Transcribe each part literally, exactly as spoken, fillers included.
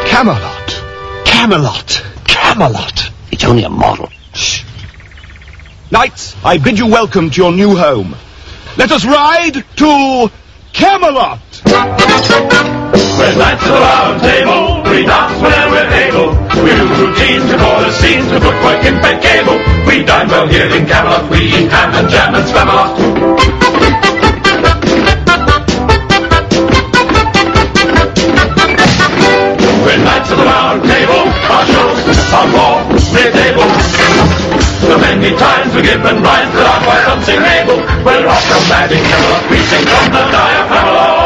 Camelot. Camelot. Camelot. It's only a model. Shh. Knights, I bid you welcome to your new home. Let us ride to Camelot. We're knights of the round table. We dance whenever we're able. We do routine to call the scene to put work in bed cable. We dine well here in Camelot. We eat ham and jam and spam a lot. We're knights of the round table. Our shows are more mid-table. So many times we give and rhymes that are quite unsingable. We're rock and mad in Camelot. We sing from the diaphragm.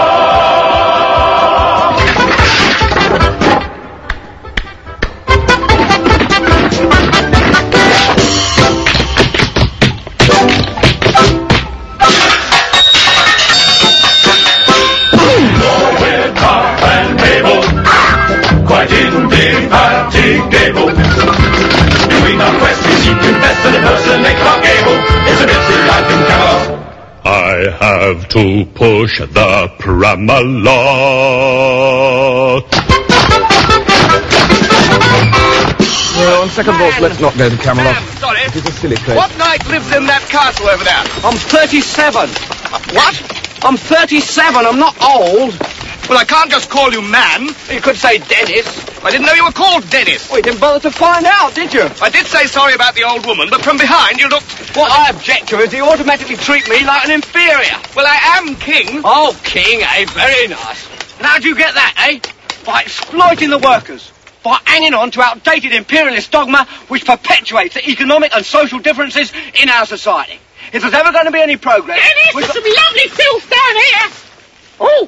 Indefatigable. Between our quests we seek to invest and impersonate our gable. It's a busy life in Camelot. I have to push the Pramalot. Well, on second thoughts, let's not go to Camelot. Sam, sorry. It is a silly place. What knight lives in that castle over there? I'm thirty-seven. Uh, what? I'm thirty-seven. I'm not old. Well, I can't just call you man. You could say Dennis. I didn't know you were called Dennis. Well, you didn't bother to find out, did you? I did say sorry about the old woman, but from behind you looked... What I object to is you automatically treat me like an inferior. Well, I am king. Oh, king, eh? Very nice. And how do you get that, eh? By exploiting the workers. By hanging on to outdated imperialist dogma which perpetuates the economic and social differences in our society. If there's ever going to be any progress... Dennis, there's some lovely filth down here. Oh.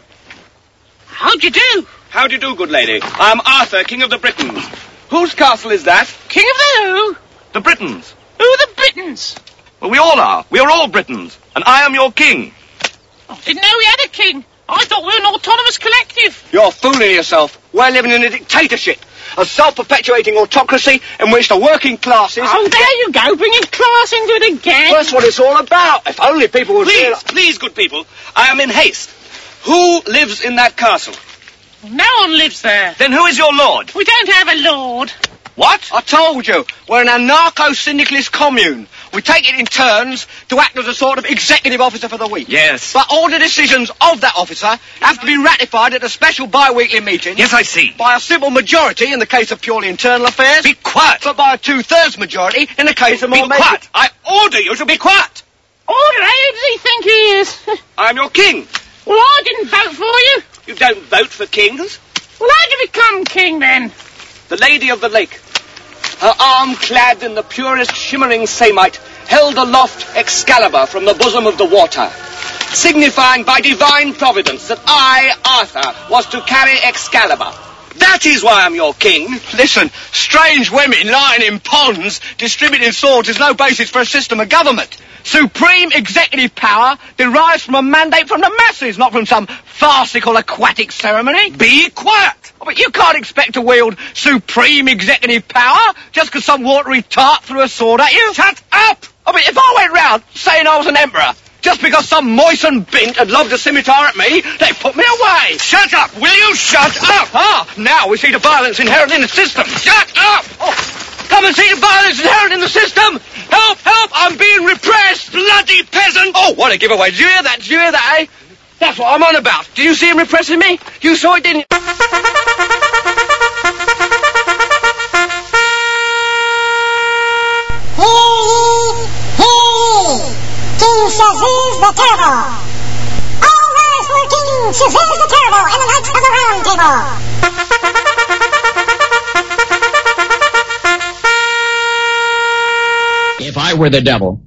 How do you do? How do you do, good lady? I'm Arthur, King of the Britons. Whose castle is that? King of the who? The Britons. Who are the Britons? Well, we all are. We are all Britons. And I am your king. Oh, didn't know we had a king. I thought we were an autonomous collective. You're fooling yourself. We're living in a dictatorship. A self-perpetuating autocracy in which the working classes... Oh, there you go, bringing class into it again. Well, that's what it's all about. If only people would... Please, realize... please, good people. I am in haste. Who lives in that castle? No one lives there. Then who is your lord? We don't have a lord. What? I told you, we're an anarcho-syndicalist commune. We take it in turns to act as a sort of executive officer for the week. Yes. But all the decisions of that officer have to be ratified at a special bi-weekly meeting. Yes, I see. By a simple majority in the case of purely internal affairs. Be quiet. But by a two-thirds majority in the case of more... Be quiet. I order you to be quiet. Order, eh? Who does he think he is? I am your king. Well, I didn't vote for you. You don't vote for kings. Well, how'd you become king, then? The Lady of the Lake, her arm clad in the purest shimmering samite, held aloft Excalibur from the bosom of the water, signifying by divine providence that I, Arthur, was to carry Excalibur. That is why I'm your king. Listen, strange women lying in ponds distributing swords is no basis for a system of government. Supreme executive power derives from a mandate from the masses, not from some farcical aquatic ceremony. Be quiet. Oh, but you can't expect to wield supreme executive power just because some watery tart threw a sword at you. Shut up! I mean, if I went round saying I was an emperor, just because some moistened bint had lobbed a scimitar at me, they'd put me away. Shut up! Will you shut up? Ah, now we see the violence inherent in the system. Shut up! Oh, come and see the violence inherent in the system. Help, help, I'm being repressed. Bloody peasant! Oh, what a giveaway. Did you hear that? Did you hear that, eh? That's what I'm on about. Did you see him repressing me? You saw it, didn't you? King Shazuz the Terrible. All rise for King Shazuz the Terrible and the Knights of the Round Table. If I were the devil,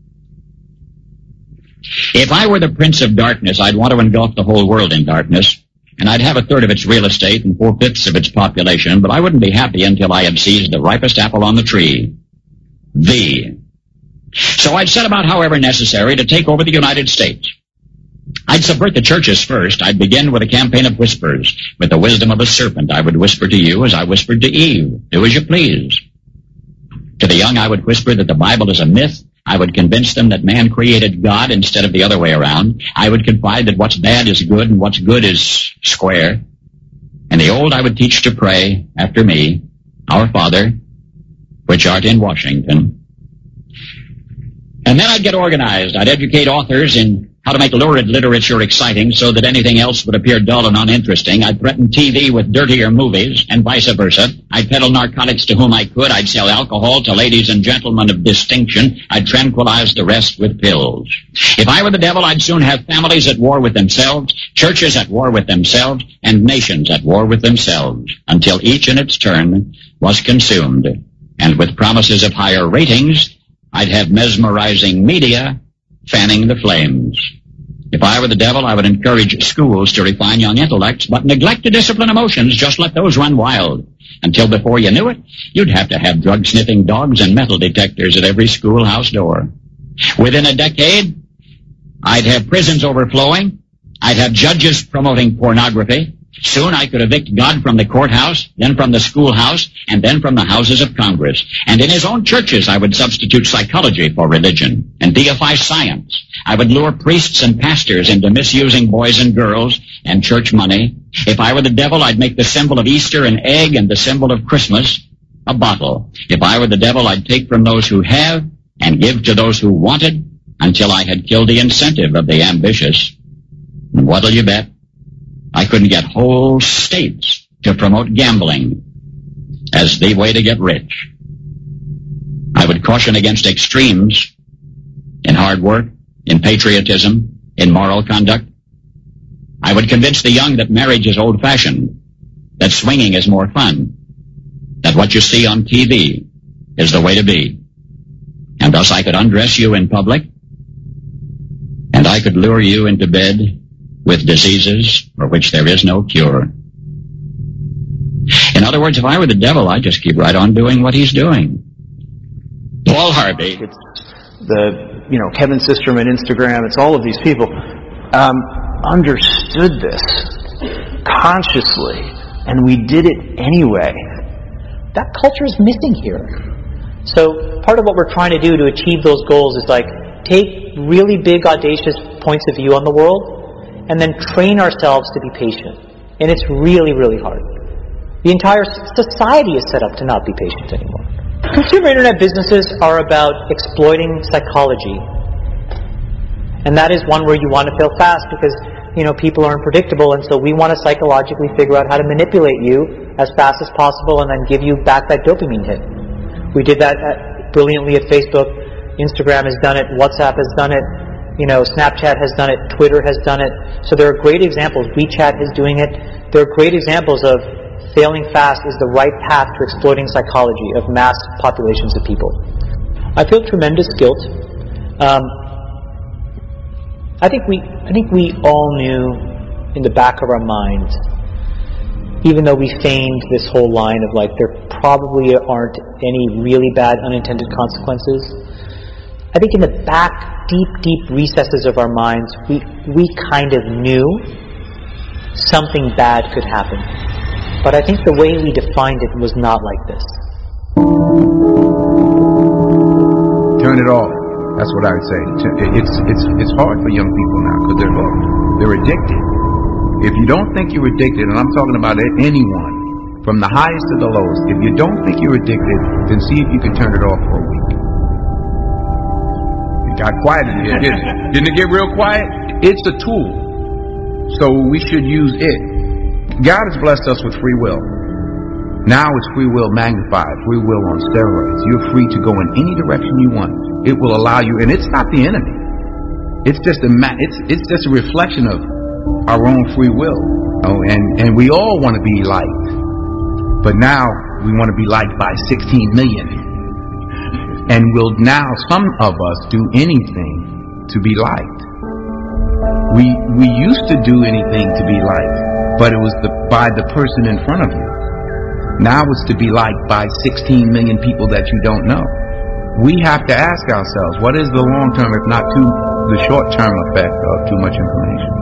if I were the Prince of Darkness, I'd want to engulf the whole world in darkness, and I'd have a third of its real estate and four-fifths of its population, but I wouldn't be happy until I had seized the ripest apple on the tree. Thee. So I'd set about, however necessary, to take over the United States. I'd subvert the churches first. I'd begin with a campaign of whispers. With the wisdom of a serpent, I would whisper to you as I whispered to Eve. Do as you please. To the young, I would whisper that the Bible is a myth. I would convince them that man created God instead of the other way around. I would confide that what's bad is good and what's good is square. And the old I would teach to pray after me, Our Father, which art in Washington. And then I'd get organized. I'd educate authors in how to make lurid literature exciting so that anything else would appear dull and uninteresting. I'd threaten T V with dirtier movies and vice versa. I'd peddle narcotics to whom I could. I'd sell alcohol to ladies and gentlemen of distinction. I'd tranquilize the rest with pills. If I were the devil, I'd soon have families at war with themselves, churches at war with themselves, and nations at war with themselves, until each in its turn was consumed. And with promises of higher ratings, I'd have mesmerizing media fanning the flames. If I were the devil, I would encourage schools to refine young intellects, but neglect to discipline emotions. Just let those run wild. Until before you knew it, you'd have to have drug-sniffing dogs and metal detectors at every schoolhouse door. Within a decade, I'd have prisons overflowing. I'd have judges promoting pornography. Soon I could evict God from the courthouse, then from the schoolhouse, and then from the houses of Congress. And in his own churches I would substitute psychology for religion and deify science. I would lure priests and pastors into misusing boys and girls and church money. If I were the devil, I'd make the symbol of Easter an egg and the symbol of Christmas a bottle. If I were the devil, I'd take from those who have and give to those who wanted until I had killed the incentive of the ambitious. And what'll you bet? I couldn't get whole states to promote gambling as the way to get rich. I would caution against extremes in hard work, in patriotism, in moral conduct. I would convince the young that marriage is old-fashioned, that swinging is more fun, that what you see on T V is the way to be. And thus I could undress you in public, and I could lure you into bed with diseases for which there is no cure. In other words, if I were the devil, I'd just keep right on doing what he's doing. Paul Harvey. It's the, you know, Kevin Systrom and Instagram, it's all of these people, um, understood this consciously, and we did it anyway. That culture is missing here. So part of what we're trying to do to achieve those goals is like take really big, audacious points of view on the world, and then train ourselves to be patient. And it's really, really hard. The entire society is set up to not be patient anymore. Consumer internet businesses are about exploiting psychology. And that is one where you want to fail fast because, you know, people are unpredictable, and so we want to psychologically figure out how to manipulate you as fast as possible and then give you back that dopamine hit. We did that at, brilliantly at Facebook. Instagram has done it. WhatsApp has done it. You know, Snapchat has done it, Twitter has done it. So there are great examples. WeChat is doing it. There are great examples of failing fast is the right path to exploiting psychology of mass populations of people. I feel tremendous guilt. Um, I think we, I think we all knew in the back of our minds, even though we feigned this whole line of like there probably aren't any really bad unintended consequences. I think in the back, deep, deep recesses of our minds, we we kind of knew something bad could happen. But I think the way we defined it was not like this. Turn it off. That's what I would say. It's it's it's hard for young people now because they're hooked. They're addicted. If you don't think you're addicted, and I'm talking about anyone, from the highest to the lowest, if you don't think you're addicted, then see if you can turn it off for a week. Got quiet in here, didn't it? Didn't it get real quiet? It's a tool. So we should use it. God has blessed us with free will. Now it's free will magnified, free will on steroids. You're free to go in any direction you want. It will allow you, and it's not the enemy. It's just a ma- it's it's just a reflection of our own free will. Oh, and, and we all want to be liked. But now we want to be liked by sixteen million. And will now some of us do anything to be liked? We we used to do anything to be liked, but it was the, by the person in front of you. Now it's to be liked by sixteen million people that you don't know. We have to ask ourselves, what is the long term, if not too, the short term effect of too much information?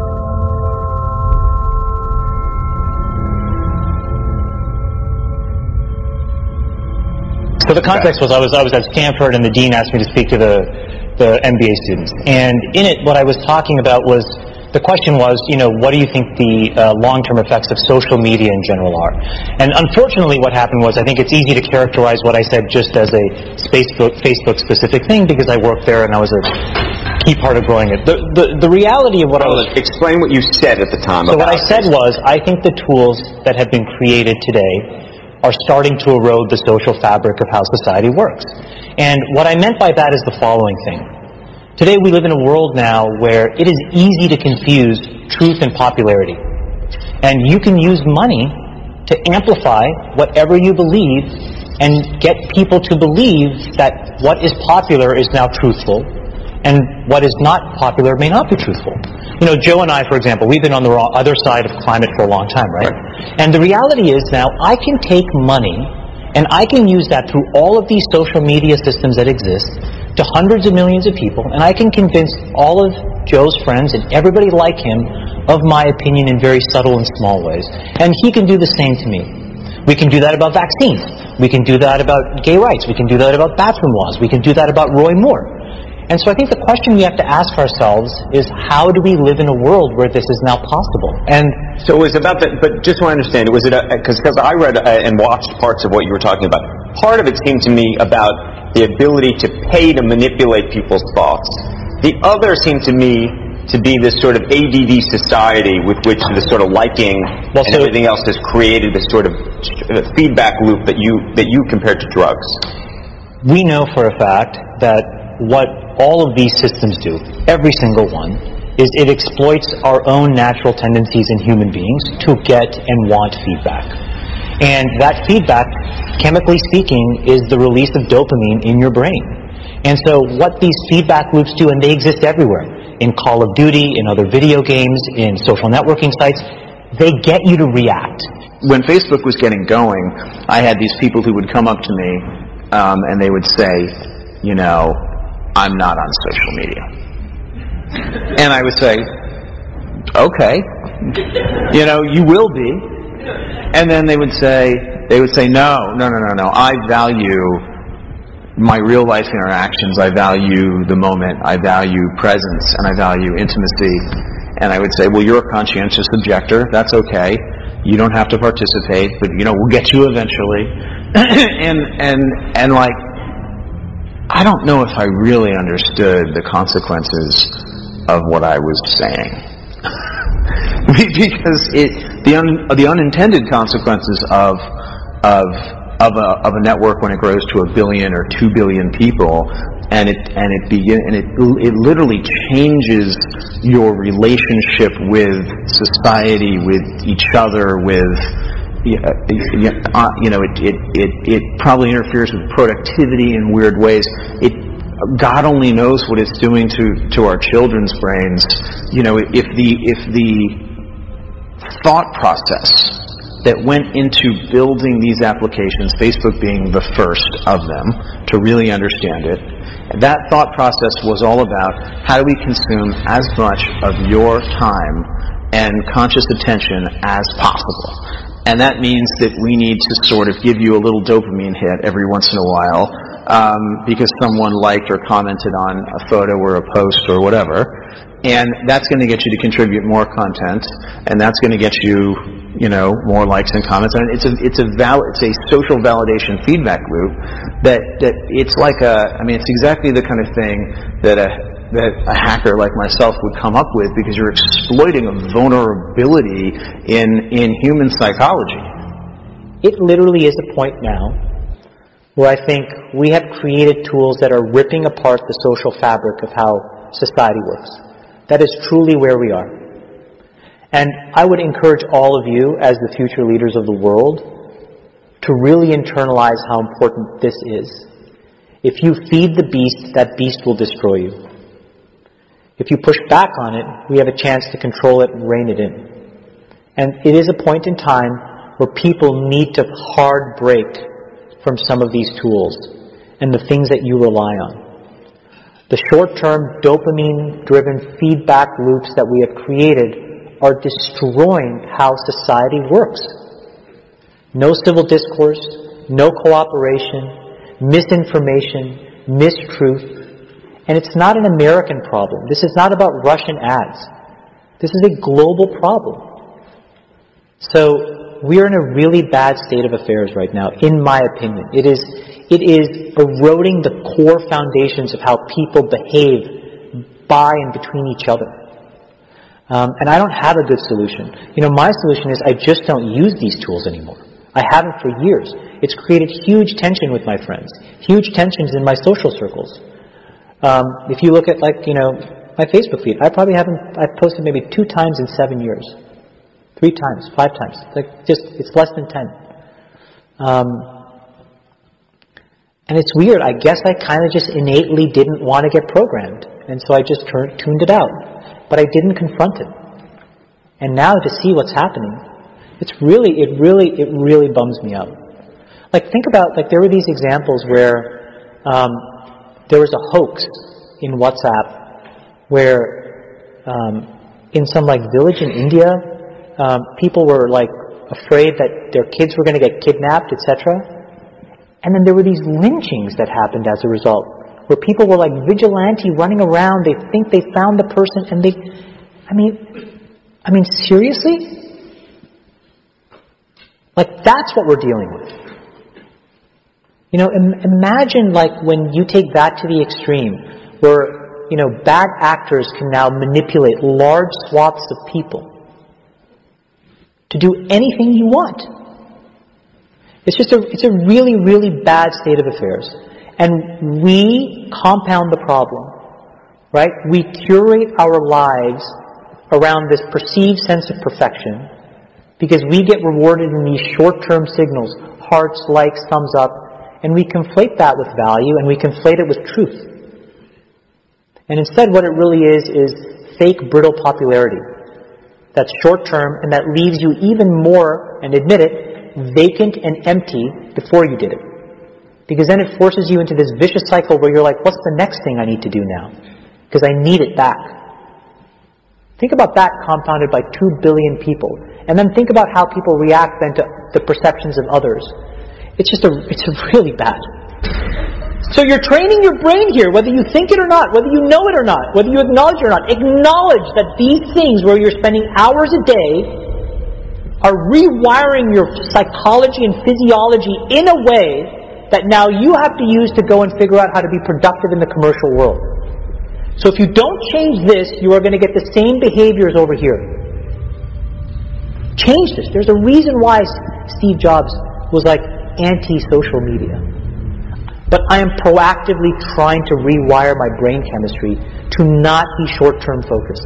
So the context was I was I was at Stanford, and the dean asked me to speak to the the M B A students. And in it, what I was talking about was the question was, you know, what do you think the uh, long-term effects of social media in general are? And unfortunately what happened was, I think it's easy to characterize what I said just as a Facebook, Facebook-specific thing because I worked there and I was a key part of growing it. The, the, the reality of what well, I was... Explain what you said at the time So about what I said was, I think the tools that have been created today are starting to erode the social fabric of how society works. And what I meant by that is the following thing. Today we live in a world now where it is easy to confuse truth and popularity. And you can use money to amplify whatever you believe and get people to believe that what is popular is now truthful and what is not popular may not be truthful. You know, Joe and I, for example, we've been on the other side of climate for a long time, right? right? And the reality is now I can take money and I can use that through all of these social media systems that exist to hundreds of millions of people, and I can convince all of Joe's friends and everybody like him of my opinion in very subtle and small ways. And he can do the same to me. We can do that about vaccines. We can do that about gay rights. We can do that about bathroom laws. We can do that about Roy Moore. And so I think the question we have to ask ourselves is, how do we live in a world where this is now possible? And so it was about that, but just so I understand, was it because because I read uh, and watched parts of what you were talking about. Part of it seemed to me about the ability to pay to manipulate people's thoughts. The other seemed to me to be this sort of A D D society with which the sort of liking well, and so everything else has created this sort of feedback loop that you that you compared to drugs. We know for a fact that what all of these systems do, every single one, is it exploits our own natural tendencies in human beings to get and want feedback. And that feedback, chemically speaking, is the release of dopamine in your brain. And so what these feedback loops do, and they exist everywhere, in Call of Duty, in other video games, in social networking sites, they get you to react. When Facebook was getting going, I had these people who would come up to me um, and they would say, you know, I'm not on social media. And I would say, okay, you know, you will be. And then they would say, they would say, no, no, no, no, no, I value my real life interactions, I value the moment, I value presence, and I value intimacy. And I would say, well, you're a conscientious objector, that's okay. You don't have to participate, but, you know, we'll get you eventually. and, and, and like, I don't know if I really understood the consequences of what I was saying. Because it, the un, the unintended consequences of of of a of a network when it grows to a billion or two billion people, and it and it begin and it it literally changes your relationship with society, with each other, with you know it it it it probably interferes with productivity in weird ways. It God only knows what it's doing to to our children's brains. You know, if the if the thought process that went into building these applications, Facebook being the first of them, to really understand it, that thought process was all about how do we consume as much of your time and conscious attention as possible. And that means that we need to sort of give you a little dopamine hit every once in a while um, because someone liked or commented on a photo or a post or whatever. And that's going to get you to contribute more content, and that's going to get you, you know, more likes and comments. And it's a it's a val- it's a social validation feedback loop that that it's like a I mean it's exactly the kind of thing that a that a hacker like myself would come up with, because you're exploiting a vulnerability in in human psychology. It literally is a point now where I think we have created tools that are ripping apart the social fabric of how society works. That is truly where we are. And I would encourage all of you, as the future leaders of the world, to really internalize how important this is. If you feed the beast, that beast will destroy you. If you push back on it, we have a chance to control it and rein it in. And it is a point in time where people need to hard break from some of these tools and the things that you rely on. The short-term dopamine-driven feedback loops that we have created are destroying how society works. No civil discourse, no cooperation, misinformation, mistruth. And it's not an American problem. This is not about Russian ads. This is a global problem. So we're in a really bad state of affairs right now, in my opinion. It is, it is eroding the core foundations of how people behave by and between each other. Um, and I don't have a good solution. You know, my solution is I just don't use these tools anymore. I haven't for years. It's created huge tension with my friends, huge tensions in my social circles. Um, if you look at, like, you know, my Facebook feed, I probably haven't, I've posted maybe two times in seven years. Three times, five times. Like, just, it's less than ten. Um, and it's weird. I guess I kind of just innately didn't want to get programmed. And so I just turned, tuned it out. But I didn't confront it. And now to see what's happening, it's really, it really, it really bums me out. Like, think about, like, there were these examples where um, there was a hoax in WhatsApp where um, in some, like, village in India, um, people were, like, afraid that their kids were going to get kidnapped, et cetera. And then there were these lynchings that happened as a result, where people were, like, vigilante running around. They think they found the person, and they, I mean, I mean, seriously? Like, that's what we're dealing with. You know, im- imagine, like, when you take that to the extreme, where, you know, bad actors can now manipulate large swaths of people to do anything you want. It's just a, it's a really, really bad state of affairs. And we compound the problem, right? We curate our lives around this perceived sense of perfection because we get rewarded in these short-term signals, hearts, likes, thumbs up, and we conflate that with value and we conflate it with truth. And instead what it really is is fake, brittle popularity. That's short-term and that leaves you even more, and admit it, vacant and empty before you did it. Because then it forces you into this vicious cycle where you're like, what's the next thing I need to do now? Because I need it back. Think about that compounded by two billion people. And then think about how people react then to the perceptions of others. It's just a, it's a really bad. So you're training your brain here, whether you think it or not, whether you know it or not, whether you acknowledge it or not. Acknowledge that these things where you're spending hours a day are rewiring your psychology and physiology in a way that now you have to use to go and figure out how to be productive in the commercial world. So if you don't change this, you are going to get the same behaviors over here. Change this. There's a reason why Steve Jobs was like anti-social media. But I am proactively trying to rewire my brain chemistry to not be short-term focused.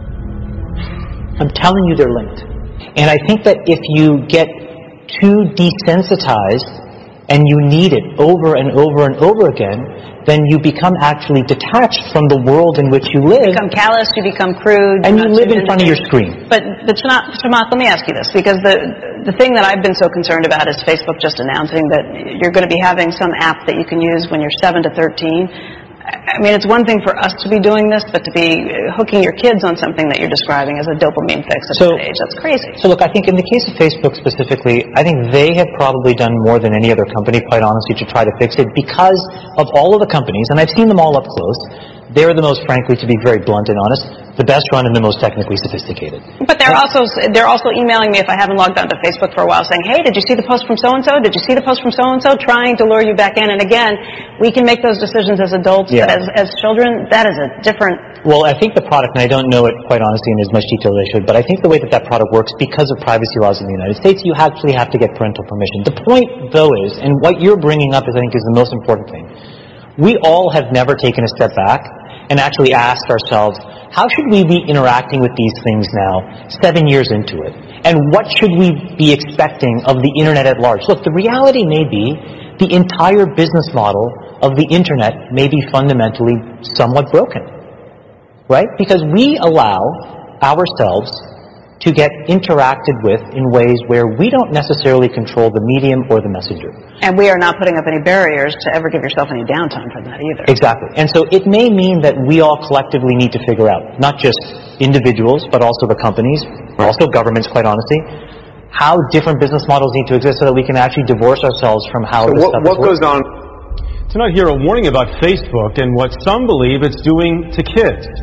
I'm telling you they're linked. And I think that if you get too desensitized and you need it over and over and over again, then you become actually detached from the world in which you live. You become callous, you become crude. And you live in front of your screen. But, but Chamath, Chamath, let me ask you this, because the, the thing that I've been so concerned about is Facebook just announcing that you're going to be having some app that you can use when you're seven to thirteen. I mean, it's one thing for us to be doing this, but to be hooking your kids on something that you're describing as a dopamine fix at so, that age, that's crazy. So look, I think in the case of Facebook specifically, I think they have probably done more than any other company, quite honestly, to try to fix it because of all of the companies, and I've seen them all up close. They're the most, frankly, to be very blunt and honest, the best run and the most technically sophisticated. But they're and, also they're also emailing me if I haven't logged onto Facebook for a while saying, hey, did you see the post from so-and-so? Did you see the post from so-and-so? Trying to lure you back in. And again, we can make those decisions as adults, yeah. but as, as children, that is a different... Well, I think the product, and I don't know it quite honestly in as much detail as I should, but I think the way that that product works, because of privacy laws in the United States, you actually have to get parental permission. The point, though, is, and what you're bringing up is, I think, is the most important thing. We all have never taken a step back and actually asked ourselves, how should we be interacting with these things now, seven years into it? And what should we be expecting of the Internet at large? Look, the reality may be the entire business model of the Internet may be fundamentally somewhat broken, right? Because we allow ourselves to get interacted with in ways where we don't necessarily control the medium or the messenger. And we are not putting up any barriers to ever give yourself any downtime from that either. Exactly. And so it may mean that we all collectively need to figure out, not just individuals, but also the companies, also governments, quite honestly, how different business models need to exist so that we can actually divorce ourselves from how so this what, stuff what is goes on? Tonight here, a warning about Facebook and what some believe it's doing to kids.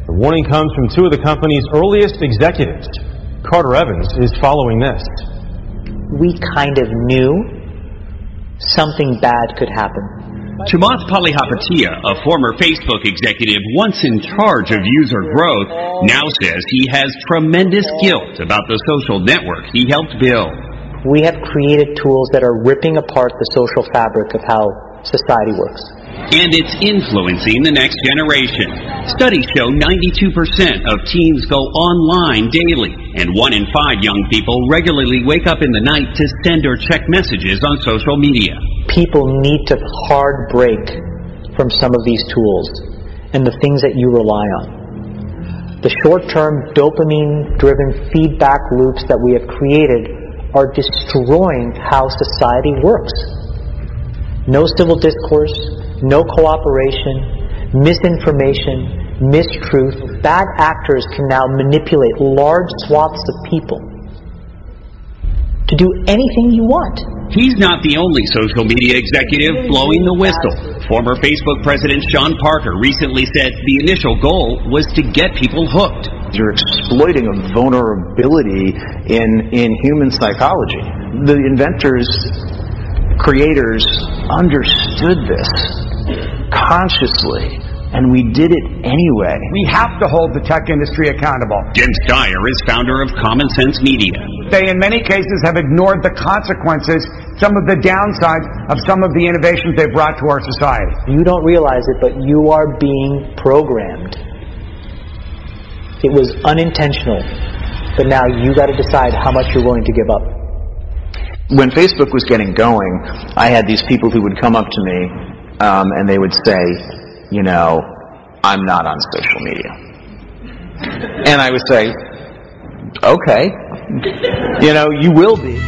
The warning comes from two of the company's earliest executives. Carter Evans is following this. We kind of knew something bad could happen. Chamath Palihapitiya, a former Facebook executive once in charge of user growth, now says he has tremendous guilt about the social network he helped build. We have created tools that are ripping apart the social fabric of how society works. And it's influencing the next generation. Studies show ninety-two percent of teens go online daily, and one in five young people regularly wake up in the night to send or check messages on social media. People need to hard break from some of these tools and the things that you rely on. The short-term dopamine-driven feedback loops that we have created are destroying how society works. No civil discourse, no cooperation, misinformation, mistruth. Bad actors can now manipulate large swaths of people to do anything you want. He's not the only social media executive blowing the whistle. Former Facebook President Sean Parker recently said the initial goal was to get people hooked. You're exploiting a vulnerability in, in human psychology. The inventors, creators understood this consciously, and we did it anyway. We have to hold the tech industry accountable. Jim Steyer is founder of Common Sense Media. They, in many cases, have ignored the consequences, some of the downsides of some of the innovations they've brought to our society. You don't realize it, but you are being programmed. It was unintentional, but now you got to decide how much you're willing to give up. When Facebook was getting going, I had these people who would come up to me um, and they would say, you know, I'm not on social media. And I would say, okay, you know, you will be.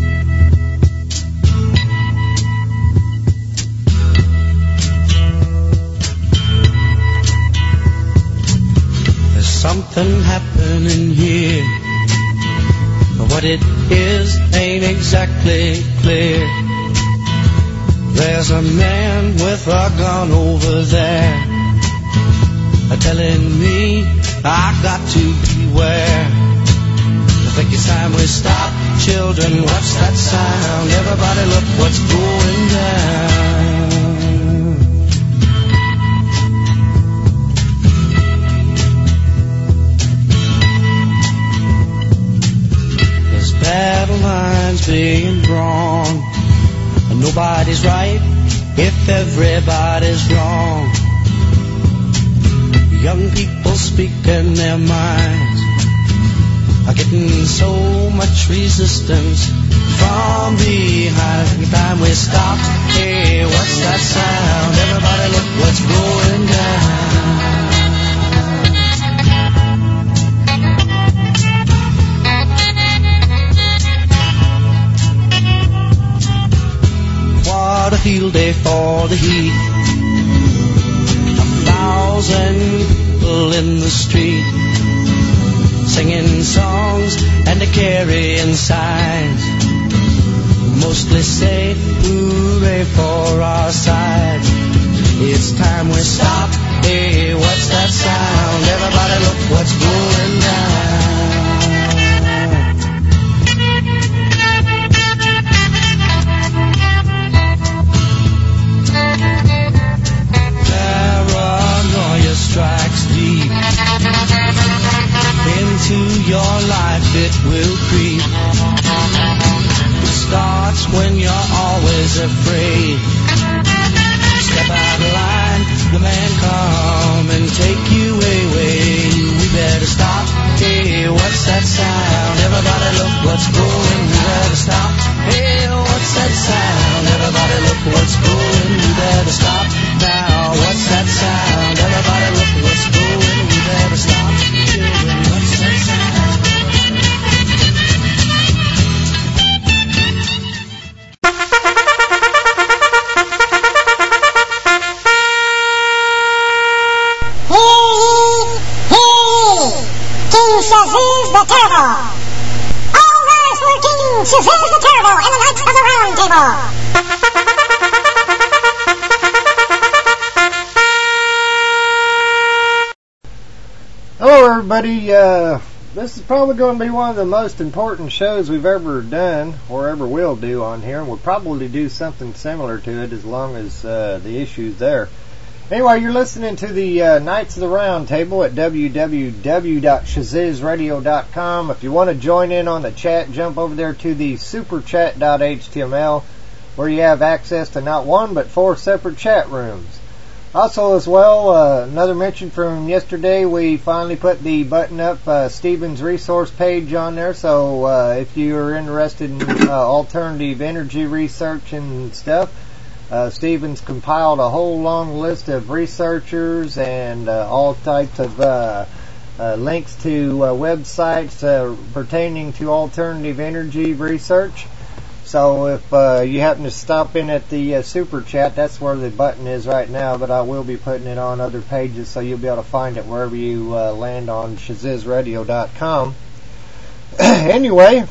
There's something happening here, but what it is ain't exactly clear. There's a man with a gun over there, telling me I got to beware. I think it's time we stop, children, watch that sound. Everybody look what's going down. There's battle lines being drawn. Nobody's right if everybody's wrong. Young people speaking their minds are getting so much resistance from behind. Every time we stop, hey, what's that sound? Everybody look what's going down. What a field day for the heat. A thousand people in the street, singing songs and carrying signs, mostly say hooray for our side. It's time we stop, hey, what's that sound? Everybody look what's going down. Paranoia strikes deep into your life, it will creep. It starts when you're always afraid. Step out of line, the man come and take you away. We better stop, hey, what's that sound? Everybody look what's going, we better stop. Hey, what's that sound? Everybody look what's going, we better stop. Now, what's that sound? Everybody look what's going, we better stop. Children, what's that sound? King Shazuz the Terrible. All rise for King Shazuz the Terrible and the Knights of the Round Table. everybody. Uh, this is probably going to be one of the most important shows we've ever done, or ever will do on here, and we'll probably do something similar to it as long as uh, the issue's there. Anyway, you're listening to the uh, Knights of the Round Table at w w w dot shaziz radio dot com. If you want to join in on the chat, jump over there to the superchat dot h t m l, where you have access to not one but four separate chat rooms. Also, as well, uh, another mention from yesterday, we finally put the button up, uh, Stephen's resource page on there, so uh, if you're interested in uh, alternative energy research and stuff, uh, Stephen's compiled a whole long list of researchers and uh, all types of uh, uh, links to uh, websites uh, pertaining to alternative energy research. So if uh, you happen to stop in at the uh, Super Chat, that's where the button is right now, but I will be putting it on other pages, so you'll be able to find it wherever you uh, land on shaziz radio dot com. Anyway,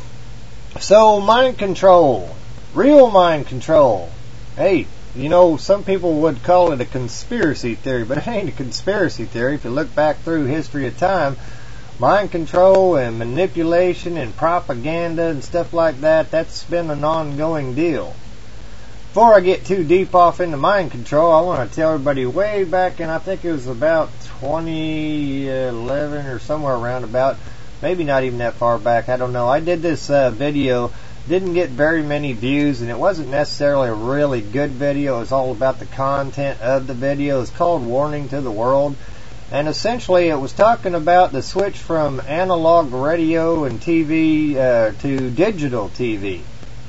so mind control. Real mind control. Hey, you know, some people would call it a conspiracy theory, but it ain't a conspiracy theory. If you look back through history of time, mind control and manipulation and propaganda and stuff like that, that's been an ongoing deal. Before I get too deep off into mind control, I want to tell everybody way back in, I think it was about twenty eleven or somewhere around about, maybe not even that far back, I don't know. I did this uh, video, didn't get very many views, and it wasn't necessarily a really good video. It was all about the content of the video. It's called Warning to the World. And essentially it was talking about the switch from analog radio and T V uh, to digital T V.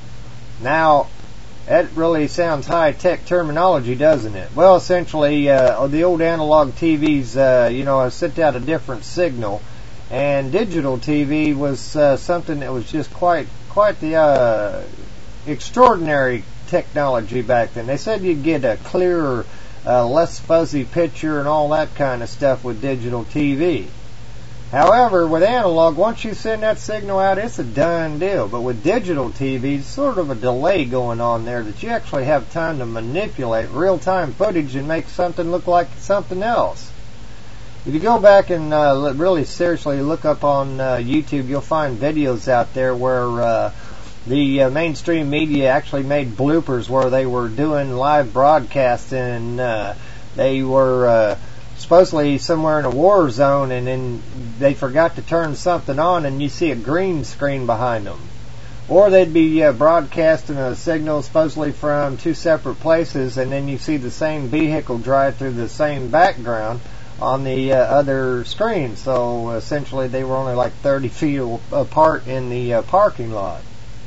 Now, that really sounds high-tech terminology, doesn't it? Well, essentially, uh, the old analog T Vs, uh, you know, sent out a different signal. And digital T V was uh, something that was just quite, quite the uh, extraordinary technology back then. They said you'd get a clearer, Uh, less fuzzy picture and all that kind of stuff with digital T V. However, with analog, once you send that signal out, it's a done deal. But with digital T V, it's sort of a delay going on there that you actually have time to manipulate real-time footage and make something look like something else. If you go back and uh, really seriously look up on uh, YouTube, you'll find videos out there where uh, the uh, mainstream media actually made bloopers where they were doing live broadcasts, and uh, they were uh, supposedly somewhere in a war zone, and then they forgot to turn something on, and you see a green screen behind them. Or they'd be uh, broadcasting a signal supposedly from two separate places, and then you see the same vehicle drive through the same background on the uh, other screen. So essentially they were only like thirty feet apart in the uh, parking lot.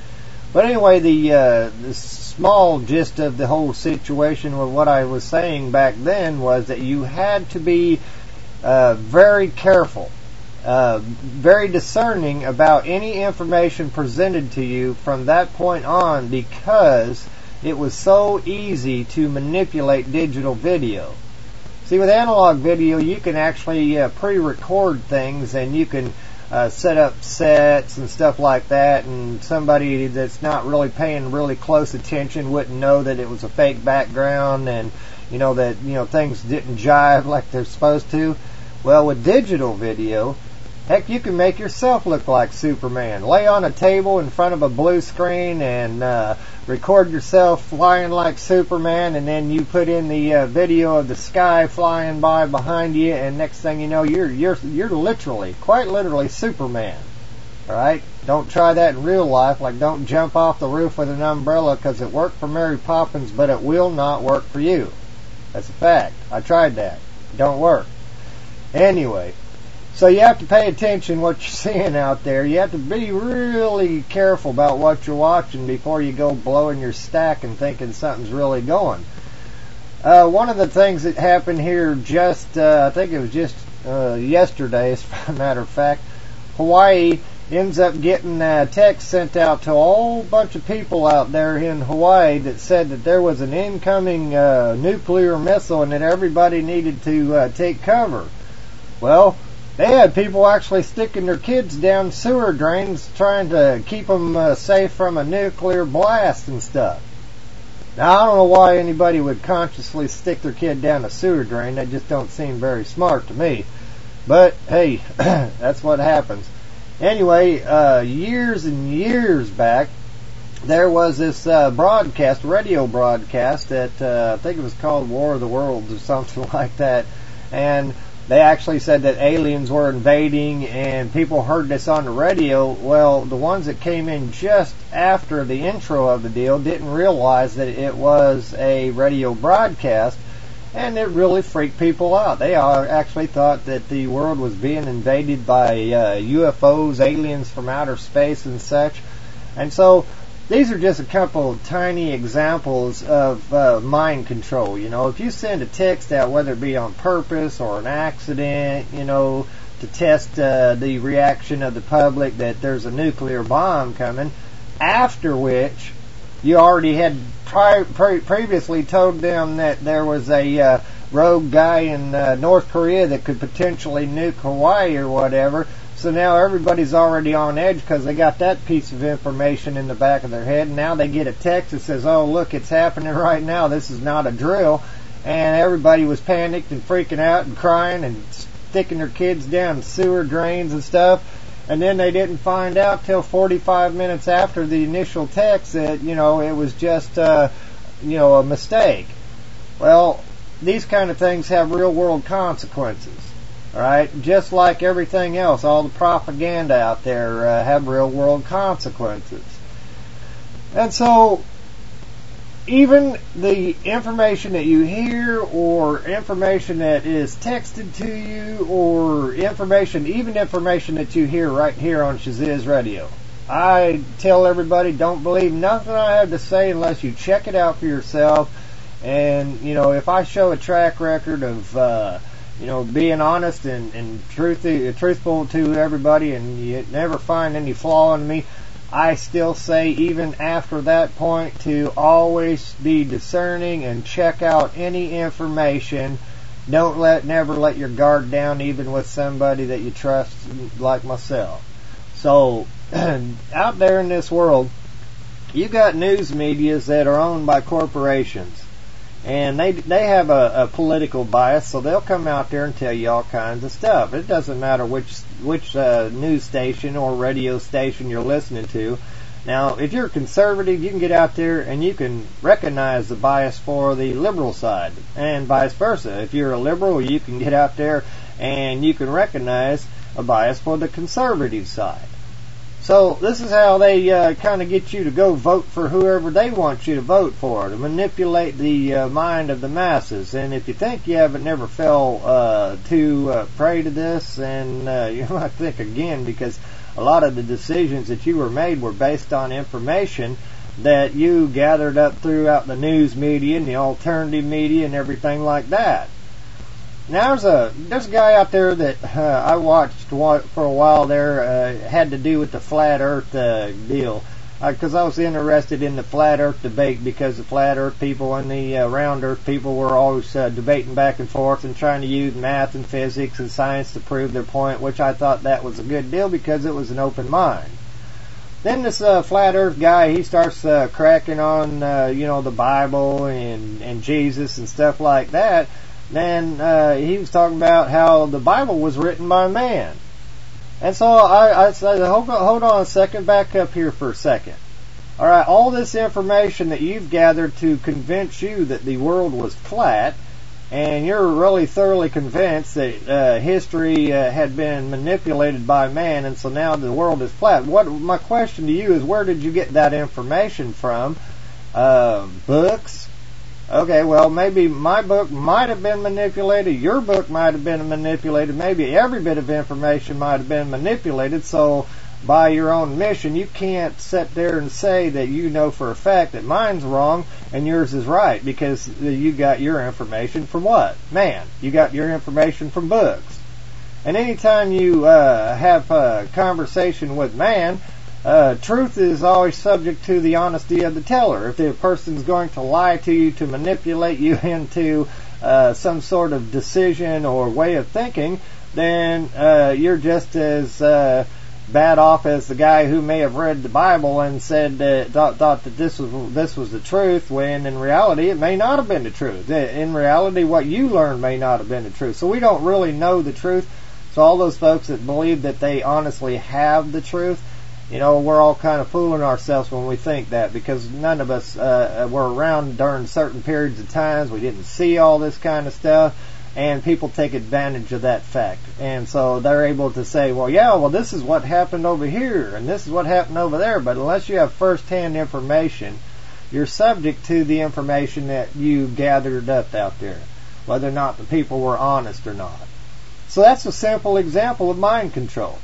But anyway, the, uh, the small gist of the whole situation with what I was saying back then was that you had to be uh, very careful, uh, very discerning about any information presented to you from that point on, because it was so easy to manipulate digital video. See, with analog video, you can actually uh, pre-record things, and you can Uh, set up sets and stuff like that, and somebody that's not really paying really close attention wouldn't know that it was a fake background, and you know that you know things didn't jive like they're supposed to. Well, with digital video, heck, you can make yourself look like Superman. Lay on a table in front of a blue screen and uh, record yourself flying like Superman, and then you put in the uh, video of the sky flying by behind you, and next thing you know, you're you're you're literally, quite literally, Superman. All right? Don't try that in real life. Like, don't jump off the roof with an umbrella, because it worked for Mary Poppins, but it will not work for you. That's a fact. I tried that. It don't work. Anyway. So you have to pay attention what you're seeing out there. You have to be really careful about what you're watching before you go blowing your stack and thinking something's really going. Uh, one of the things that happened here just, uh, I think it was just uh, yesterday, as a matter of fact, Hawaii ends up getting a text sent out to a whole bunch of people out there in Hawaii that said that there was an incoming uh, nuclear missile and that everybody needed to uh, take cover. Well, they had people actually sticking their kids down sewer drains trying to keep them uh, safe from a nuclear blast and stuff. Now, I don't know why anybody would consciously stick their kid down a sewer drain. That just don't seem very smart to me. But, hey, that's what happens. Anyway, uh, years and years back, there was this uh, broadcast, radio broadcast, that uh, I think it was called War of the Worlds or something like that. And they actually said that aliens were invading, and people heard this on the radio. Well, the ones that came in just after the intro of the deal didn't realize that it was a radio broadcast, and it really freaked people out. They all actually thought that the world was being invaded by uh, U F Os, aliens from outer space and such. And so these are just a couple of tiny examples of uh, mind control. You know, if you send a text out, whether it be on purpose or an accident, you know, to test uh, the reaction of the public that there's a nuclear bomb coming, after which you already had pri- pre- previously told them that there was a uh, rogue guy in uh, North Korea that could potentially nuke Hawaii or whatever. So now everybody's already on edge because they got that piece of information in the back of their head. And now they get a text that says, oh, look, it's happening right now. This is not a drill. And everybody was panicked and freaking out and crying and sticking their kids down sewer drains and stuff. And then they didn't find out till forty-five minutes after the initial text that, you know, it was just, uh, you know, a mistake. Well, these kind of things have real-world consequences. All right, just like everything else, all the propaganda out there uh, have real-world consequences. And so, even the information that you hear, or information that is texted to you, or information, even information that you hear right here on Shaziz Radio, I tell everybody, don't believe nothing I have to say unless you check it out for yourself. And, you know, if I show a track record of uh, you know, being honest and, and truth, truthful to everybody, and you never find any flaw in me, I still say, even after that point, to always be discerning and check out any information. Don't let, never let your guard down, even with somebody that you trust, like myself. So, out there in this world, you got news medias that are owned by corporations. And they they have a, a political bias, so they'll come out there and tell you all kinds of stuff. It doesn't matter which which uh, news station or radio station you're listening to. Now, if you're conservative, you can get out there and you can recognize the bias for the liberal side, and vice versa. If you're a liberal, you can get out there and you can recognize a bias for the conservative side. So this is how they uh, kind of get you to go vote for whoever they want you to vote for, to manipulate the uh, mind of the masses. And if you think you haven't never fell uh, to uh, prey to this, and uh, you might think again, because a lot of the decisions that you were made were based on information that you gathered up throughout the news media and the alternative media and everything like that. Now there's a there's a guy out there that uh, I watched for a while there, uh, had to do with the flat Earth uh, deal, because uh, I was interested in the flat Earth debate, because the flat Earth people and the uh, round Earth people were always uh, debating back and forth and trying to use math and physics and science to prove their point, which I thought that was a good deal because it was an open mind. Then this uh, flat Earth guy, he starts uh, cracking on uh, you know the Bible and and Jesus and stuff like that. Then uh, he was talking about how the Bible was written by man. And so I, I said, hold on, hold on a second, back up here for a second. All right, all this information that you've gathered to convince you that the world was flat, and you're really thoroughly convinced that uh, history uh, had been manipulated by man, and so now the world is flat. What my question to you is, where did you get that information from? Uh, books? Okay, well, maybe my book might have been manipulated, your book might have been manipulated, maybe every bit of information might have been manipulated, so by your own admission, you can't sit there and say that you know for a fact that mine's wrong and yours is right, because you got your information from what? Man. You got your information from books. And anytime you uh, have a conversation with man, Uh, truth is always subject to the honesty of the teller. If the person's going to lie to you to manipulate you into uh, some sort of decision or way of thinking, then uh, you're just as uh, bad off as the guy who may have read the Bible and said uh, thought, thought that this was this was the truth, when in reality it may not have been the truth. In reality, what you learned may not have been the truth. So we don't really know the truth. So all those folks that believe that they honestly have the truth, you know, we're all kind of fooling ourselves when we think that, because none of us uh, were around during certain periods of times. We didn't see all this kind of stuff, and people take advantage of that fact. And so they're able to say, well, yeah, well, this is what happened over here, and this is what happened over there. But unless you have first-hand information, you're subject to the information that you gathered up out there, whether or not the people were honest or not. So that's a simple example of mind control.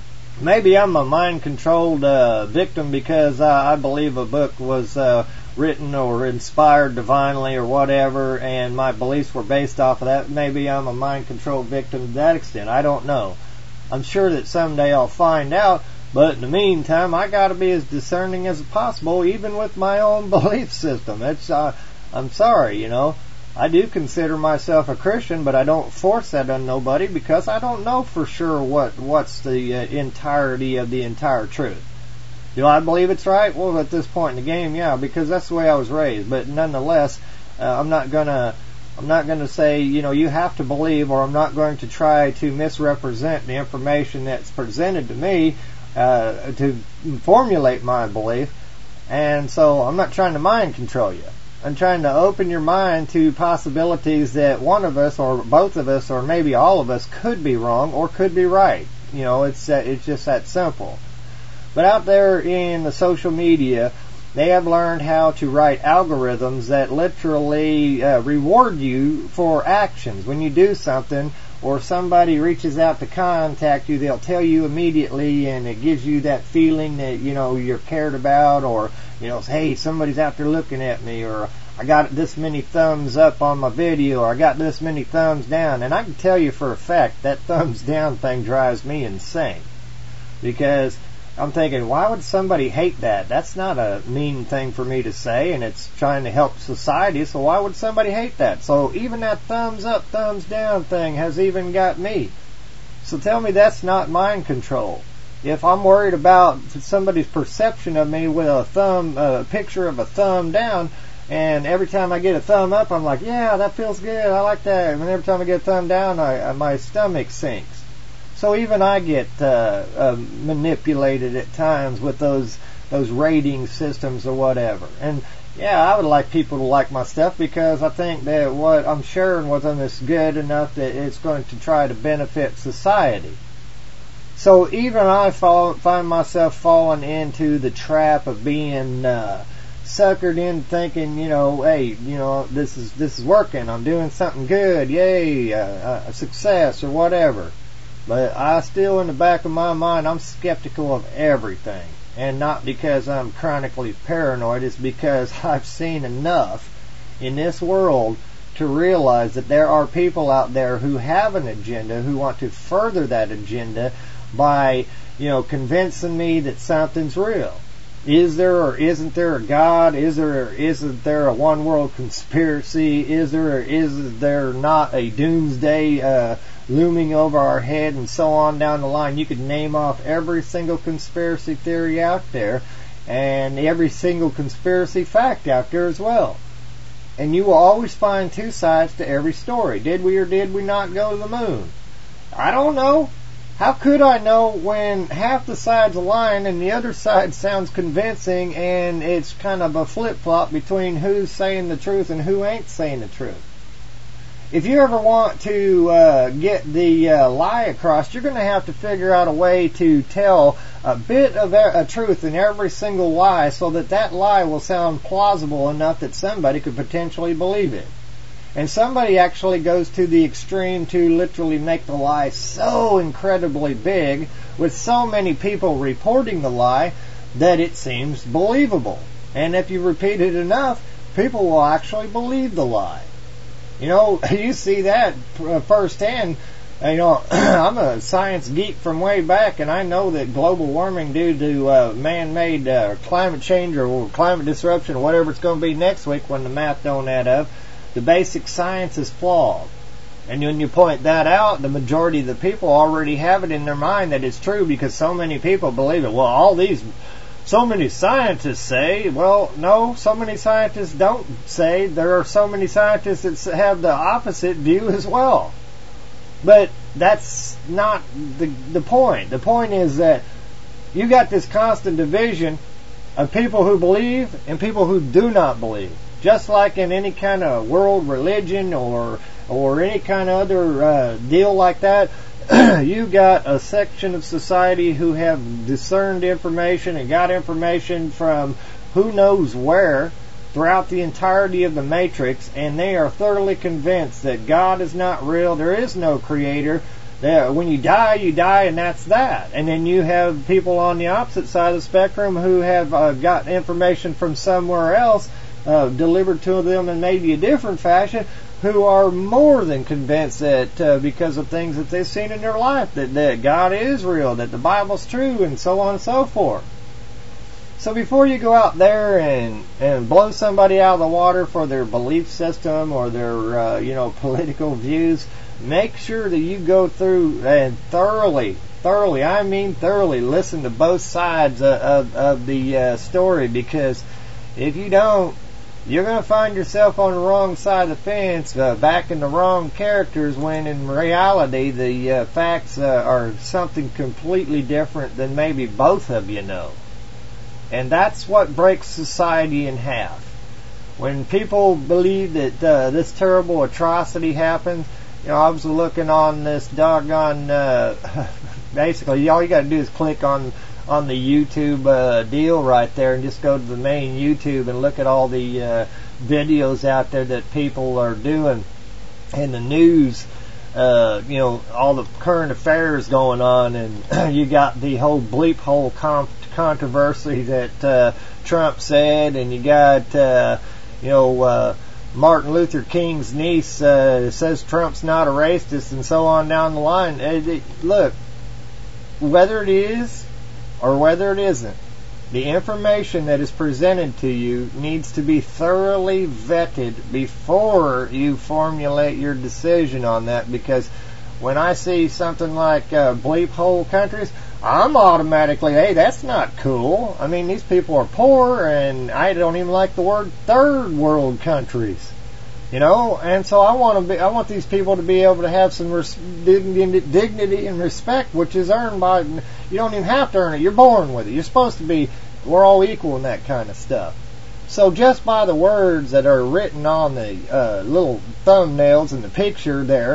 Maybe I'm a mind-controlled uh, victim because uh, I believe a book was uh, written or inspired divinely or whatever, and my beliefs were based off of that. Maybe I'm a mind-controlled victim to that extent. I don't know. I'm sure that someday I'll find out, but in the meantime, I got to be as discerning as possible, even with my own belief system. It's uh, I'm sorry, you know. I do consider myself a Christian, but I don't force that on nobody because I don't know for sure what what's the uh, entirety of the entire truth. Do I believe it's right? Well, at this point in the game, yeah, because that's the way I was raised. But nonetheless, uh, I'm not gonna I'm not gonna say, you know, you have to believe, or I'm not going to try to misrepresent the information that's presented to me uh, to formulate my belief. And so I'm not trying to mind control you. I'm trying to open your mind to possibilities that one of us or both of us or maybe all of us could be wrong or could be right. You know, it's uh, it's just that simple. But out there in the social media, they have learned how to write algorithms that literally uh, reward you for actions. When you do something or somebody reaches out to contact you, they'll tell you immediately, and it gives you that feeling that, you know, you're cared about, or, you know, hey, somebody's out there looking at me, or I got this many thumbs up on my video, or I got this many thumbs down. And I can tell you for a fact that thumbs down thing drives me insane, because I'm thinking, why would somebody hate that? That's not a mean thing for me to say, and it's trying to help society, so why would somebody hate that? So even that thumbs up, thumbs down thing has even got me. So tell me that's not mind control. If I'm worried about somebody's perception of me with a thumb, a picture of a thumb down, and every time I get a thumb up, I'm like, yeah, that feels good, I like that. And every time I get a thumb down, I, my stomach sinks. So even I get uh, uh, manipulated at times with those those rating systems or whatever. And yeah, I would like people to like my stuff because I think that what I'm sharing with them is good enough that it's going to try to benefit society. So even I fall, find myself falling into the trap of being uh, suckered in, thinking, you know, hey, you know, this is this is working. I'm doing something good. Yay, uh, a success or whatever. But I still, in the back of my mind, I'm skeptical of everything. And not because I'm chronically paranoid, it's because I've seen enough in this world to realize that there are people out there who have an agenda, who want to further that agenda by, you know, convincing me that something's real. Is there or isn't there a God? Is there or isn't there a one world conspiracy? Is there or is there not a doomsday uh, looming over our head, and so on down the line? You could name off every single conspiracy theory out there and every single conspiracy fact out there as well. And you will always find two sides to every story. Did we or did we not go to the moon? I don't know. How could I know when half the side's lying and the other side sounds convincing, and it's kind of a flip-flop between who's saying the truth and who ain't saying the truth? If you ever want to uh, get the uh, lie across, you're going to have to figure out a way to tell a bit of a, a truth in every single lie so that that lie will sound plausible enough that somebody could potentially believe it. And somebody actually goes to the extreme to literally make the lie so incredibly big, with so many people reporting the lie, that it seems believable. And if you repeat it enough, people will actually believe the lie. You know, you see that firsthand. You know, I'm a science geek from way back, and I know that global warming due to uh, man-made uh, climate change or climate disruption or whatever it's going to be next week when the math don't add up, the basic science is flawed. And when you point that out, the majority of the people already have it in their mind that it's true because so many people believe it. Well, all these, so many scientists say, well, no, so many scientists don't say. There are so many scientists that have the opposite view as well. But that's not the the point. The point is that you got this constant division of people who believe and people who do not believe. Just like in any kind of world religion or or any kind of other uh, deal like that, you got a section of society who have discerned information and got information from who knows where throughout the entirety of the Matrix, and they are thoroughly convinced that God is not real, there is no creator. When you die, you die, and that's that. And then you have people on the opposite side of the spectrum who have uh, got information from somewhere else uh, delivered to them in maybe a different fashion, who are more than convinced that uh, because of things that they've seen in their life, that, that God is real, that the Bible's true, and so on and so forth. So before you go out there and, and blow somebody out of the water for their belief system or their uh, you know political views, make sure that you go through and thoroughly, thoroughly, I mean thoroughly, listen to both sides of, of, of the uh, story, because if you don't, you're going to find yourself on the wrong side of the fence, uh, backing the wrong characters, when in reality the uh, facts uh, are something completely different than maybe both of you know. And that's what breaks society in half. When people believe that uh, this terrible atrocity happened, you know, I was looking on this doggone, uh, basically, all you got to do is click on on the YouTube uh, deal right there and just go to the main YouTube and look at all the uh, videos out there that people are doing in the news. Uh, you know, all the current affairs going on, and you got the whole bleep hole con- controversy that uh, Trump said, and you got, uh, you know, uh, Martin Luther King's niece uh, says Trump's not a racist, and so on down the line. It, it, look, whether it is or whether it isn't, the information that is presented to you needs to be thoroughly vetted before you formulate your decision on that, because when I see something like uh, bleep hole countries, I'm automatically, hey, that's not cool. I mean, these people are poor, and I don't even like the word third world countries. You know, and so I want to be, I want these people to be able to have some res- dignity and respect, which is earned by, you don't even have to earn it, you're born with it. You're supposed to be, we're all equal in that kind of stuff. So just by the words that are written on the uh, little thumbnails and the picture there,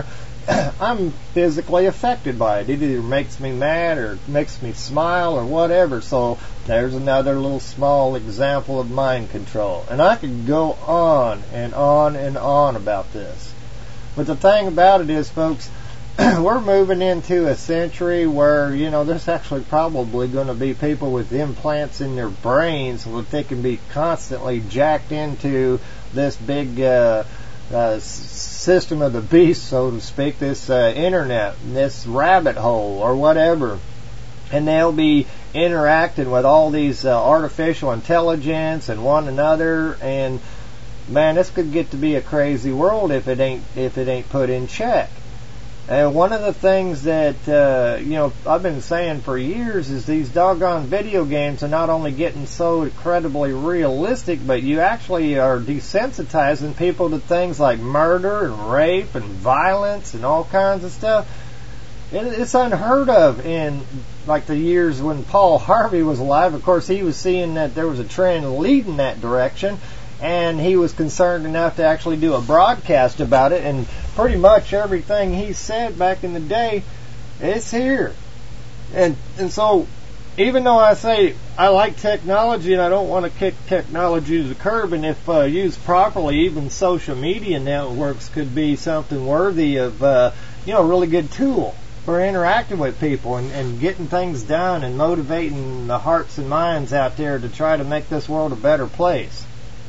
I'm physically affected by it. It either makes me mad or makes me smile or whatever. So there's another little small example of mind control. And I could go on and on and on about this. But the thing about it is, folks, we're moving into a century where, you know, there's actually probably going to be people with implants in their brains that they can be constantly jacked into this big uh, uh, system of the beast, so to speak, this uh, internet, this rabbit hole or whatever. And they'll be interacting with all these uh, artificial intelligence and one another, and man, this could get to be a crazy world if it ain't if it ain't put in check. And one of the things that, uh, you know, I've been saying for years is these doggone video games are not only getting so incredibly realistic, but you actually are desensitizing people to things like murder and rape and violence and all kinds of stuff. It, it's unheard of in, like, the years when Paul Harvey was alive. Of course, he was seeing that there was a trend leading that direction, and he was concerned enough to actually do a broadcast about it, and pretty much everything he said back in the day, it's here. And and so, even though I say I like technology and I don't want to kick technology to the curb, and if uh, used properly, even social media networks could be something worthy of, uh, you know, a really good tool for interacting with people and, and getting things done and motivating the hearts and minds out there to try to make this world a better place.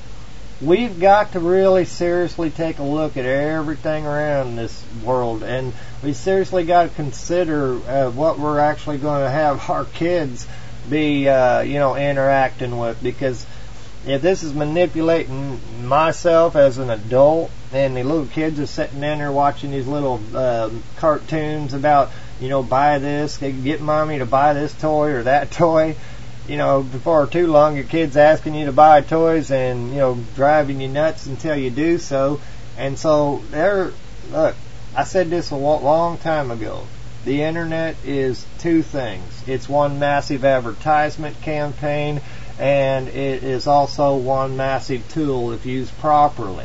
We've got to really seriously take a look at everything around this world, and we seriously got to consider uh, what we're actually going to have our kids be, uh, you know, interacting with. Because if this is manipulating myself as an adult, and the little kids are sitting down there watching these little uh, cartoons about, you know, buy this, get mommy to buy this toy or that toy. You know, before too long, your kid's asking you to buy toys and, you know, driving you nuts until you do so. And so, they're, look, I said this a long time ago. The internet is two things. It's one massive advertisement campaign, and it is also one massive tool if used properly.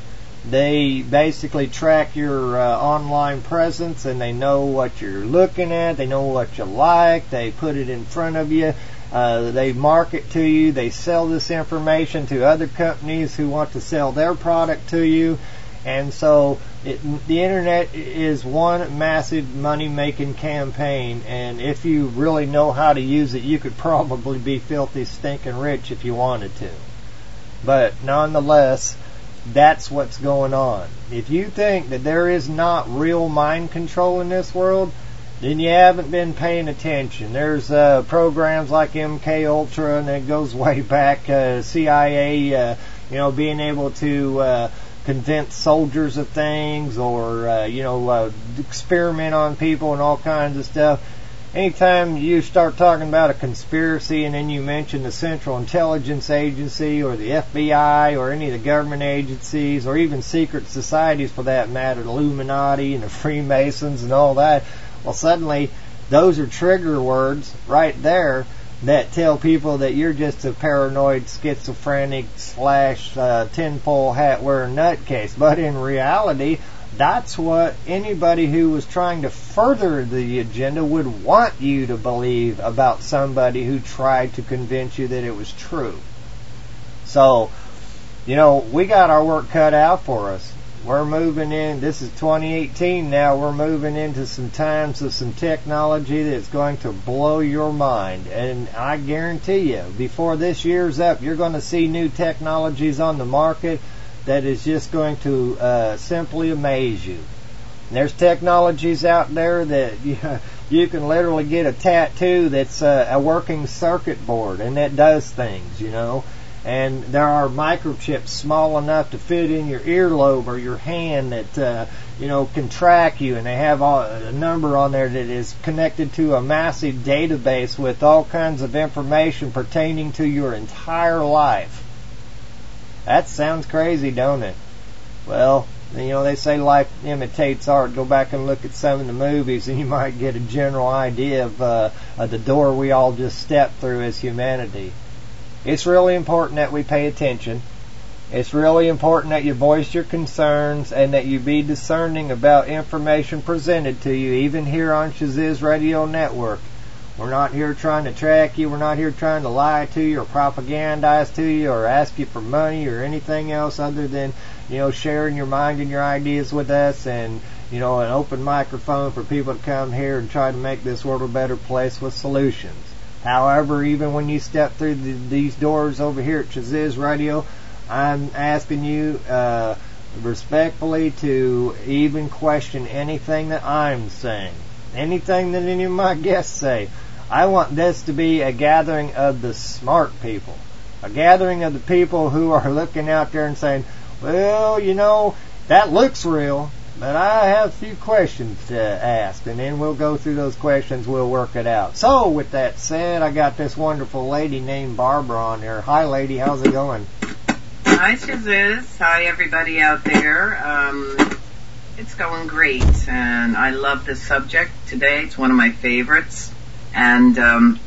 They basically track your uh, online presence, and they know what you're looking at. They know what you like. They put it in front of you. Uh, they market to you. They sell this information to other companies who want to sell their product to you. And so it, the internet is one massive money-making campaign, and if you really know how to use it, you could probably be filthy stinking rich if you wanted to. But nonetheless, that's what's going on. If you think that there is not real mind control in this world, then you haven't been paying attention. There's uh, programs like M K Ultra, and it goes way back, uh, C I A, uh, you know, being able to uh, convince soldiers of things, or, uh, you know, uh, experiment on people and all kinds of stuff. Anytime you start talking about a conspiracy and then you mention the Central Intelligence Agency or the F B I or any of the government agencies or even secret societies for that matter, the Illuminati and the Freemasons and all that, well, suddenly those are trigger words right there that tell people that you're just a paranoid, schizophrenic, slash, uh, tinfoil hat wearing nutcase. But in reality, that's what anybody who was trying to further the agenda would want you to believe about somebody who tried to convince you that it was true. So, you know, we got our work cut out for us. We're moving in, this is twenty eighteen now, we're moving into some times of some technology that's going to blow your mind. And I guarantee you, before this year's up, you're going to see new technologies on the market that is just going to uh, simply amaze you. And there's technologies out there that you, you can literally get a tattoo that's uh, a working circuit board, and that does things, you know. And there are microchips small enough to fit in your earlobe or your hand that, uh, you know, can track you. And they have all, a number on there that is connected to a massive database with all kinds of information pertaining to your entire life. That sounds crazy, don't it? Well, you know, they say life imitates art. Go back and look at some of the movies and you might get a general idea of, uh, of the door we all just stepped through as humanity. It's really important that we pay attention. It's really important that you voice your concerns and that you be discerning about information presented to you, even here on Shaziz Radio Network. We're not here trying to track you. We're not here trying to lie to you or propagandize to you or ask you for money or anything else other than, you know, sharing your mind and your ideas with us, and, you know, an open microphone for people to come here and try to make this world a better place with solutions. However, even when you step through the, these doors over here at Shaziz Radio, I'm asking you uh, respectfully to even question anything that I'm saying, anything that any of my guests say. I want this to be a gathering of the smart people, a gathering of the people who are looking out there and saying, well, you know, that looks real, but I have a few questions to ask, and then we'll go through those questions, we'll work it out. So, with that said, I got this wonderful lady named Barbara on there. Hi, lady, how's it going? Hi, Shaziz. Hi, everybody out there. Um, it's going great, and I love this subject today. It's one of my favorites. And, um,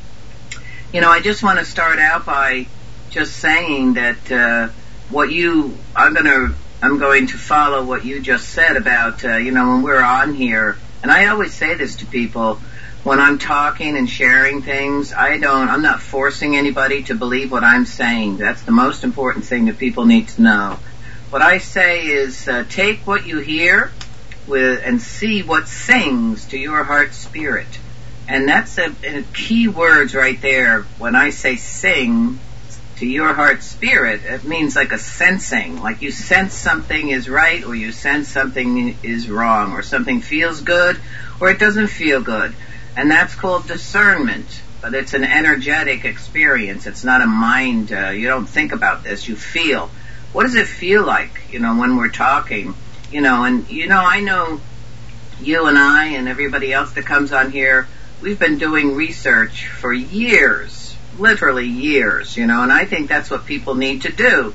you know, I just want to start out by just saying that uh, what you, I'm going to, I'm going to follow what you just said about, uh, you know, when we're on here, and I always say this to people, when I'm talking and sharing things, I don't, I'm not forcing anybody to believe what I'm saying. That's the most important thing that people need to know. What I say is, uh, take what you hear with, and see what sings to your heart spirit. And that's a, a key words right there. When I say sing to your heart spirit, it means like a sensing, like you sense something is right or you sense something is wrong, or something feels good or it doesn't feel good. And that's called discernment, but it's an energetic experience. It's not a mind, uh, you don't think about this, you feel. What does it feel like, you know, when we're talking? You know, and you know, I know you and I and everybody else that comes on here, we've been doing research for years. Literally years, you know, and I think that's what people need to do.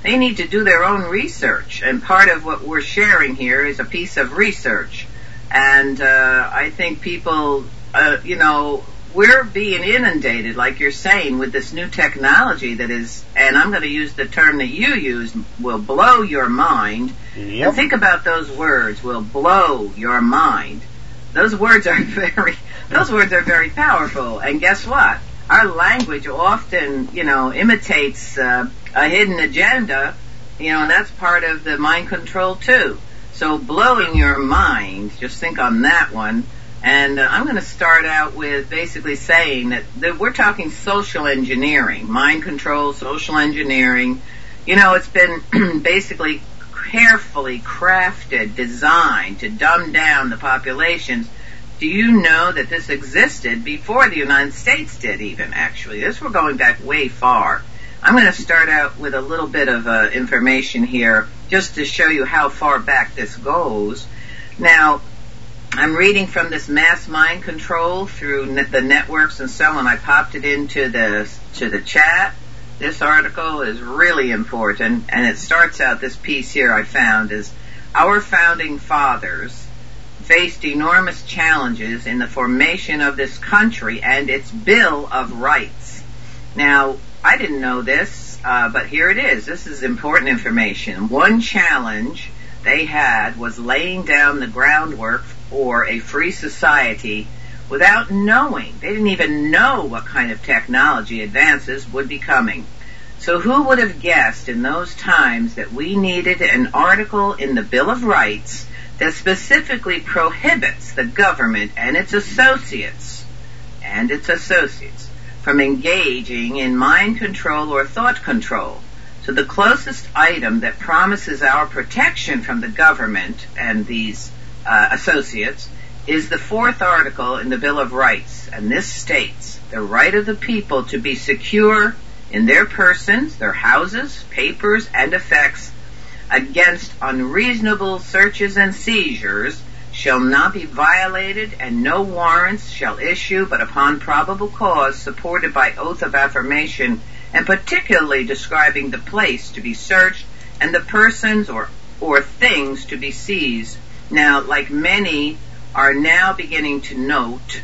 they need to do their own research. And part of what we're sharing here is a piece of research. And uh, I think people, uh, you know, we're being inundated, like you're saying, with this new technology that is, and I'm going to use the term that you used, will blow your mind. Yep. And think about those words, will blow your mind. Those words are very, those words are very powerful. And guess what? Our language often, you know, imitates uh, a hidden agenda, you know, and that's part of the mind control too. So blowing your mind, just think on that one. And uh, I'm going to start out with basically saying that, that we're talking social engineering, mind control, social engineering. You know, it's been basically carefully crafted, designed to dumb down the populations. Do you know that this existed before the United States did even, actually? This we're going back way far. I'm going to start out with a little bit of uh, information here just to show you how far back this goes. Now, I'm reading from this Mass Mind Control through net, the networks and so on. I popped it into the to the chat. This article is really important, and it starts out, this piece here I found is, our founding fathers faced enormous challenges in the formation of this country and its Bill of Rights. Now, I didn't know this, uh, but here it is. This is important information. One challenge they had was laying down the groundwork for a free society without knowing. They didn't even know what kind of technology advances would be coming. So who would have guessed in those times that we needed an article in the Bill of Rights that specifically prohibits the government and its associates, and its associates, from engaging in mind control or thought control. So the closest item that promises our protection from the government and these uh, associates is the fourth article in the Bill of Rights, and this states the right of the people to be secure in their persons, their houses, papers, and effects against unreasonable searches and seizures shall not be violated, and no warrants shall issue but upon probable cause supported by oath of affirmation, and particularly describing the place to be searched and the persons or, or things to be seized. Now, like many are now beginning to note,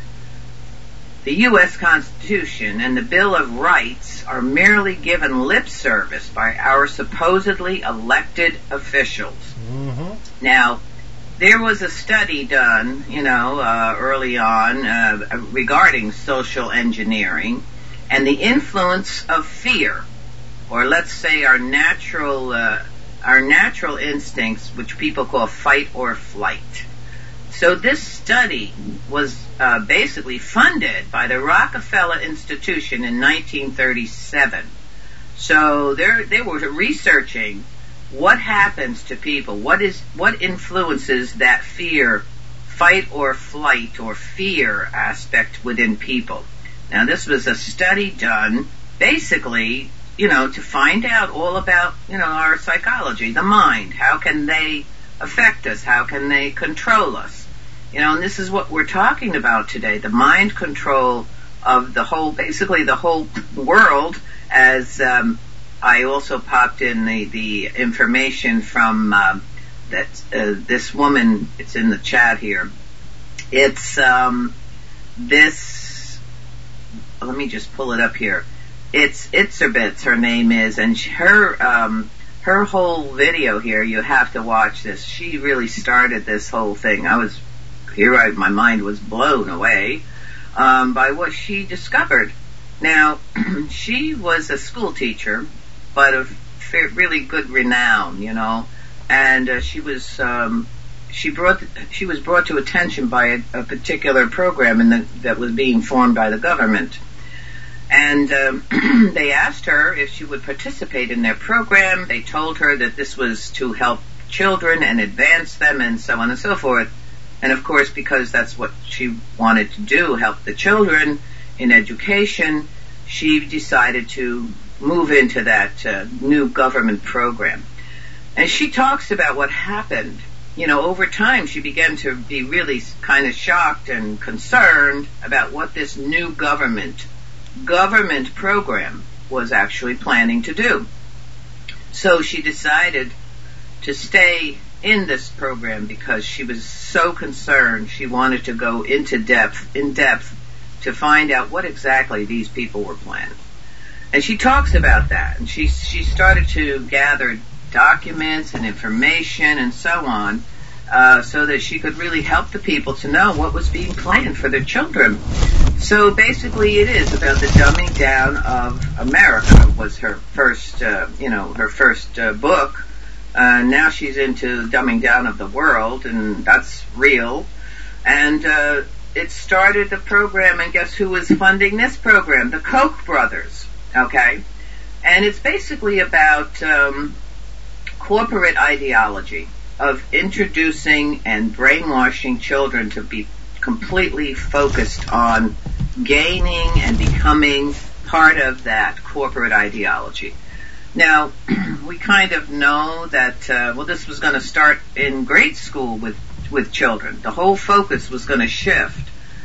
the U S Constitution and the Bill of Rights are merely given lip service by our supposedly elected officials. Mm-hmm. Now, there was a study done, you know, uh, early on uh, regarding social engineering and the influence of fear, or let's say our natural, uh, our natural instincts, which people call fight or flight. So this study was uh, basically funded by the Rockefeller Institution in nineteen thirty-seven. So they were researching what happens to people, what is what influences that fear, fight or flight or fear aspect within people. Now this was a study done basically, you know, to find out all about, you know, our psychology, the mind. How can they affect us? How can they control us? You know, and this is what we're talking about today, the mind control of the whole, basically the whole world, as um, I also popped in the, the information from uh, that uh, this woman, it's in the chat here. It's um, this, let me just pull it up here. It's Itzerbitz, her name is, and her um, her whole video here, you have to watch this. She really started this whole thing. I was Here, I, my mind was blown away um, by what she discovered. Now, she was a school teacher, but of really good renown, you know, and uh, she was um, she brought she was brought to attention by a, a particular program in the, that was being formed by the government, and um, they asked her if she would participate in their program. They told her that this was to help children and advance them, and so on and so forth. And of course, because that's what she wanted to do, help the children in education, she decided to move into that uh, new government program. And she talks about what happened. You know, over time, she began to be really kind of shocked and concerned about what this new government, government program was actually planning to do. So she decided to stay in this program because she was so concerned. She wanted to go into depth, in depth, to find out what exactly these people were planning. And she talks about that, and she she started to gather documents and information and so on, uh, so that she could really help the people to know what was being planned for their children. So basically, it is about the dumbing down of America. Was her first, uh, you know, her first uh, book. Uh, now she's into dumbing down of the world, and that's real. And uh, it started the program, and guess who was funding this program? The Koch brothers. Okay, and it's basically about um, corporate ideology of introducing and brainwashing children to be completely focused on gaining and becoming part of that corporate ideology. Now, we kind of know that, uh, well, this was going to start in grade school with, with children. The whole focus was going to shift.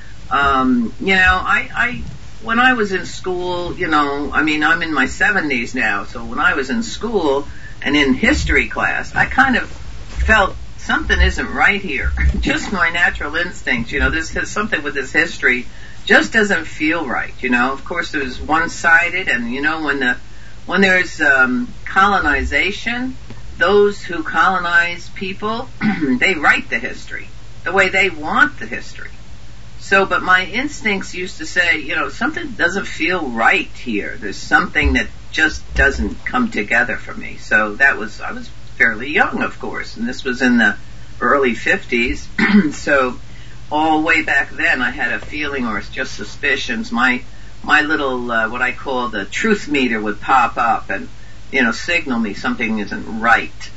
Um, you know, I... I When I was in school, you know, I mean, I'm in my seventies now, so when I was in school and in history class, I kind of felt something isn't right here. Just my natural instinct, you know, this has something with this history just doesn't feel right, you know. Of course, it was one-sided, and, you know, when the when there's um, colonization, those who colonize people, they write the history the way they want the history. So, but my instincts used to say, you know, something doesn't feel right here. There's something that just doesn't come together for me. So that was, I was fairly young, of course, and this was in the early fifties. So all way back then I had a feeling or just suspicions. My, my little, uh, what I call the truth meter would pop up and, you know, signal me something isn't right.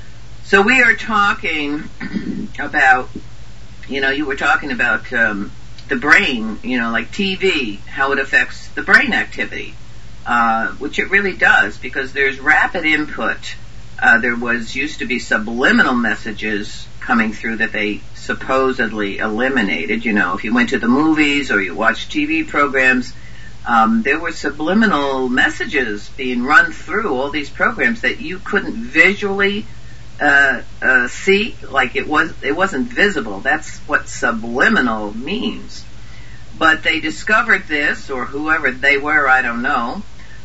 So we are talking about, you know, you were talking about, um, the brain, you know, like T V, how it affects the brain activity, uh, which it really does, because there's rapid input. Uh, there was used to be subliminal messages coming through that they supposedly eliminated. You know, if you went to the movies or you watched T V programs, um, there were subliminal messages being run through all these programs that you couldn't visually Uh, uh, see, like it was, it wasn't visible. That's what subliminal means. But they discovered this, or whoever they were, I don't know,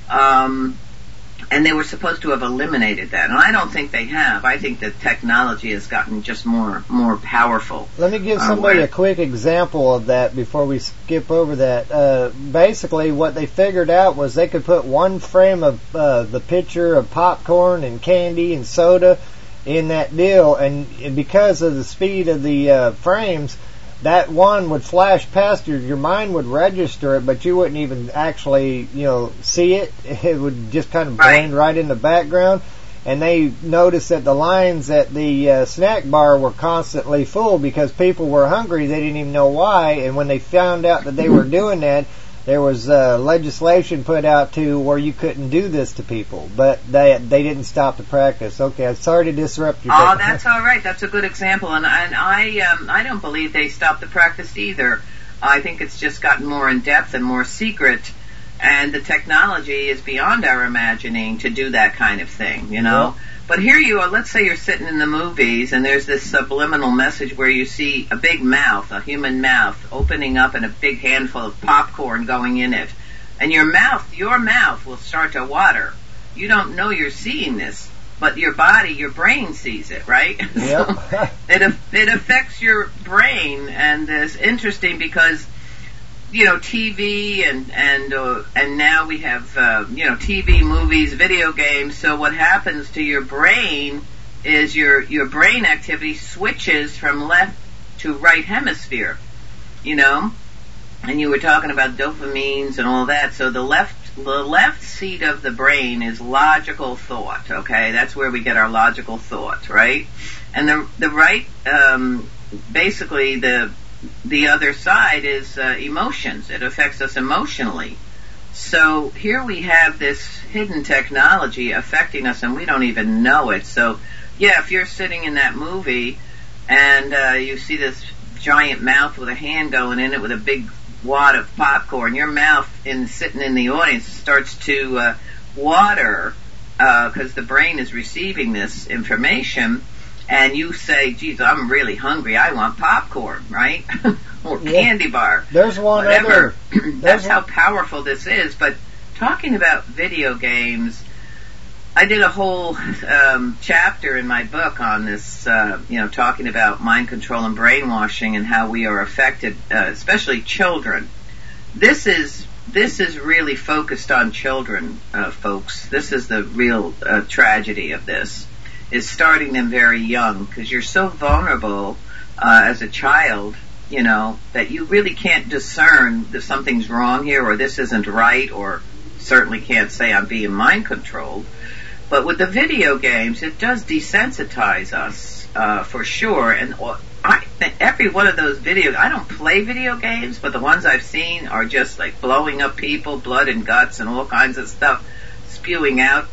um, and they were supposed to have eliminated that. And I don't think they have. I think that technology has gotten just more, more powerful. Let me give somebody uh, a quick example of that before we skip over that. Uh, basically, what they figured out was they could put one frame of uh, the picture of popcorn and candy and soda in that deal, and because of the speed of the uh, frames, that one would flash past you. Your mind would register it, but you wouldn't even actually, you know, see it. It would just kind of blend right in the background. And they noticed that the lines at the uh, snack bar were constantly full because people were hungry. They didn't even know why. And when they found out that they were doing that, there was uh, legislation put out to where you couldn't do this to people, but they they didn't stop the practice. Okay, I'm sorry to disrupt you. Oh, that's all right. That's a good example, and, and I um, I don't believe they stopped the practice either. I think it's just gotten more in depth and more secret, and the technology is beyond our imagining to do that kind of thing, you know. Yeah. But here you are, let's say you're sitting in the movies and there's this subliminal message where you see a big mouth, a human mouth, opening up and a big handful of popcorn going in it. And your mouth, your mouth will start to water. You don't know you're seeing this, but your body, your brain sees it, right? Yep. So it, it affects your brain, and it's interesting because, you know, T V and and uh, and now we have uh, you know, T V, movies, video games. So what happens to your brain is your your brain activity switches from left to right hemisphere, you know. And you were talking about dopamines and all that. So the left the left seat of the brain is logical thought. Okay, that's where we get our logical thought, right? And the the right, um, basically the The other side is uh, emotions. It affects us emotionally. So here we have this hidden technology affecting us, and we don't even know it. So, yeah, if you're sitting in that movie and uh, you see this giant mouth with a hand going in it with a big wad of popcorn, your mouth, in sitting in the audience, starts to uh, water because uh, the brain is receiving this information, and you say, geez, I'm really hungry, I want popcorn, right? Or Yeah. candy bar. There's one whatever. other. That's how powerful this is. But talking about video games, I did a whole um, chapter in my book on this, uh, you know, talking about mind control and brainwashing and how we are affected, uh, especially children. This is this is really focused on children, uh, folks. This is the real uh, tragedy of this, is starting them very young, because you're so vulnerable uh, as a child, you know, that you really can't discern if something's wrong here or this isn't right, or certainly can't say I'm being mind controlled. But with the video games, it does desensitize us, uh, for sure. And I think every one of those video, I don't play video games, but the ones I've seen are just like blowing up people, blood and guts and all kinds of stuff spewing out.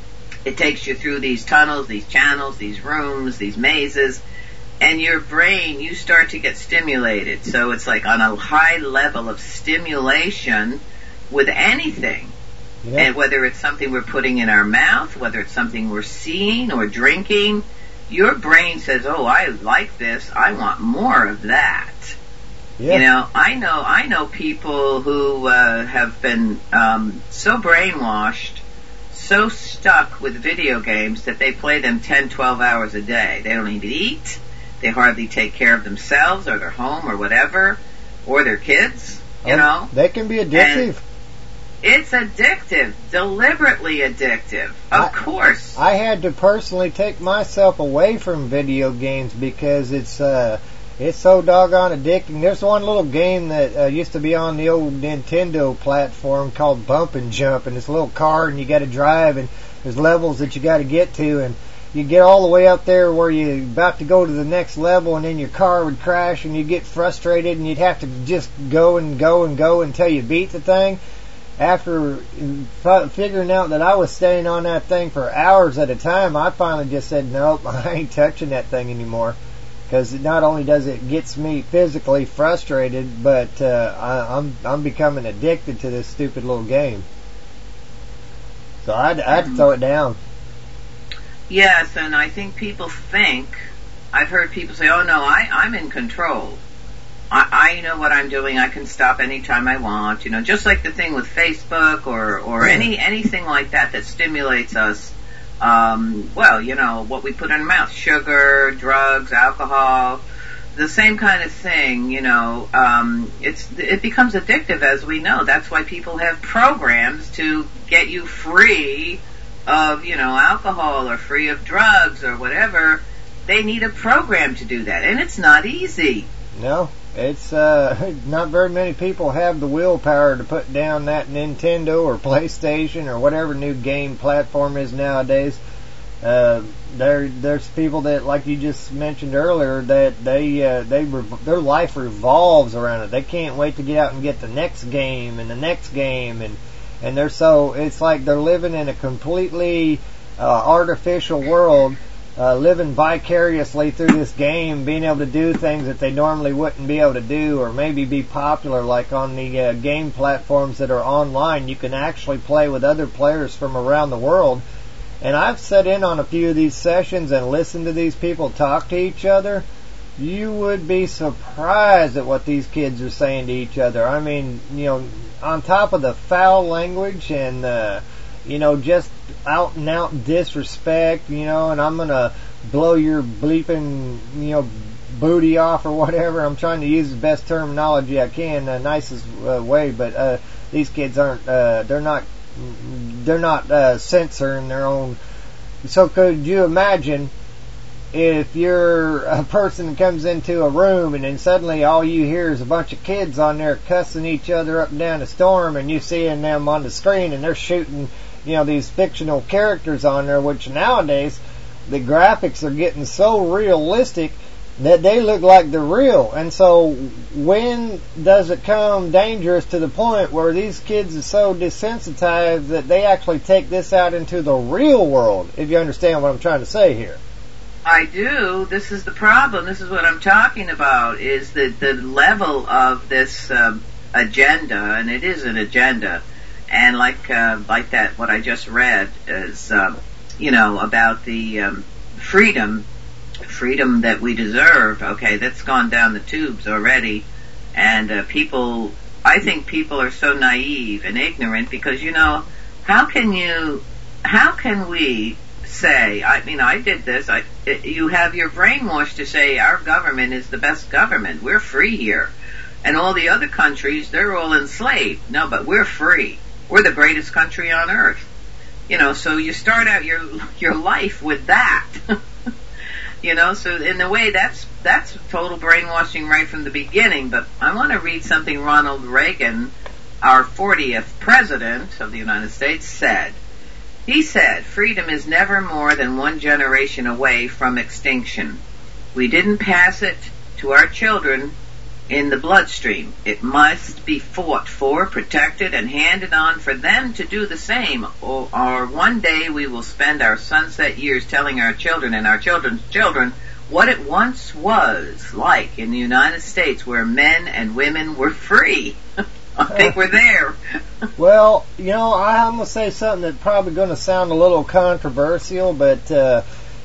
It takes you through these tunnels, these channels, these rooms, these mazes, and your brain, you start to get stimulated. So it's like on a high level of stimulation with anything. Yeah. And whether it's something we're putting in our mouth, whether it's something we're seeing or drinking, your brain says, oh, I like this, I want more of that. Yeah. You know, I know I know people who uh, have been um, so brainwashed, so stuck with video games that they play them ten, twelve hours a day. They don't even eat, they hardly take care of themselves or their home or whatever, or their kids, you um, know. They can be addictive. And it's addictive, deliberately addictive, of I, course. I had to personally take myself away from video games because it's uh, it's so doggone addicting. There's one little game that uh, used to be on the old Nintendo platform called Bump and Jump, and it's a little car and you got to drive, and there's levels that you got to get to, and you get all the way up there where you're about to go to the next level, and then your car would crash and you get frustrated and you'd have to just go and go and go until you beat the thing. After f- figuring out that I was staying on that thing for hours at a time, I finally just said, nope, I ain't touching that thing anymore. Because not only does it gets me physically frustrated, but uh, I, I'm I'm becoming addicted to this stupid little game. So I had, I had to throw it down. Yes, and I think people think, I've heard people say, oh no, I, I'm in control. I, I know what I'm doing. I can stop anytime I want. You know, just like the thing with Facebook or or yeah. any anything like that that stimulates us. Um, well, you know, what we put in our mouth: sugar, drugs, alcohol, the same kind of thing. You know, um, it's it becomes addictive, as we know. That's why people have programs to get you free of, you know, alcohol or free of drugs or whatever. They need a program to do that, and it's not easy. No. It's, uh, not very many people have the willpower to put down that Nintendo or PlayStation or whatever new game platform is nowadays. Uh, there, there's people that, like you just mentioned earlier, that they, uh, they, rev- their life revolves around it. They can't wait to get out and get the next game and the next game, and, and they're so, it's like they're living in a completely, uh, artificial world. Uh, living vicariously through this game, being able to do things that they normally wouldn't be able to do, or maybe be popular, like on the uh, game platforms that are online. You can actually play with other players from around the world. And I've sat in on a few of these sessions and listened to these people talk to each other. You would be surprised at what these kids are saying to each other. I mean, you know, on top of the foul language and uh, you know, just out and out disrespect, you know, and I'm gonna blow your bleeping, you know, booty off or whatever. I'm trying to use the best terminology I can, the nicest uh, way, but uh, these kids aren't, uh, they're not, they're not uh, censoring their own. So could you imagine if you're a person that comes into a room and then suddenly all you hear is a bunch of kids on there cussing each other up and down a storm, and you seeing them on the screen and they're shooting, you know, these fictional characters on there, which nowadays the graphics are getting so realistic that they look like they're real. And so when does it come dangerous to the point where these kids are so desensitized that they actually take this out into the real world, if you understand what I'm trying to say here? I do. This is the problem. This is what I'm talking about, is the, the level of this um, agenda, and it is an agenda. and like uh, like that, what I just read is, uh, you know, about the um, freedom, freedom that we deserve. Okay, that's gone down the tubes already, and uh, people. I think people are so naive and ignorant because, you know, how can you, how can we say, I mean, I did this, I, it, you have your brainwash to say our government is the best government, we're free here. And all the other countries, they're all enslaved. No, but we're free. We're the greatest country on earth. You know, so you start out your your life with that. You know, so in a way that's that's total brainwashing right from the beginning. But I want to read something Ronald Reagan, our fortieth president of the United States, said. He said, freedom is never more than one generation away from extinction. We didn't pass it to our children in the bloodstream. It must be fought for, protected, and handed on for them to do the same, or, or one day we will spend our sunset years telling our children and our children's children what it once was like in the United States, where men and women were free. I think we're there. Well, you know, I'm going to say something that's probably going to sound a little controversial, but uh,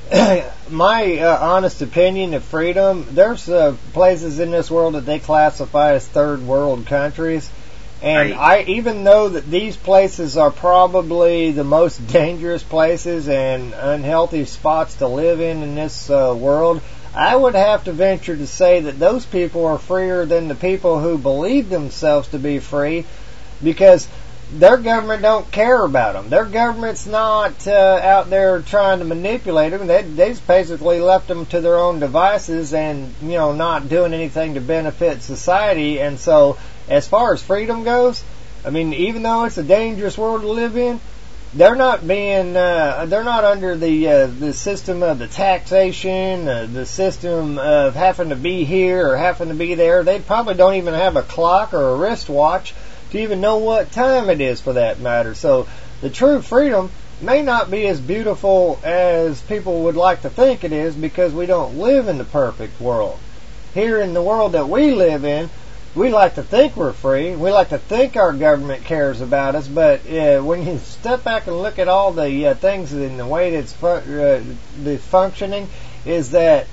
my uh, honest opinion of freedom, there's uh, places in this world that they classify as third world countries. And right. I, even though that these places are probably the most dangerous places and unhealthy spots to live in in this uh, world, I would have to venture to say that those people are freer than the people who believe themselves to be free, because their government don't care about them. Their government's not uh, out there trying to manipulate them. They, they just basically left them to their own devices and, you know, not doing anything to benefit society. And so, as far as freedom goes, I mean, even though it's a dangerous world to live in, they're not being, uh, they're not under the, uh, the system of the taxation, uh, the system of having to be here or having to be there. They probably don't even have a clock or a wristwatch to even know what time it is, for that matter. So the true freedom may not be as beautiful as people would like to think it is, because we don't live in the perfect world. Here in the world that we live in, we like to think we're free. We like to think our government cares about us, but uh, when you step back and look at all the uh, things in the way that's fu- uh, the functioning, is that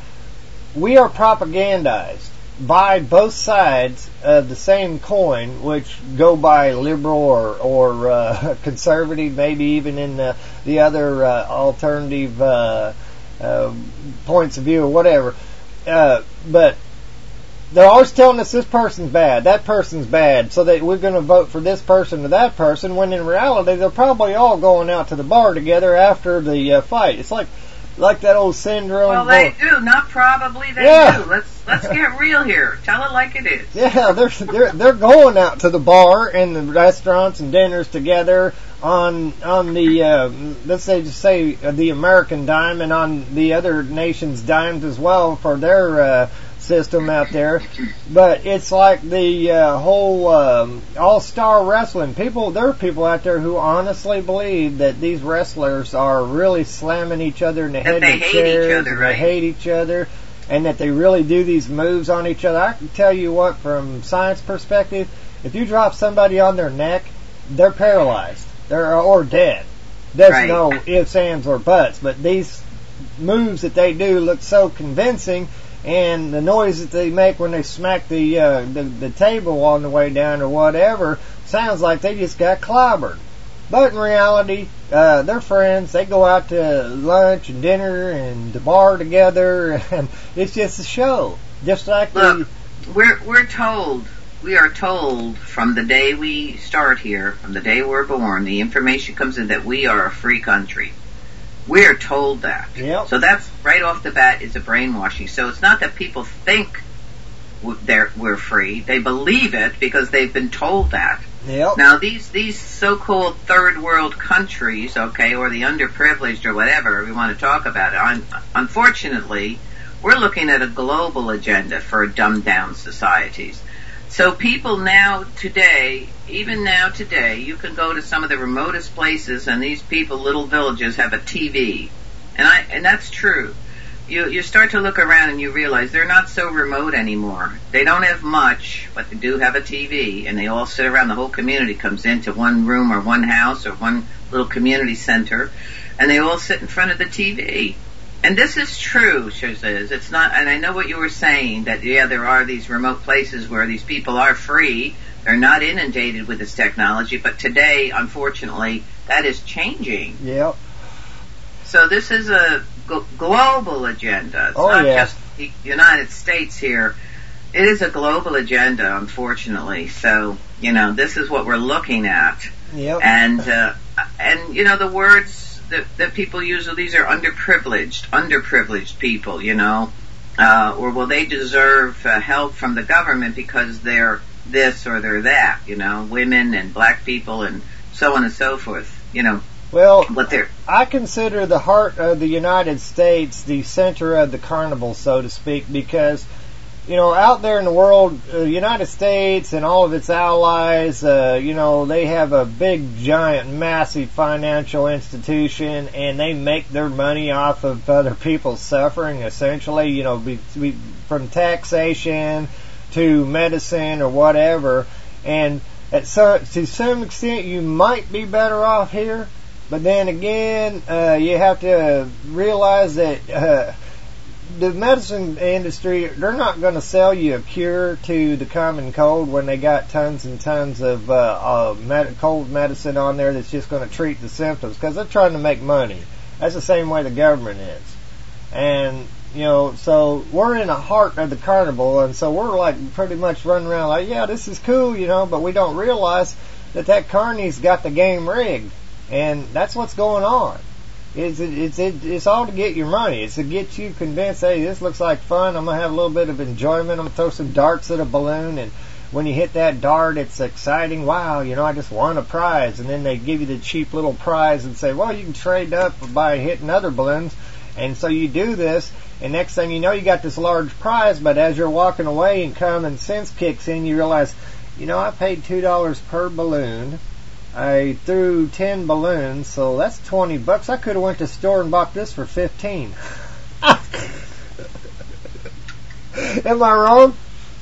we are propagandized by both sides of the same coin, which go by liberal or, or uh, conservative, maybe even in the, the other uh, alternative uh, uh, points of view or whatever. Uh, but they're always telling us this person's bad, that person's bad, so that we're going to vote for this person or that person, when in reality they're probably all going out to the bar together after the uh, fight. It's like like that old syndrome. Well, they do, not probably, they yeah. do. Let's let's get real here. Tell it like it is. Yeah, they're they're they're going out to the bar and the restaurants and dinners together on on the uh, let's say just say uh, the American dime, and on the other nations' dimes as well for their uh, system out there. But it's like the uh, whole um, all-star wrestling. People, there are people out there who honestly believe that these wrestlers are really slamming each other in the that head they with hate chairs, each other, and right? they hate each other, and that they really do these moves on each other. I can tell you what, from science perspective, if you drop somebody on their neck, they're paralyzed. They're or dead. There's right. no ifs, ands, or buts. But these moves that they do look so convincing, and the noise that they make when they smack the, uh, the the table on the way down or whatever sounds like they just got clobbered. But in reality, uh, they're friends. They go out to lunch and dinner and the bar together, and it's just a show. Just like Look, the, we're we're told, we are told from the day we start here, from the day we're born, the information comes in that we are a free country. We're told that. Yep. So that's right off the bat is a brainwashing. So it's not that people think they're, we're free. They believe it because they've been told that. Yep. Now these these so-called third world countries, okay, or the underprivileged or whatever we want to talk about it, un- unfortunately, we're looking at a global agenda for dumbed down societies. So people now today, even now today, you can go to some of the remotest places and these people, little villages, have a T V. And I, and that's true. you, you start to look around and you realize they're not so remote anymore. They don't have much, but they do have a T V, and they all sit around. The whole community comes into one room or one house or one little community center, and they all sit in front of the T V. And this is true, she says. It's not, and I know what you were saying, that, yeah, there are these remote places where these people are free. They're not inundated with this technology, but today, unfortunately, that is changing. Yep. So this is a g- global agenda. It's oh, not yeah. just the United States here. It is a global agenda, unfortunately. So, you know, this is what we're looking at. Yep. And, uh, and you know, the words that, that people use, these are underprivileged, underprivileged people, you know, uh, or well, they deserve uh, help from the government because they're this or they're that, you know, women and black people and so on and so forth, you know. Well, what they're I consider the heart of the United States the center of the carnival, so to speak, because, you know, out there in the world, the uh, United States and all of its allies, uh, you know, they have a big, giant, massive financial institution, and they make their money off of other people's suffering, essentially, you know, be, be, from taxation to medicine or whatever. And at some, to some extent, you might be better off here. But then again, uh, you have to realize that uh, the medicine industry, they're not going to sell you a cure to the common cold when they got tons and tons of uh, uh, med- cold medicine on there that's just going to treat the symptoms, because they're trying to make money. That's the same way the government is. And, you know, so we're in the heart of the carnival, and so we're like pretty much running around like, yeah, this is cool, you know, but we don't realize that that carny's got the game rigged. And that's what's going on. It's it's it's all to get your money. It's to get you convinced, hey, this looks like fun. I'm going to have a little bit of enjoyment. I'm going to throw some darts at a balloon. And when you hit that dart, it's exciting. Wow, you know, I just won a prize. And then they give you the cheap little prize and say, well, you can trade up by hitting other balloons. And so you do this. And next thing you know, you got this large prize. But as you're walking away and common sense kicks in, you realize, you know, I paid two dollars per balloon. I threw ten balloons, so that's twenty bucks. I could have went to the store and bought this for fifteen. Am I wrong?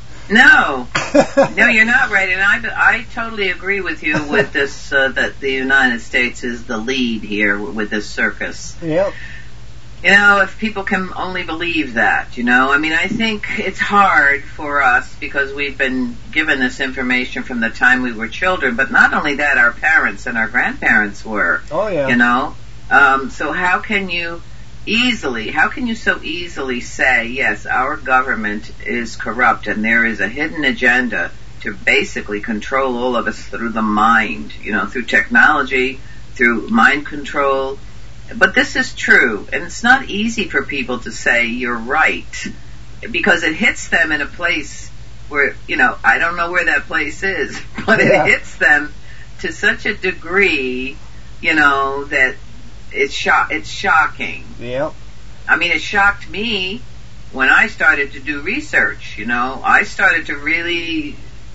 No, no, you're not right, and I, I totally agree with you with this uh, that the United States is the lead here with this circus. Yep. You know, if people can only believe that, you know, I mean, I think it's hard for us because we've been given this information from the time we were children, but not only that, our parents and our grandparents were. Oh, yeah. You know, um, so how can you easily, how can you so easily say, yes, our government is corrupt and there is a hidden agenda to basically control all of us through the mind, you know, through technology, through mind control. But this is true, and it's not easy for people to say you're right, because it hits them in a place where, you know, I don't know where that place is, but yeah. It hits them to such a degree, you know, that it's sho- it's shocking. Yep. I mean, it shocked me when I started to do research, you know. I started to really,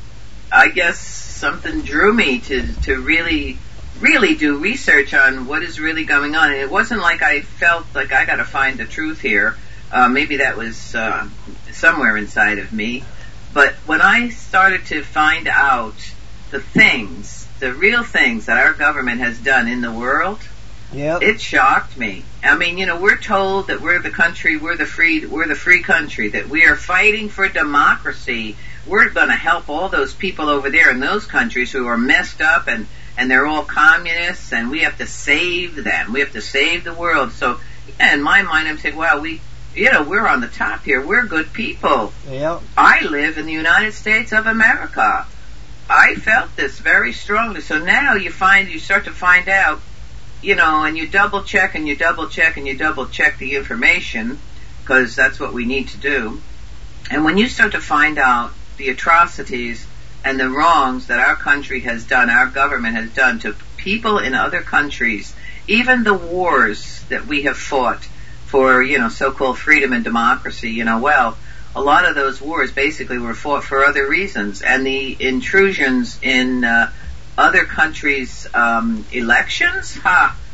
I guess something drew me to, to really... really do research on what is really going on. And it wasn't like I felt like I got to find the truth here. Uh, maybe that was uh, somewhere inside of me. But when I started to find out the things, the real things that our government has done in the world, yep. It shocked me. I mean, you know, we're told that we're the country, we're the free, we're the free country, that we are fighting for democracy. We're going to help all those people over there in those countries who are messed up and and they're all communists, and we have to save them. We have to save the world. So, yeah, in my mind, I'm saying, wow, we, you know, we're on the top here. We're good people. Yeah. I live in the United States of America. I felt this very strongly. So now you find, you start to find out, you know, and you double check and you double check and you double check the information, because that's what we need to do. And when you start to find out the atrocities and the wrongs that our country has done, our government has done to people in other countries, even the wars that we have fought for, you know, so-called freedom and democracy, you know, well, a lot of those wars basically were fought for other reasons. And the intrusions in uh, other countries' um, elections, ha,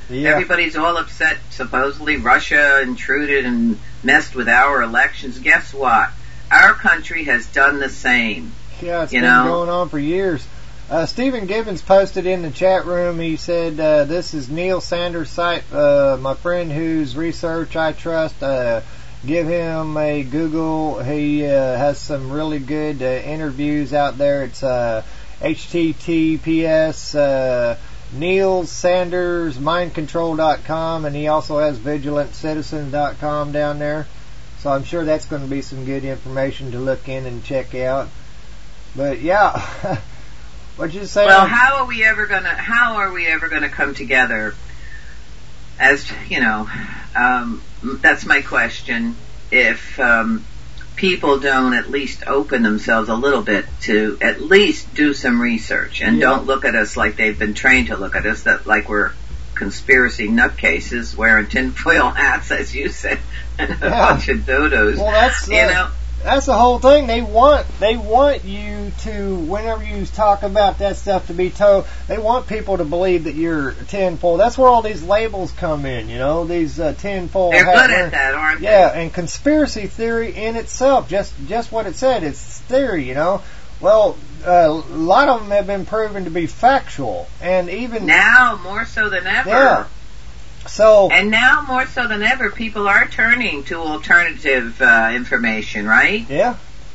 Yeah. Everybody's all upset. Supposedly Russia intruded and messed with our elections. Guess what? Our country has done the same. Yeah, it's you been know? going on for years. Uh, Stephen Gibbons posted in the chat room, he said, uh, this is Neil Sanders' site, uh, my friend whose research I trust, uh, give him a Google. He uh, has some really good uh, interviews out there. It's uh, H T T P S uh, Neil Sanders Mind Control dot com, and he also has Vigilant Citizen dot com down there. So I'm sure that's going to be some good information to look in and check out. But yeah. What you say? Well, how are we ever gonna? How are we ever gonna come together? As you know, um, that's my question. If um, people don't at least open themselves a little bit to at least do some research and yeah. don't look at us like they've been trained to look at us, that like we're conspiracy nutcases wearing tinfoil hats, as you said, and a yeah. bunch of dodos. Well, that's you uh, know. That's the whole thing. They want they want you to, whenever you talk about that stuff, to be told. They want people to believe that you're tinfoil. That's where all these labels come in, you know, these uh, tinfoil. They're good at that, aren't they? Yeah, and conspiracy theory in itself, just just what it said, it's theory, you know. Well, uh, a lot of them have been proven to be factual, and even now more so than ever. Yeah. So, and now more so than ever, people are turning to alternative uh, information, right? Yeah.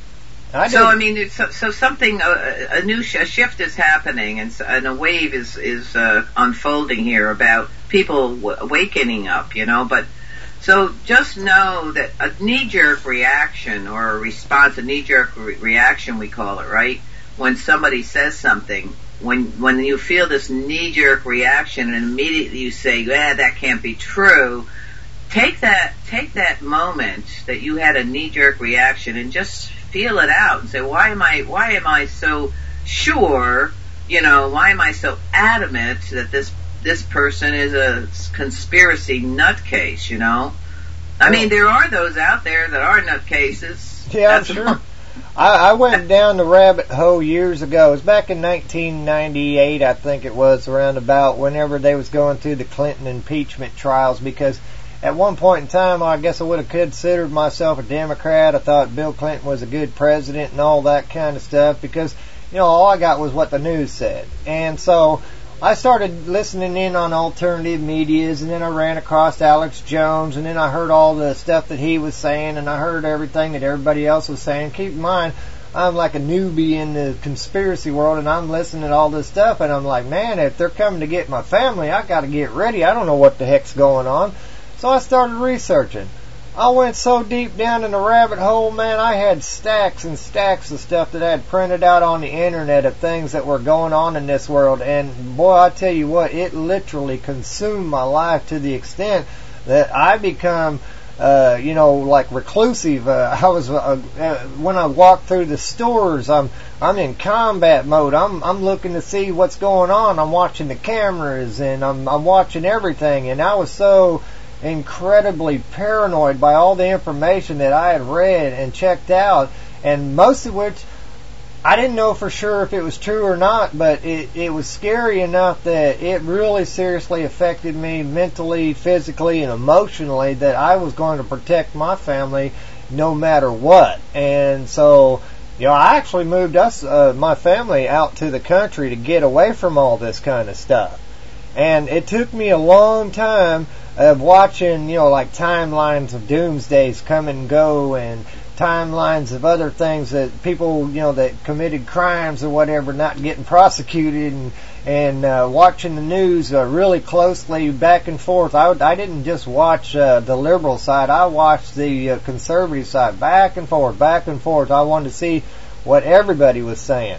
I so I mean, it's, so, so something uh, a new sh- a shift is happening, and, and a wave is is uh, unfolding here about people w- wakening up, you know. But so just know that a knee-jerk reaction or a response, a knee-jerk re- reaction, we call it, right? When somebody says something. When when you feel this knee-jerk reaction and immediately you say, "Yeah, that can't be true," take that take that moment that you had a knee-jerk reaction and just feel it out and say, "Why am I why am I so sure? You know, why am I so adamant that this this person is a conspiracy nutcase?" You know, I mean, there are those out there that are nutcases. Yeah, I'm sure. I, I went down the rabbit hole years ago. It was back in nineteen ninety-eight, I think it was, around about whenever they was going through the Clinton impeachment trials, because at one point in time, I guess I would have considered myself a Democrat. I thought Bill Clinton was a good president and all that kind of stuff, because, you know, all I got was what the news said. And so I started listening in on alternative medias, and then I ran across Alex Jones, and then I heard all the stuff that he was saying, and I heard everything that everybody else was saying. Keep in mind, I'm like a newbie in the conspiracy world, and I'm listening to all this stuff, and I'm like, man, if they're coming to get my family, I got to get ready. I don't know what the heck's going on. So I started researching. I went so deep down in the rabbit hole, man, I had stacks and stacks of stuff that I had printed out on the internet of things that were going on in this world. And boy, I tell you what, it literally consumed my life to the extent that I become, uh, you know, like reclusive. Uh, I was, uh, uh, when I walk through the stores, I'm, I'm in combat mode. I'm, I'm looking to see what's going on. I'm watching the cameras, and I'm, I'm watching everything. And I was so incredibly paranoid by all the information that I had read and checked out, and most of which I didn't know for sure if it was true or not, but it, it was scary enough that it really seriously affected me mentally, physically, and emotionally, that I was going to protect my family no matter what. And so, you know, I actually moved us, uh, my family, out to the country to get away from all this kind of stuff. And it took me a long time of watching, you know, like timelines of doomsdays come and go, and timelines of other things that people, you know, that committed crimes or whatever, not getting prosecuted, and and uh, watching the news uh, really closely back and forth. I, I didn't just watch uh, the liberal side. I watched the uh, conservative side back and forth, back and forth. I wanted to see what everybody was saying.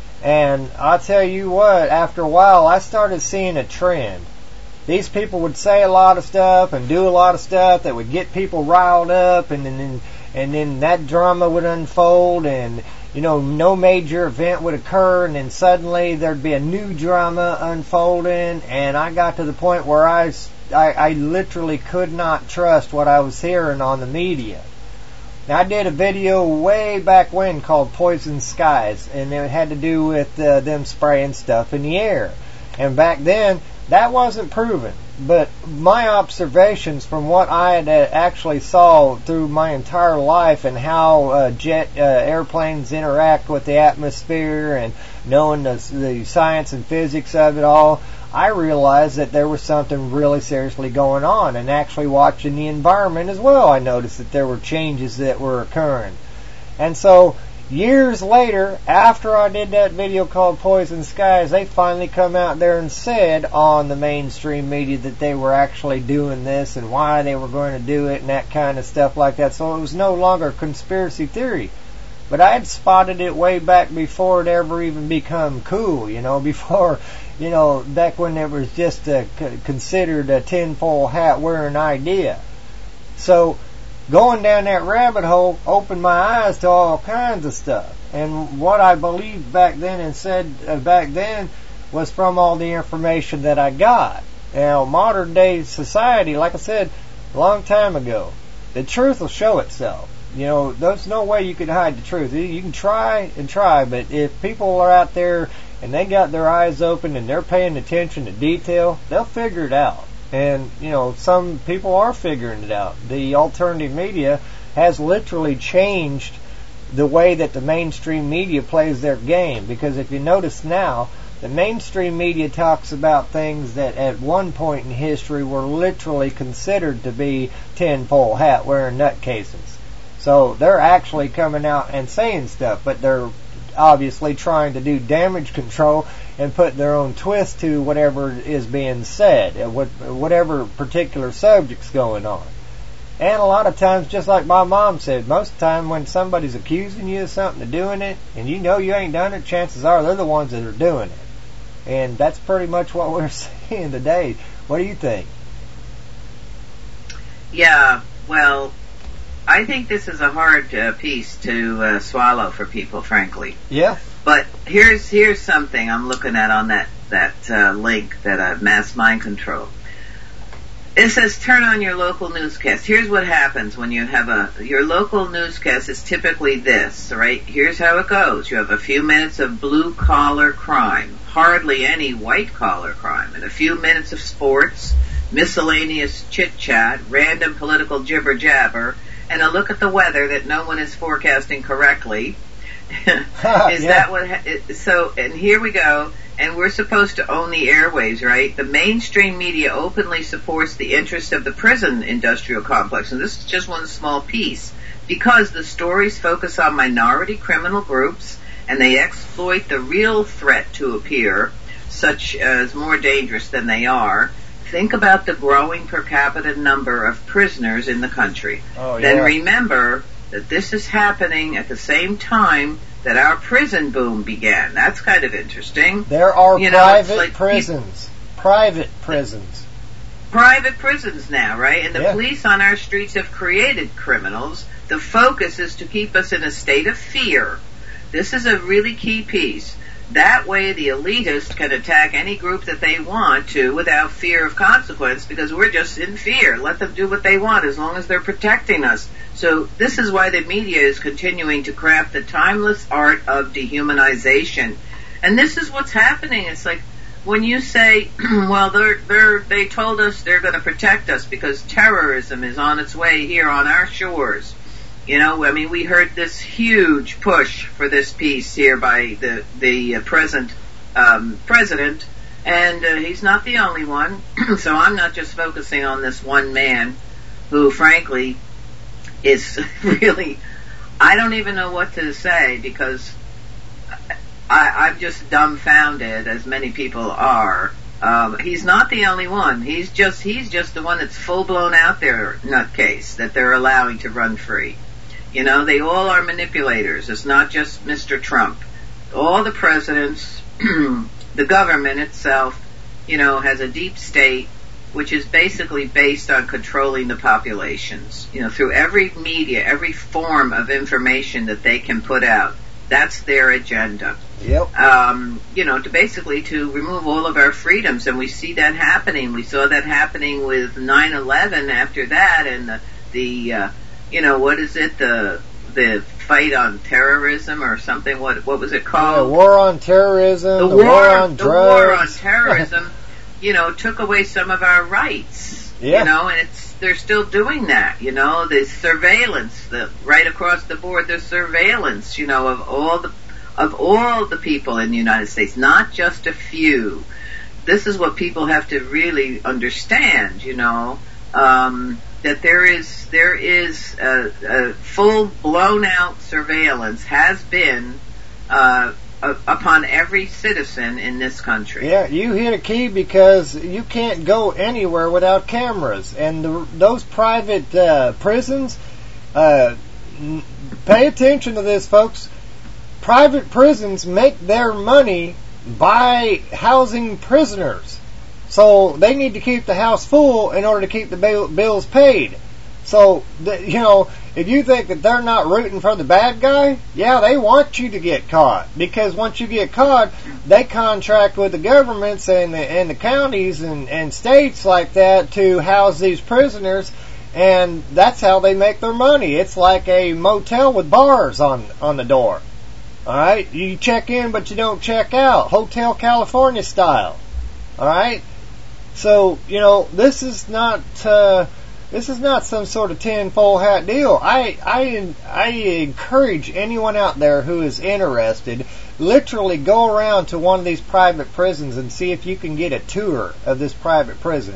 And I'll tell you what, after a while, I started seeing a trend. These people would say a lot of stuff and do a lot of stuff that would get people riled up, and then and then that drama would unfold, and, you know, no major event would occur, and then suddenly there'd be a new drama unfolding, and I got to the point where I, I, I literally could not trust what I was hearing on the media. Now, I did a video way back when called Poison Skies, and it had to do with uh, them spraying stuff in the air. And back then, that wasn't proven. but my observations from what I had uh, actually saw through my entire life and how uh, jet uh, airplanes interact with the atmosphere and knowing the, the science and physics of it all, I realized that there was something really seriously going on. And actually watching the environment as well, I noticed that there were changes that were occurring. And so years later, after I did that video called Poison Skies, they finally come out there and said on the mainstream media that they were actually doing this and why they were going to do it and that kind of stuff like that. So it was no longer a conspiracy theory. But I had spotted it way back before it ever even become cool, you know, before, you know, back when it was just a, considered a tinfoil hat wearing idea. So going down that rabbit hole opened my eyes to all kinds of stuff. And what I believed back then and said uh, back then was from all the information that I got. Now, modern day society, like I said a long time ago, the truth will show itself. You know, there's no way you can hide the truth. You can try and try, but if people are out there and they got their eyes open and they're paying attention to detail, they'll figure it out. And, you know, some people are figuring it out. The alternative media has literally changed the way that the mainstream media plays their game. Because if you notice now, the mainstream media talks about things that at one point in history were literally considered to be tinfoil hat wearing nutcases. So they're actually coming out and saying stuff, but they're obviously trying to do damage control and put their own twist to whatever is being said, whatever particular subject's going on. And a lot of times, just like my mom said, most of the time when somebody's accusing you of something of doing it, and you know you ain't done it, chances are they're the ones that are doing it. And that's pretty much what we're seeing today. What do you think? Yeah, well, I think this is a hard uh, piece to uh, swallow for people, frankly. Yeah. But here's here's something I'm looking at on that that uh, link that uh, Mass Mind Control. It says turn on your local newscast. Here's what happens when you have a your local newscast is typically this, right? Here's how it goes. You have a few minutes of blue collar crime, hardly any white collar crime, and a few minutes of sports, miscellaneous chit chat, random political jibber jabber, and a look at the weather that no one is forecasting correctly. Is yeah. that what? Ha- so, and here we go. And we're supposed to own the airwaves, right? The mainstream media openly supports the interests of the prison industrial complex, and this is just one small piece, because the stories focus on minority criminal groups, and they exploit the real threat to appear, such as more dangerous than they are. Think about the growing per capita number of prisoners in the country. Oh, yeah. Then remember that this is happening at the same time that our prison boom began. That's kind of interesting. There are you know, private like prisons. Private prisons. Private prisons now, right? And the yeah. police on our streets have created criminals. The focus is to keep us in a state of fear. This is a really key piece. That way the elitists can attack any group that they want to without fear of consequence, because we're just in fear. Let them do what they want as long as they're protecting us. So this is why the media is continuing to craft the timeless art of dehumanization. And this is what's happening. It's like when you say, well, they're, they're, they told us they're going to protect us because terrorism is on its way here on our shores. You know, I mean, we heard this huge push for this piece here by the the uh, present um, president, and uh, he's not the only one. So I'm not just focusing on this one man, who, frankly, is really, I don't even know what to say, because I, I'm just dumbfounded, as many people are. Um, he's not the only one. He's just he's just the one that's full blown out there nutcase that they're allowing to run free. You know, they all are manipulators. It's not just Mister Trump. All the presidents, the government itself, you know, has a deep state, which is basically based on controlling the populations. You know, through every media, every form of information that they can put out. That's their agenda. Yep. Um, you know, to basically to remove all of our freedoms, and we see that happening. We saw that happening with nine eleven after that, and the, the uh, you know, what is it, the the fight on terrorism or something? What what was it called? The war on terrorism. The, the war, war on the drugs. war on terrorism. you know, took away some of our rights. Yeah. You know, and it's they're still doing that. You know, there's surveillance, the right across the board. There's surveillance, you know, of all the of all the people in the United States, not just a few. This is what people have to really understand. You know, um, that there is there is a, a full blown out surveillance has been. Uh, upon every citizen in this country. Yeah, you hit a key because you can't go anywhere without cameras. And the, those private uh, prisons, uh, n- pay attention to this, folks. Private prisons make their money by housing prisoners. So they need to keep the house full in order to keep the bill- bills paid. So, the, you know, if you think that they're not rooting for the bad guy, yeah, they want you to get caught. Because once you get caught, they contract with the governments and the, and the counties and, and states like that to house these prisoners, and that's how they make their money. It's like a motel with bars on, on the door. Alright? You check in, but you don't check out. Hotel California style. Alright? So, you know, this is not... Uh, This is not some sort of tin-foil hat deal. I, I, I encourage anyone out there who is interested, literally go around to one of these private prisons and see if you can get a tour of this private prison.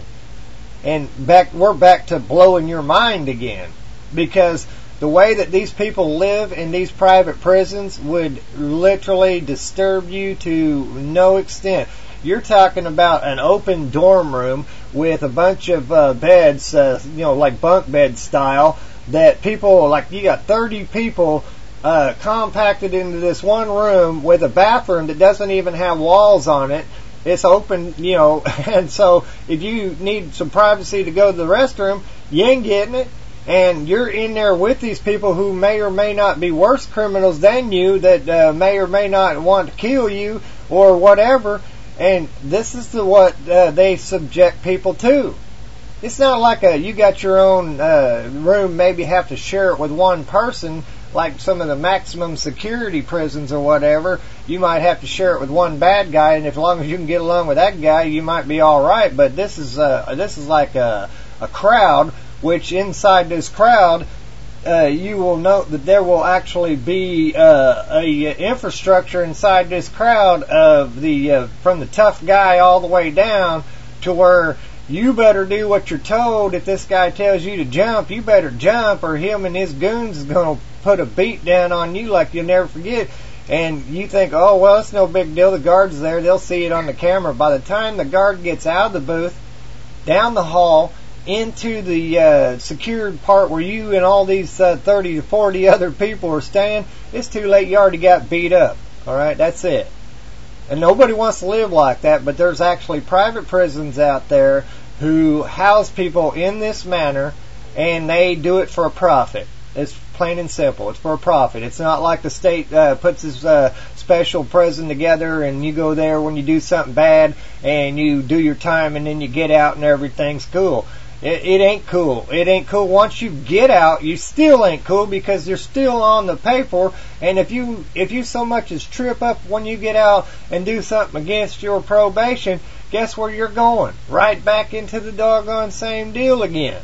And back, we're back to blowing your mind again. Because the way that these people live in these private prisons would literally disturb you to no extent. You're talking about an open dorm room with a bunch of uh, beds, uh, you know, like bunk bed style, that people, like you got thirty people uh, compacted into this one room with a bathroom that doesn't even have walls on it. It's open, you know, and so if you need some privacy to go to the restroom, you ain't getting it. And you're in there with these people who may or may not be worse criminals than you, that uh, may or may not want to kill you or whatever. And this is the what uh, they subject people to. It's not like a you got your own uh, room, maybe have to share it with one person, like some of the maximum security prisons or whatever. You might have to share it with one bad guy, and as long as you can get along with that guy, you might be all right. But this is uh, this is like a, a crowd, which inside this crowd, Uh, you will note that there will actually be uh, a infrastructure inside this crowd of the uh, from the tough guy all the way down to where you better do what you're told. If this guy tells you to jump, you better jump, or him and his goons is going to put a beat down on you like you'll never forget. And you think, oh, well, it's no big deal. The guard's there. They'll see it on the camera. By the time the guard gets out of the booth, down the hall, into the uh, secured part where you and all these uh, thirty to forty other people are staying, it's too late. You already got beat up. All right, that's it. And nobody wants to live like that, but there's actually private prisons out there who house people in this manner, and they do it for a profit. It's plain and simple. It's for a profit. It's not like the state uh, puts this uh, special prison together and you go there when you do something bad and you do your time and then you get out and everything's cool. It, it ain't cool. It ain't cool. Once you get out, you still ain't cool because you're still on the paper. And if you if you so much as trip up when you get out and do something against your probation, guess where you're going? Right back into the doggone same deal again.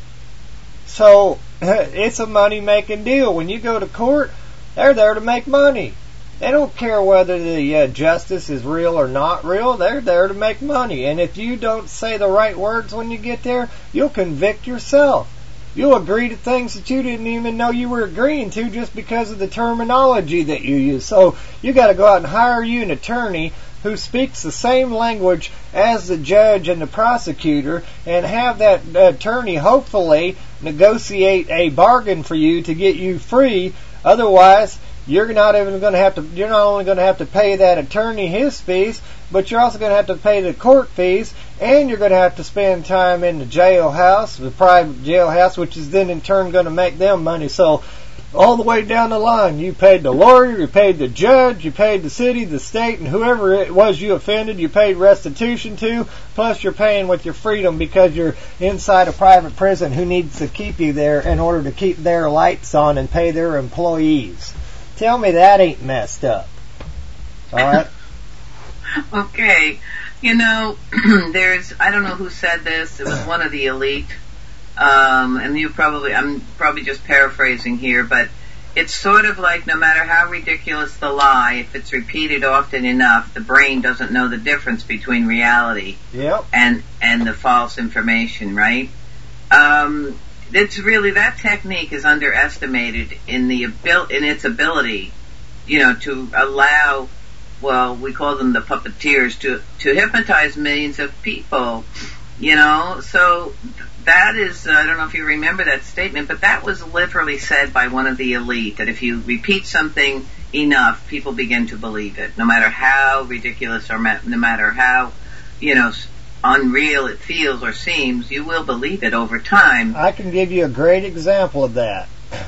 So it's a money-making deal. When you go to court, they're there to make money. They don't care whether the uh, justice is real or not real. They're there to make money. And if you don't say the right words when you get there, you'll convict yourself. You'll agree to things that you didn't even know you were agreeing to just because of the terminology that you use. So you got to go out and hire you an attorney who speaks the same language as the judge and the prosecutor, and have that attorney hopefully negotiate a bargain for you to get you free. Otherwise, you're not even going to have to, you're not only going to have to pay that attorney his fees, but you're also going to have to pay the court fees, and you're going to have to spend time in the jailhouse, the private jailhouse, which is then in turn going to make them money. So all the way down the line, you paid the lawyer, you paid the judge, you paid the city, the state, and whoever it was you offended, you paid restitution to, plus you're paying with your freedom because you're inside a private prison who needs to keep you there in order to keep their lights on and pay their employees. Tell me that ain't messed up. All right? Okay. You know, there's, I don't know who said this, it was one of the elite, um, and you probably, I'm probably just paraphrasing here, but it's sort of like no matter how ridiculous the lie, if it's repeated often enough, the brain doesn't know the difference between reality yep. and, and the false information, right? Um, it's really, that technique is underestimated in the abil- in its ability, you know, to allow, well, we call them the puppeteers, to, to hypnotize millions of people, you know, so that is, uh, I don't know if you remember that statement, but that was literally said by one of the elite, that if you repeat something enough, people begin to believe it, no matter how ridiculous or ma- no matter how, you know, unreal it feels or seems, you will believe it over time. I can give you a great example of that.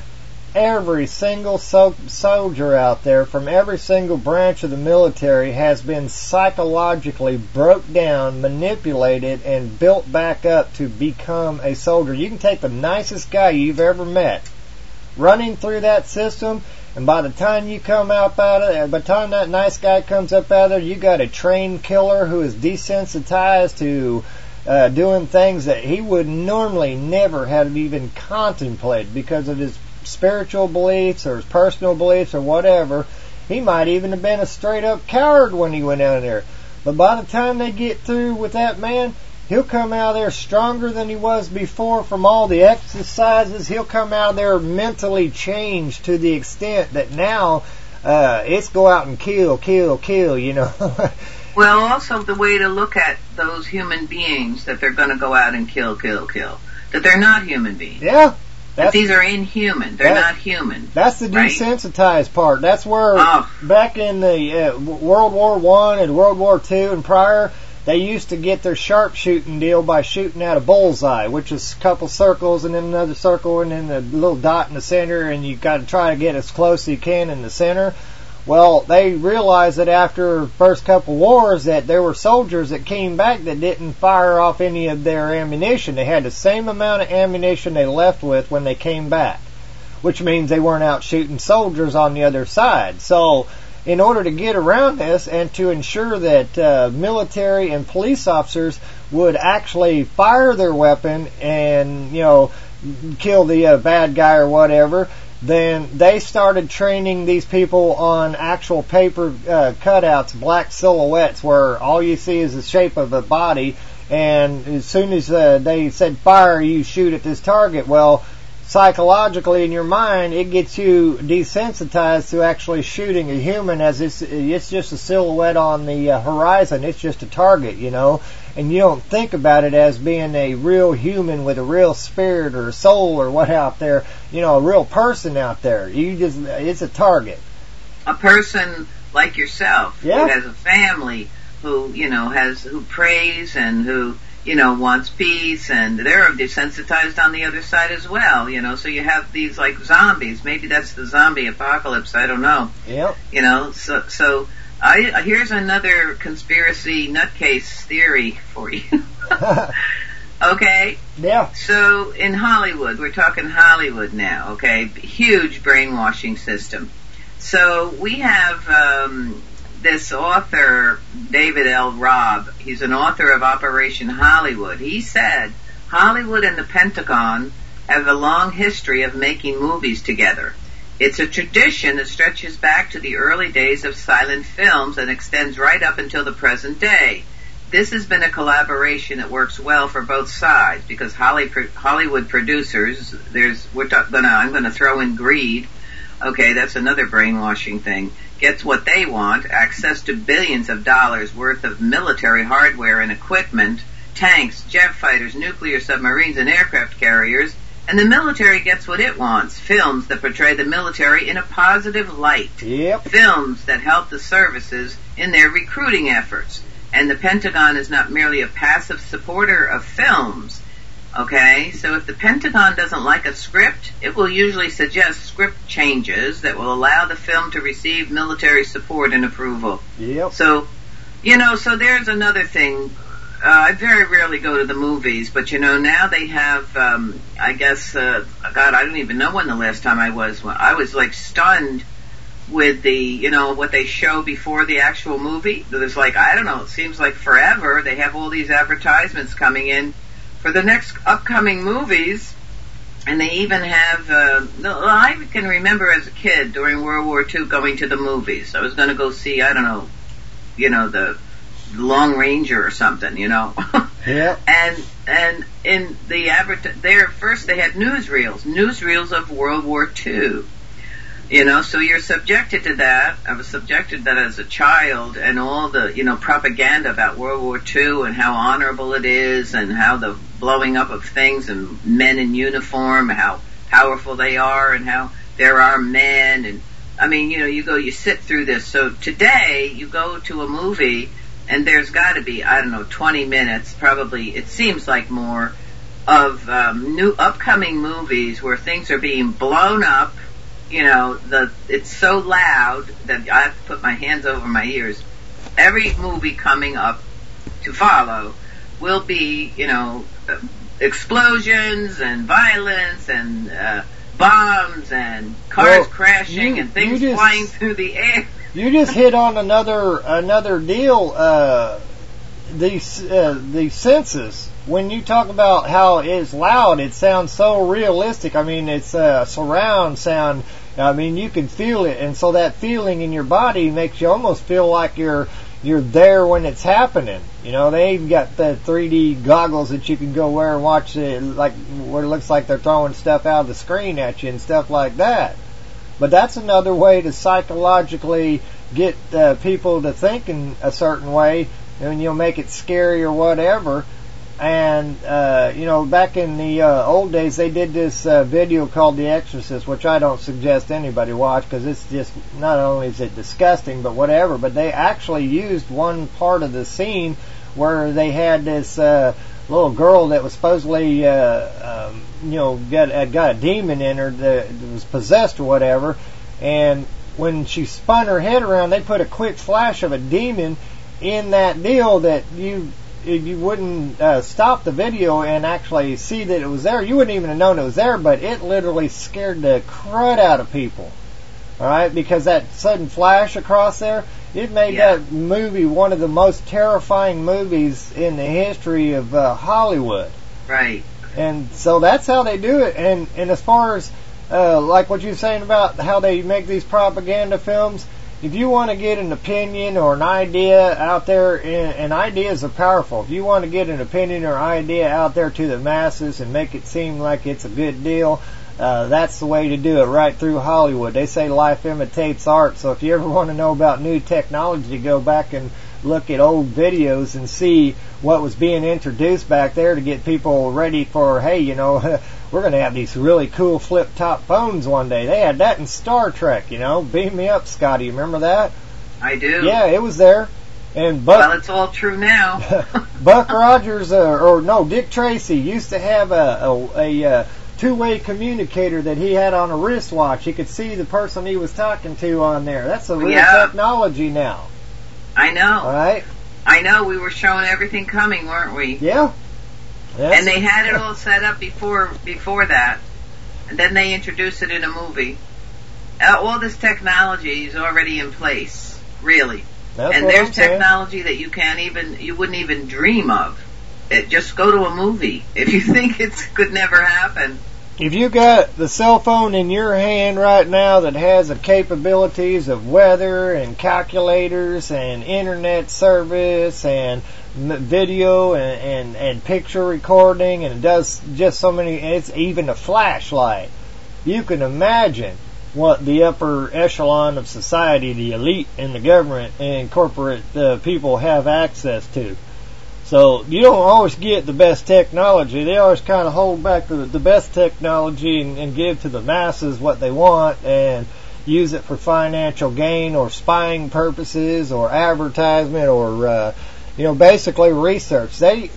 Every single so- soldier out there from every single branch of the military has been psychologically broke down, manipulated, and built back up to become a soldier. You can take the nicest guy you've ever met, running through that system, and by the time you come out out of there, by the time that nice guy comes up out of there, you got a trained killer who is desensitized to uh, doing things that he would normally never have even contemplated because of his spiritual beliefs or his personal beliefs or whatever. He might even have been a straight up coward when he went down there. But by the time they get through with that man, he'll come out of there stronger than he was before from all the exercises. He'll come out of there mentally changed to the extent that now uh, it's go out and kill, kill, kill, you know. Well, also the way to look at those human beings that they're going to go out and kill, kill, kill. That they're not human beings. Yeah. That these are inhuman. They're that, not human. That's the right? desensitized part. That's where oh. back in the uh, World War One and World War Two and prior, they used to get their sharpshooting deal by shooting at a bullseye, which is a couple circles and then another circle and then a little dot in the center, and you got to try to get as close as you can in the center. Well, they realized that after the first couple wars that there were soldiers that came back that didn't fire off any of their ammunition. They had the same amount of ammunition they left with when they came back, which means they weren't out shooting soldiers on the other side. So in order to get around this and to ensure that uh, military and police officers would actually fire their weapon and, you know, kill the uh, bad guy or whatever, then they started training these people on actual paper uh, cutouts, black silhouettes, where all you see is the shape of a body, and as soon as uh, they said fire, you shoot at this target. Well, psychologically in your mind, it gets you desensitized to actually shooting a human, as it's, it's just a silhouette on the uh, horizon. It's just a target, you know, and you don't think about it as being a real human with a real spirit or soul or what out there, you know, a real person out there. You just, it's a target. A person like yourself, yeah. who has a family, who, you know, has, who prays and who, you know, wants peace, and they're desensitized on the other side as well, you know, so you have these like zombies. Maybe that's the zombie apocalypse, I don't know. Yep. You know, so, so, I, here's another conspiracy nutcase theory for you. Okay? Yeah. So, in Hollywood, we're talking Hollywood now, okay? Huge brainwashing system. So, we have, um, this author, David L. Robb. He's an author of Operation Hollywood. He said, Hollywood and the Pentagon have a long history of making movies together. It's a tradition that stretches back to the early days of silent films and extends right up until the present day. This has been a collaboration that works well for both sides because Hollywood producers, there's, we're gonna, I'm gonna throw in greed. Okay, that's another brainwashing thing. Gets what they want, access to billions of dollars worth of military hardware and equipment, tanks, jet fighters, nuclear submarines, and aircraft carriers, and the military gets what it wants, films that portray the military in a positive light. Yep. Films that help the services in their recruiting efforts. And the Pentagon is not merely a passive supporter of films. Okay, so if the Pentagon doesn't like a script, it will usually suggest script changes that will allow the film to receive military support and approval. Yep. So, you know, so there's another thing. Uh, I very rarely go to the movies, but you know, now they have, um, I guess, uh, God, I don't even know when the last time I was. I was like stunned with the, you know, what they show before the actual movie. There's like, I don't know, it seems like forever. They have all these advertisements coming in for the next upcoming movies, and they even have, uh, I can remember as a kid during World War Two going to the movies. I was going to go see, I don't know, you know, the Long Ranger or something, you know. Yeah. And and in the advert, there first they had newsreels, newsreels of World War Two. You know, so you're subjected to that. I was subjected to that as a child, and all the, you know, propaganda about World War Two and how honorable it is, and how the blowing up of things and men in uniform, how powerful they are, and how there are men. And I mean, you know, you go, you sit through this. So today, you go to a movie, and there's got to be, I don't know, twenty minutes, probably, it seems like more, of um, new upcoming movies where things are being blown up. You know, the it's so loud that I have to put my hands over my ears. Every movie coming up to follow will be, you know, uh, explosions and violence and uh, bombs and cars well, crashing you, and things just, flying through the air. You just hit on another another deal. Uh, these uh, the senses. When you talk about how it's loud, it sounds so realistic. I mean, it's a surround sound. I mean, you can feel it, and so that feeling in your body makes you almost feel like you're you're there when it's happening. You know, they even got the three D goggles that you can go wear and watch it, like where it looks like they're throwing stuff out of the screen at you and stuff like that. But that's another way to psychologically get uh, people to think in a certain way, and you'll make it scary or whatever. And, uh, you know, back in the uh, old days, they did this uh, video called The Exorcist, which I don't suggest anybody watch because it's just, not only is it disgusting, but whatever, but they actually used one part of the scene where they had this uh, little girl that was supposedly, uh, um, you know, got, had got a demon in her that was possessed or whatever, and when she spun her head around, they put a quick flash of a demon in that deal that you... if you wouldn't uh, stop the video and actually see that it was there, you wouldn't even have known it was there, but it literally scared the crud out of people. Alright? Because that sudden flash across there, it made yeah. that movie one of the most terrifying movies in the history of uh, Hollywood. Right. And so that's how they do it. And, and as far as, uh, like what you're saying about how they make these propaganda films, if you want to get an opinion or an idea out there, and ideas are powerful. If you want to get an opinion or idea out there to the masses and make it seem like it's a good deal, uh, that's the way to do it right through Hollywood. They say life imitates art, so if you ever want to know about new technology, go back and look at old videos and see what was being introduced back there to get people ready for, hey, you know, we're going to have these really cool flip-top phones one day. They had that in Star Trek, you know. Beam me up, Scotty. You remember that? I do. Yeah, it was there. And Buck, well, it's all true now. Buck Rogers, uh, or no, Dick Tracy used to have a, a, a, a two-way communicator that he had on a wristwatch. He could see the person he was talking to on there. That's a real yeah. technology now. I know. All right. I know. We were showing everything coming, weren't we? Yeah. Yes. And they had it all set up before before that, and then they introduced it in a movie. Uh, all this technology is already in place, really. That's and what there's I'm saying. technology that you can't even, you wouldn't even dream of. It, just go to a movie if you think it could never happen. If you got the cell phone in your hand right now that has the capabilities of weather and calculators and internet service and video and, and, and picture recording, and it does just so many, it's even a flashlight, you can imagine what the upper echelon of society, the elite and the government and corporate uh, people have access to. So you don't always get the best technology. They always kind of hold back the, the best technology and, and give to the masses what they want and use it for financial gain or spying purposes or advertisement or, uh, you know, basically research. They,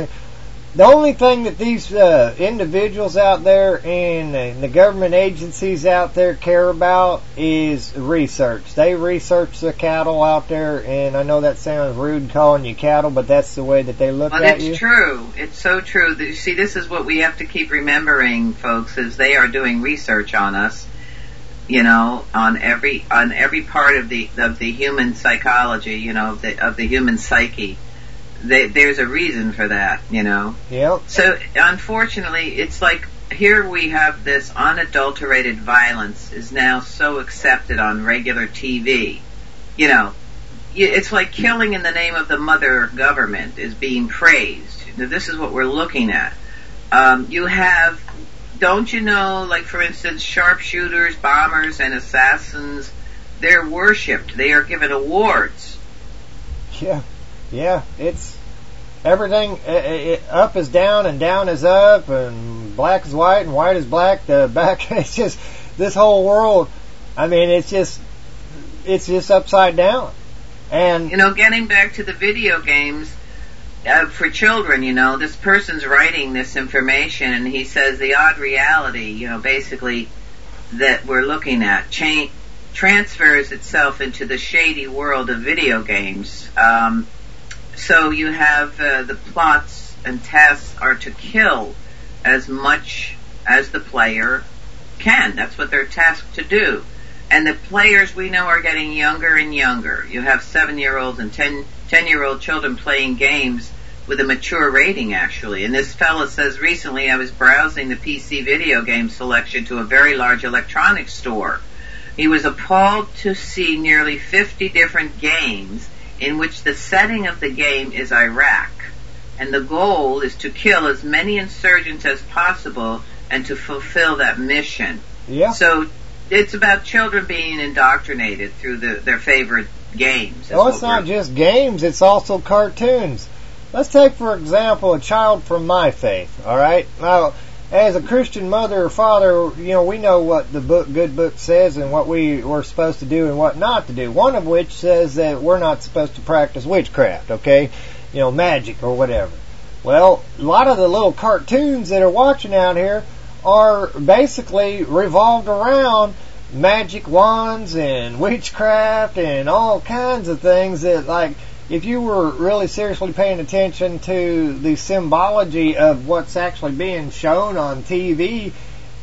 the only thing that these uh, individuals out there and uh, the government agencies out there care about is research. They research the cattle out there, and I know that sounds rude calling you cattle, but that's the way that they look but at you. But it's true. It's so true. You see, this is what we have to keep remembering, folks, is they are doing research on us. you know, on every on every part of the of the human psychology, you know, of the of the human psyche. They, there's a reason for that, you know. Yep. So unfortunately, it's like here we have this unadulterated violence is now so accepted on regular T V. You know, it's like killing in the name of the mother government is being praised. This is what we're looking at. Um, you have, don't you know, like for instance, sharpshooters, bombers, and assassins, they're worshipped. They are given awards. Yeah. Yeah, it's everything. It, it, up is down and down is up, and black is white and white is black. The back, it's just this whole world. I mean, it's just it's just upside down. And you know, getting back to the video games uh, for children, you know, this person's writing this information, and he says the odd reality, you know, basically that we're looking at cha- transfers itself into the shady world of video games. Um, So you have uh, the plots and tasks are to kill as much as the player can. That's what they're tasked to do. And the players we know are getting younger and younger. You have seven-year-olds and ten, ten-year-old children playing games with a mature rating, actually. And this fella says, recently I was browsing the P C video game selection to a very large electronics store. He was appalled to see nearly fifty different games in which the setting of the game is Iraq, and the goal is to kill as many insurgents as possible and to fulfill that mission. Yeah. So it's about children being indoctrinated through the, their favorite games. Well, it's not just games, it's also cartoons. Let's take, for example, a child from my faith, all right? Now, as a Christian mother or father, you know, we know what the book, good book says and what we were supposed to do and what not to do. One of which says that we're not supposed to practice witchcraft, okay? You know, magic or whatever. Well, a lot of the little cartoons that are watching out here are basically revolved around magic wands and witchcraft and all kinds of things that, like, if you were really seriously paying attention to the symbology of what's actually being shown on T V,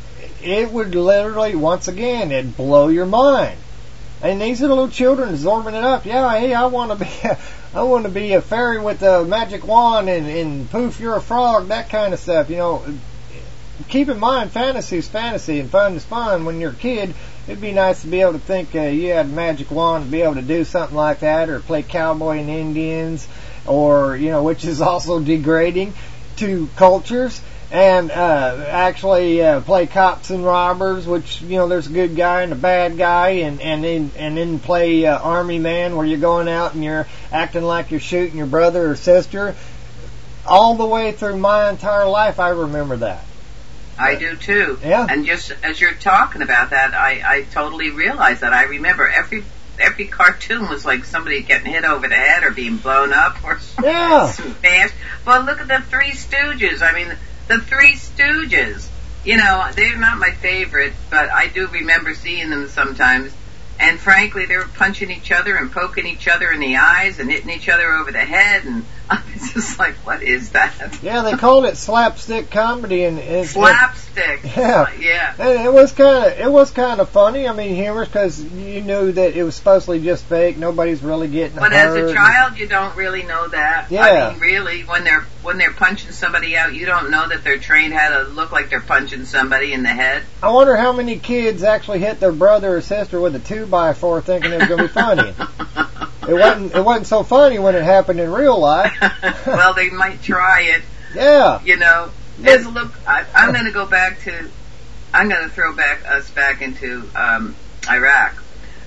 it would literally, once again, it'd blow your mind. And these are little children absorbing it up. Yeah, hey, I want to be, a, I want to be a fairy with a magic wand, and, and poof, you're a frog. That kind of stuff. You know, keep in mind, fantasy is fantasy and fun is fun. When you're a kid, it'd be nice to be able to think uh, you had a magic wand to be able to do something like that, or play cowboy and Indians, or, you know, which is also degrading to cultures, and uh, actually uh, play cops and robbers, which, you know, there's a good guy and a bad guy, and and then and then play uh, army man, where you're going out and you're acting like you're shooting your brother or sister. All the way through my entire life, I remember that. I do too. Yeah. And just as you're talking about that, I, I totally realize that. I remember every every cartoon was like somebody getting hit over the head or being blown up or yeah. smashed. But look at the Three Stooges. I mean, the Three Stooges. You know, they're not my favorite, but I do remember seeing them sometimes. And frankly, they were punching each other and poking each other in the eyes and hitting each other over the head, and I was just like, what is that? Yeah, they called it slapstick comedy, and it's slapstick. Yeah, yeah. And it was kind of it was kind of funny. I mean, humorous, because you knew that it was supposedly just fake. Nobody's really getting but hurt. But as a child, you don't really know that. Yeah. I mean, really, when they're when they're punching somebody out, you don't know that they're trained how to look like they're punching somebody in the head. I wonder how many kids actually hit their brother or sister with a two by four, thinking it was going to be funny. It wasn't. It wasn't so funny when it happened in real life. Well, they might try it. Yeah. You know, there's a look. I, I'm going to go back to. I'm going to throw back us back into um, Iraq.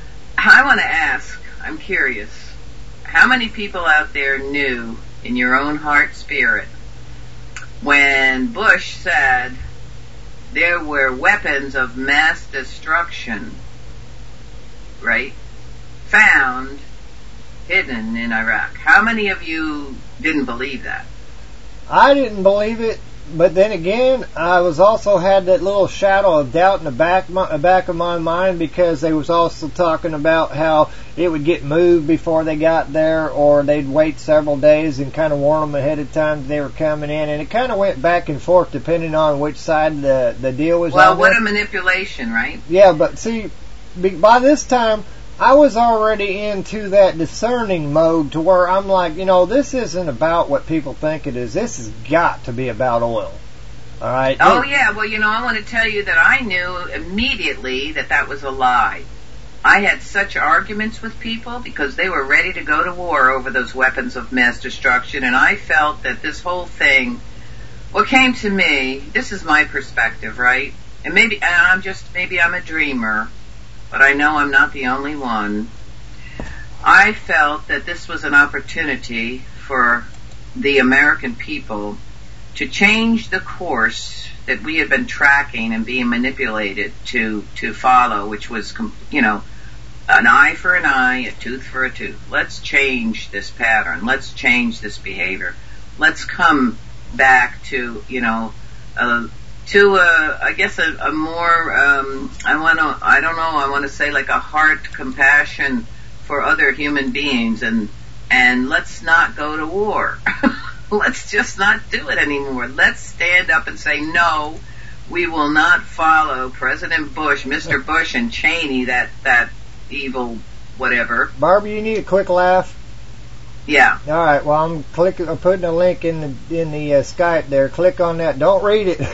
I want to ask. I'm curious. How many people out there knew, in your own heart spirit, when Bush said there were weapons of mass destruction, right, found hidden in Iraq? How many of you didn't believe that? I didn't believe it, but then again, I was also had that little shadow of doubt in the back my, back of my mind, because they was also talking about how it would get moved before they got there, or they'd wait several days and kind of warn them ahead of time that they were coming in, and it kind of went back and forth depending on which side the the deal was. Well, on what there. a manipulation, right? Yeah, but see, be- by this time, I was already into that discerning mode to where I'm like, you know, this isn't about what people think it is. This has got to be about oil. All right. Oh, yeah. Well, you know, I want to tell you that I knew immediately that that was a lie. I had such arguments with people because they were ready to go to war over those weapons of mass destruction, and I felt that this whole thing, what came to me, this is my perspective, right? And maybe and I'm just, maybe I'm a dreamer, but I know I'm not the only one. I felt that this was an opportunity for the American people to change the course that we had been tracking and being manipulated to, to follow, which was, you know, an eye for an eye, a tooth for a tooth. Let's change this pattern. Let's change this behavior. Let's come back to, you know, uh, to a, I guess a, a more, um, I want to, I don't know, I want to say like a heart compassion for other human beings, and and let's not go to war. Let's just not do it anymore. Let's stand up and say, no, we will not follow President Bush, Mister Bush, and Cheney, that, that evil whatever. Barbara, you need a quick laugh? Yeah. All right, well, I'm clicking, I'm putting a link in the, in the uh, Skype there. Click on that. Don't read it.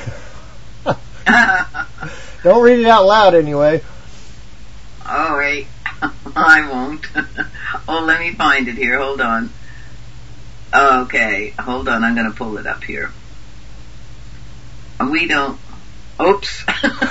Don't read it out loud anyway. All right. I won't. Oh, let me find it here. Hold on. Okay, hold on. I'm going to pull it up here. We don't. Oops.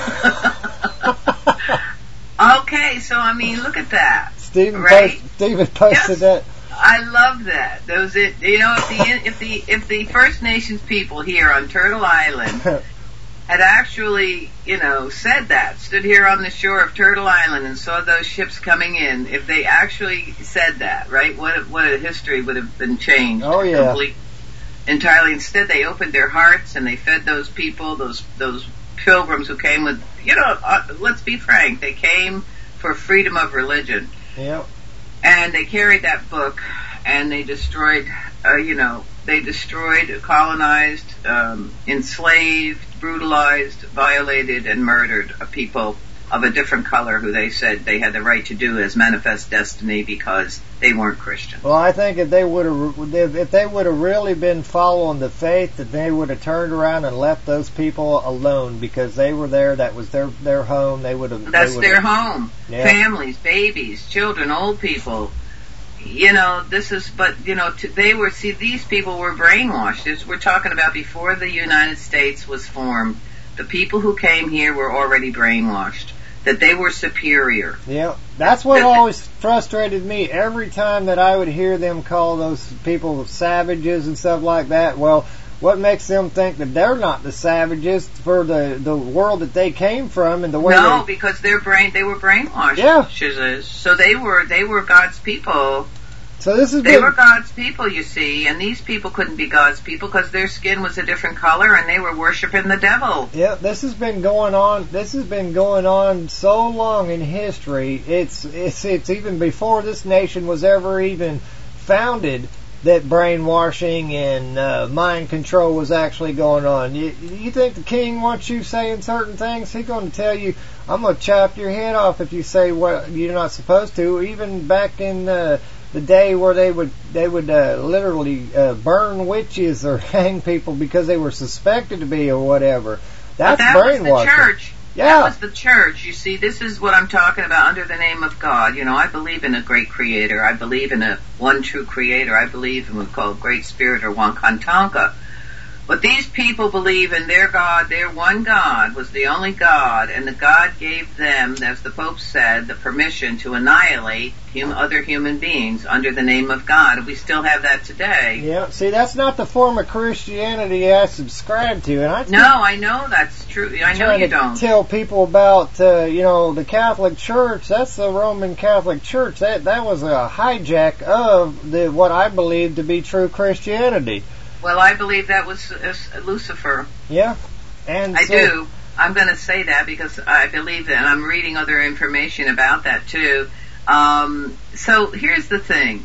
Okay, so I mean, look at that. Stephen, right? post, Stephen posted yes, that. I love that. Those, it, you know, if the if the if the First Nations people here on Turtle Island had actually, you know, said that, stood here on the shore of Turtle Island and saw those ships coming in, if they actually said that, right, what a, what a history would have been changed. Oh, yeah. Complete, entirely. Instead, they opened their hearts and they fed those people, those those pilgrims who came with, you know, uh, let's be frank, they came for freedom of religion. Yep. And they carried that book and they destroyed, uh, you know, they destroyed, colonized, um, enslaved, brutalized, violated, and murdered a people of a different color who they said they had the right to do as manifest destiny because they weren't Christian. Well, I think if they would have, if they would have really been following the faith, that they would have turned around and left those people alone because they were there. That was their their home. They would have. That's their have, home. Yeah. Families, babies, children, old people. You know, this is, but, you know, to, they were, see, these people were brainwashed. This, we're talking about before the United States was formed. The people who came here were already brainwashed, that they were superior. Yeah, that's what always frustrated me. Every time that I would hear them call those people savages and stuff like that, well, what makes them think that they're not the savages for the, the world that they came from and the way No, they... because their brain, they were brainwashed. Yeah. So they were, they were God's people. So this is They been, were God's people, you see, and these people couldn't be God's people because their skin was a different color and they were worshiping the devil. Yeah, this has been going on. This has been going on so long in history. It's it's it's even before this nation was ever even founded that brainwashing and uh, mind control was actually going on. You, you think the king wants you saying certain things? He's going to tell you, "I'm going to chop your head off if you say what you're not supposed to." Even back in uh, the day where they would they would uh, literally uh, burn witches or hang people because they were suspected to be or whatever. That's that brainwashing. was the church. Yeah. That was the church. You see, this is what I'm talking about under the name of God. You know, I believe in a great creator. I believe in a one true creator. I believe in what's called Great Spirit or Wankantanka. But these people believe in their God, their one God was the only God, and the God gave them, as the Pope said, the permission to annihilate hum- other human beings under the name of God. And we still have that today. Yeah, see, that's not the form of Christianity I subscribe to. And I No, I know that's true. I know you to don't. tell people about, uh, you know, the Catholic Church. That's the Roman Catholic Church. That that was a hijack of the what I believe to be true Christianity. Well, I believe that was uh, Lucifer. Yeah, and I so, do. I'm going to say that because I believe that, and I'm reading other information about that too. Um, so here's the thing.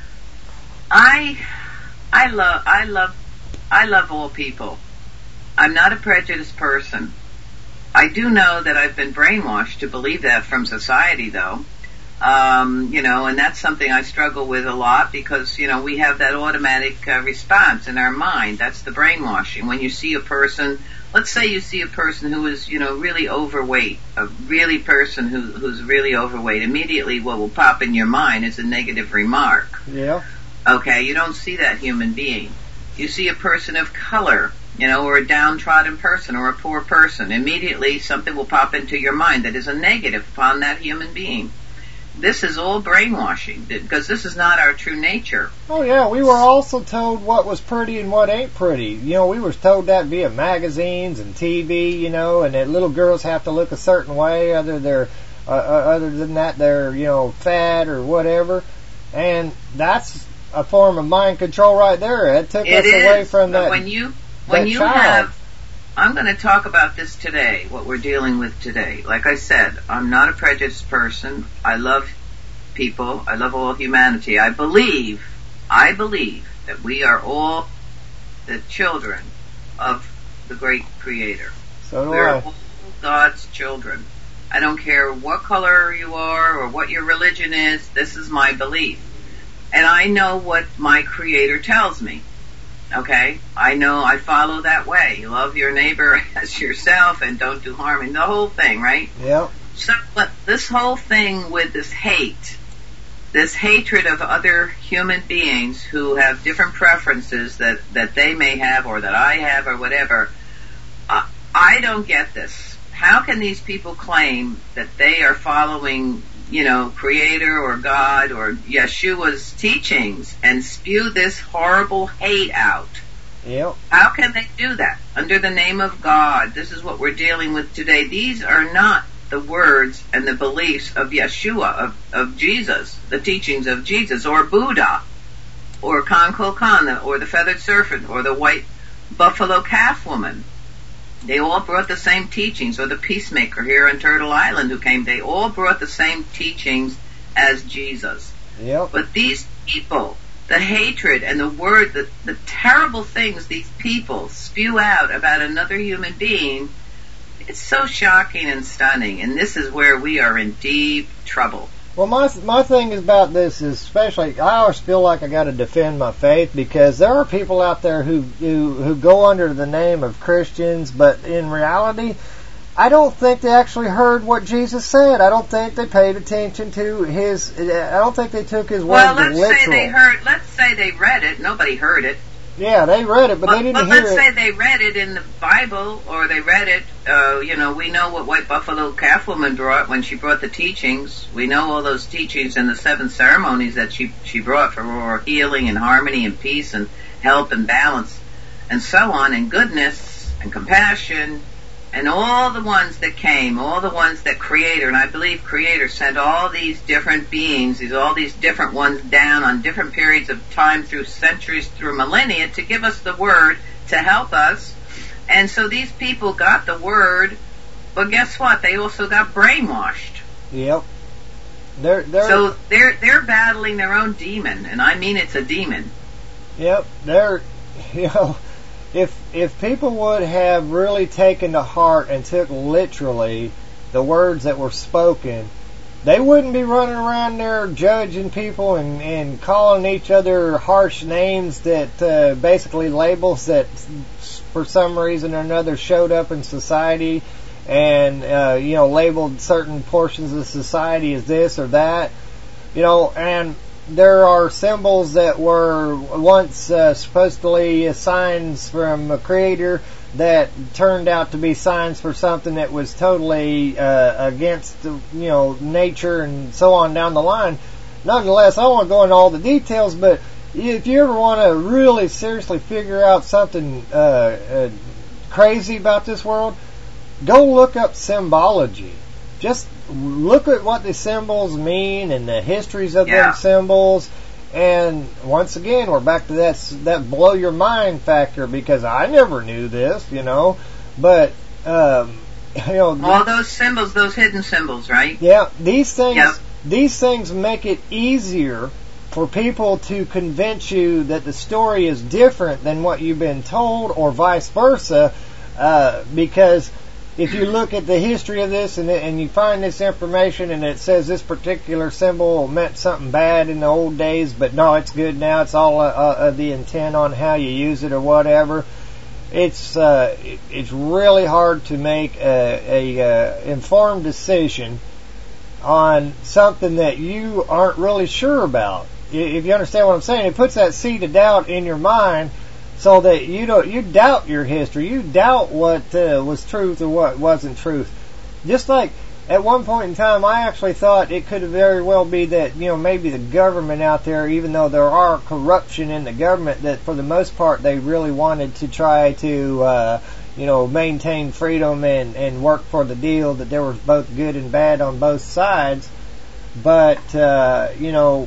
I, I love, I love, I love all people. I'm not a prejudiced person. I I do know that I've been brainwashed to believe that from society, though. Um, you know, and that's something I struggle with a lot because, you know, we have that automatic uh, response in our mind. That's the brainwashing. When you see a person, let's say you see a person who is, you know, really overweight, a really person who, who's really overweight, immediately what will pop in your mind is a negative remark. Yeah. Okay, you don't see that human being. You see a person of color, you know, or a downtrodden person or a poor person. Immediately something will pop into your mind that is a negative upon that human being. This is all brainwashing because this is not our true nature. Oh yeah, we were also told what was pretty and what ain't pretty. You know, we were told that via magazines and T V, you know, and that little girls have to look a certain way. Other they're, uh, other than that, they're, you know, fat or whatever. And that's a form of mind control right there. It took it us is, away from but that. When you when you child. have, I'm going to talk about this today, what we're dealing with today. Like I said, I'm not a prejudiced person. I love people. I love all humanity. I believe, I believe that we are all the children of the great Creator. So do We're I. all God's children. I don't care what color you are or what your religion is. This is my belief. And I know what my Creator tells me. Okay? I know I follow that way. Love your neighbor as yourself and don't do harm. And the whole thing, right? Yep. So, but this whole thing with this hate, this hatred of other human beings who have different preferences that, that they may have or that I have or whatever, uh, I don't get this. How can these people claim that they are following, you know, Creator or God or Yeshua's teachings and spew this horrible hate out? Yep. How can they do that? Under the name of God. This is what we're dealing with today. These are not the words and the beliefs of Yeshua, of, of Jesus, the teachings of Jesus, or Buddha, or Kanko Khan, or the feathered serpent, or the white buffalo calf woman. They all brought the same teachings, or the peacemaker here on Turtle Island who came. They all brought the same teachings as Jesus. Yep. But these people, the hatred and the word, the, the terrible things these people spew out about another human being, it's so shocking and stunning, and this is where we are in deep trouble. Well, my my thing is about this is especially I always feel like I got to defend my faith because there are people out there who, who who go under the name of Christians, but in reality, I don't think they actually heard what Jesus said. I don't think they paid attention to his. I don't think they took his well, words literal. Well, let's say they heard. Let's say they read it. Nobody heard it. Yeah, they read it, but, but they didn't but hear it. But let's say they read it in the Bible, or they read it, uh, you know, we know what White Buffalo Calf Woman brought when she brought the teachings. We know all those teachings and the seven ceremonies that she, she brought for our healing and harmony and peace and help and balance and so on, and goodness and compassion and all the ones that came, all the ones that Creator, and I believe Creator sent all these different beings, these all these different ones down on different periods of time through centuries, through millennia, to give us the Word, to help us. And so these people got the Word, but guess what? They also got brainwashed. Yep. They're, they're, so they're they're battling their own demon, and I mean it's a demon. Yep. They're, you know... If if people would have really taken to heart and took literally the words that were spoken, they wouldn't be running around there judging people and, and calling each other harsh names that uh, basically labels that for some reason or another showed up in society and uh, you know labeled certain portions of society as this or that, you know, and there are symbols that were once uh, supposedly signs from a Creator that turned out to be signs for something that was totally uh, against, you know, nature and so on down the line. Nonetheless, I don't want to go into all the details, but if you ever want to really seriously figure out something uh, uh, crazy about this world, go look up symbology. Just look at what the symbols mean and the histories of yeah. them symbols. And once again, we're back to that that blow your mind factor because I never knew this, you know. But um, you know, all those symbols, those hidden symbols, right? Yeah, these things yep. these things make it easier for people to convince you that the story is different than what you've been told, or vice versa, uh, because if you look at the history of this and, and you find this information and it says this particular symbol meant something bad in the old days, but no, it's good now. It's all uh, uh, the intent on how you use it or whatever. It's uh, it's really hard to make a, a uh, informed decision on something that you aren't really sure about. If you understand what I'm saying, it puts that seed of doubt in your mind, so that you don't you doubt your history, you doubt what uh, was truth or what wasn't truth. Just like at one point in time, I actually thought it could very well be that, you know, maybe the government out there, even though there are corruption in the government, that for the most part they really wanted to try to, uh, you know, maintain freedom and, and work for the deal, that there was both good and bad on both sides. But, uh, you know,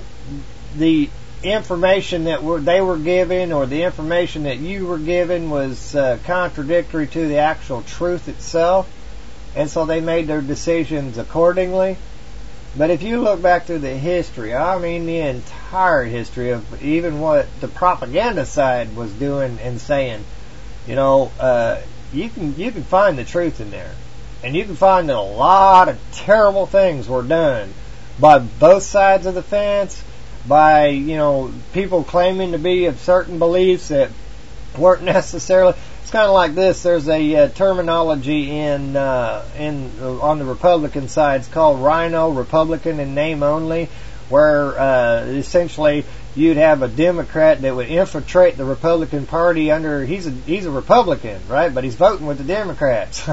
the information that were, they were given, or the information that you were given, was uh, contradictory to the actual truth itself. And so they made their decisions accordingly. But if you look back through the history, I mean the entire history of even what the propaganda side was doing and saying, you know, uh, you can you can find the truth in there. And you can find that a lot of terrible things were done by both sides of the fence, by, you know, people claiming to be of certain beliefs that weren't necessarily. It's kind of like this. There's a uh, terminology in uh, in uh, on the Republican side. It's called Rhino, Republican in name only, where uh, essentially you'd have a Democrat that would infiltrate the Republican Party under. He's a he's a Republican, right? But he's voting with the Democrats.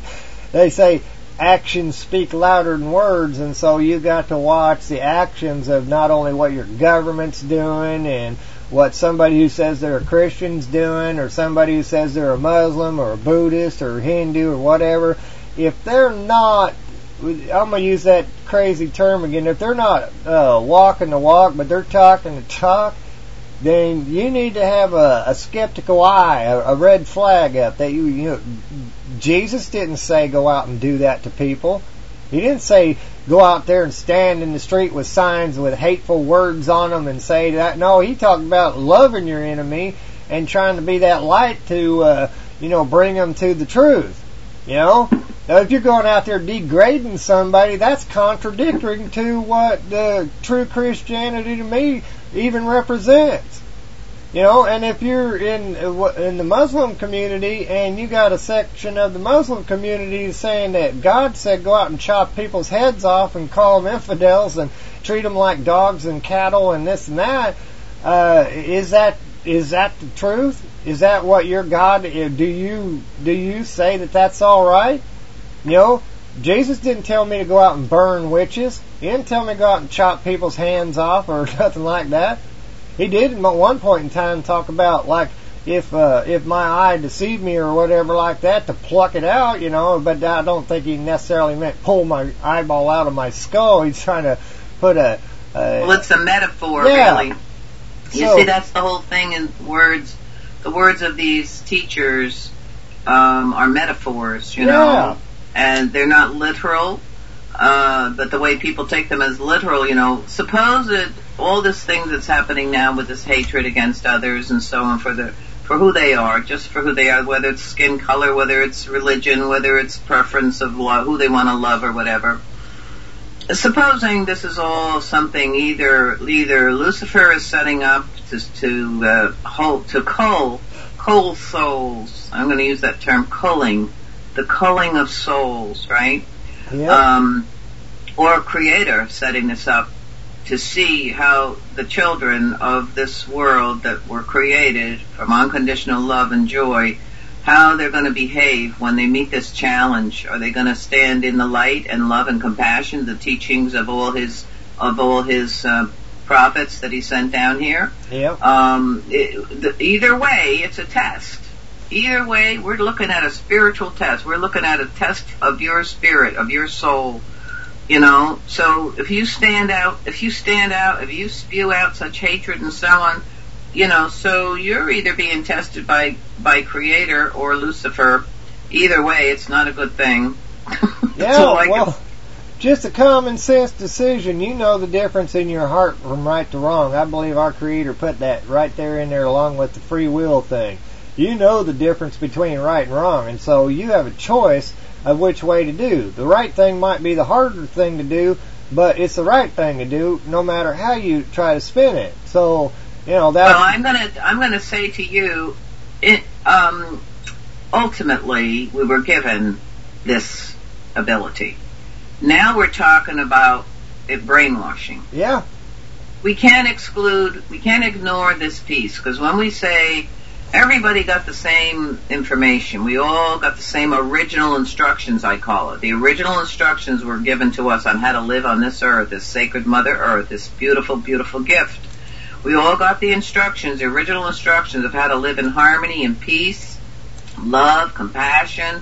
They say actions speak louder than words, and so you got to watch the actions of not only what your government's doing and what somebody who says they're a Christian's doing, or somebody who says they're a Muslim or a Buddhist or a Hindu or whatever. If they're not, I'm going to use that crazy term again, if they're not uh, walking the walk, but they're talking the talk, then you need to have a, a skeptical eye, a, a red flag up. That you, you know, Jesus didn't say go out and do that to people. He didn't say go out there and stand in the street with signs with hateful words on them and say that. No, he talked about loving your enemy and trying to be that light to, uh, you know, bring them to the truth. You know, now, if you're going out there degrading somebody, that's contradictory to what the true Christianity to me even represents. You know, and if you're in in the Muslim community and you got a section of the Muslim community saying that God said go out and chop people's heads off and call them infidels and treat them like dogs and cattle and this and that, uh, is that is that the truth? Is that what your God? Do you do you say that that's all right? You know, Jesus didn't tell me to go out and burn witches. He didn't tell me to go out and chop people's hands off or nothing like that. He did at one point in time talk about, like, if uh, if my eye deceived me or whatever like that, to pluck it out, you know, but I don't think he necessarily meant pull my eyeball out of my skull. He's trying to put a... a well, it's a metaphor, yeah. really. You so, see, that's the whole thing in words. The words of these teachers um, are metaphors, you yeah. know, and they're not literal, uh, but the way people take them as literal, you know, suppose that all this thing that's happening now with this hatred against others and so on for the for who they are, just for who they are, whether it's skin color, whether it's religion, whether it's preference of love, who they want to love or whatever. Supposing this is all something either either Lucifer is setting up to to uh, hold, to cull cull souls. I'm going to use that term, culling, the culling of souls, right? Yeah. Um, or a creator setting this up to see how the children of this world that were created from unconditional love and joy, how they're going to behave when they meet this challenge. Are they going to stand in the light and love and compassion, the teachings of all his of all his uh, prophets that he sent down here? Yep. Um, it, the, either way, it's a test. Either way, we're looking at a spiritual test. We're looking at a test of your spirit, of your soul. You know, so if you stand out, if you stand out, if you spew out such hatred and so on, you know, so you're either being tested by, by Creator or Lucifer. Either way, it's not a good thing. Yeah, so well, can... just a common sense decision. You know the difference in your heart from right to wrong. I believe our Creator put that right there in there along with the free will thing. You know the difference between right and wrong, and so you have a choice of which way to do. The right thing might be the harder thing to do, but it's the right thing to do no matter how you try to spin it. So, you know, that. Well, I'm gonna I'm gonna say to you, it, um, ultimately we were given this ability. Now we're talking about it brainwashing. Yeah. We can't exclude, we can't ignore this piece, because when we say everybody got the same information, we all got the same original instructions, I call it. The original instructions were given to us on how to live on this earth, this sacred Mother Earth, this beautiful, beautiful gift. We all got the instructions, the original instructions of how to live in harmony and peace, love, compassion,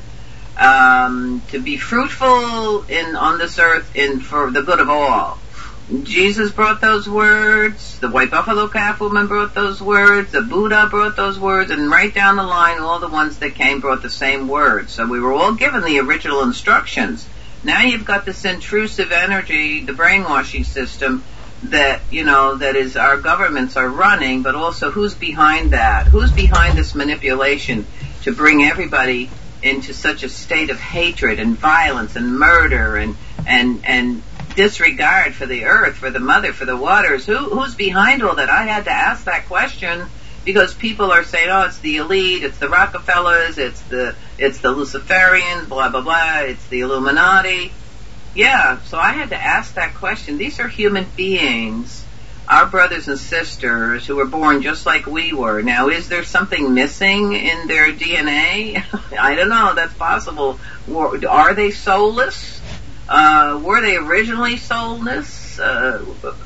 um, to be fruitful in on this earth in for the good of all. Jesus brought those words, the white buffalo calf woman brought those words, the Buddha brought those words, and right down the line, all the ones that came brought the same words. So we were all given the original instructions. Now you've got this intrusive energy, the brainwashing system, that, you know, that is our governments are running, but also who's behind that? Who's behind this manipulation to bring everybody into such a state of hatred and violence and murder and, and, and, disregard for the earth, for the mother, for the waters? Who, who's behind all that? I had to ask that question because people are saying, oh, it's the elite, it's the Rockefellers, it's the, it's the Luciferians, blah, blah, blah, it's the Illuminati. Yeah, so I had to ask that question. These are human beings, our brothers and sisters who were born just like we were. Now, is there something missing in their D N A? I don't know, that's possible. Are they soulless? Uh, were they originally soulless? Uh,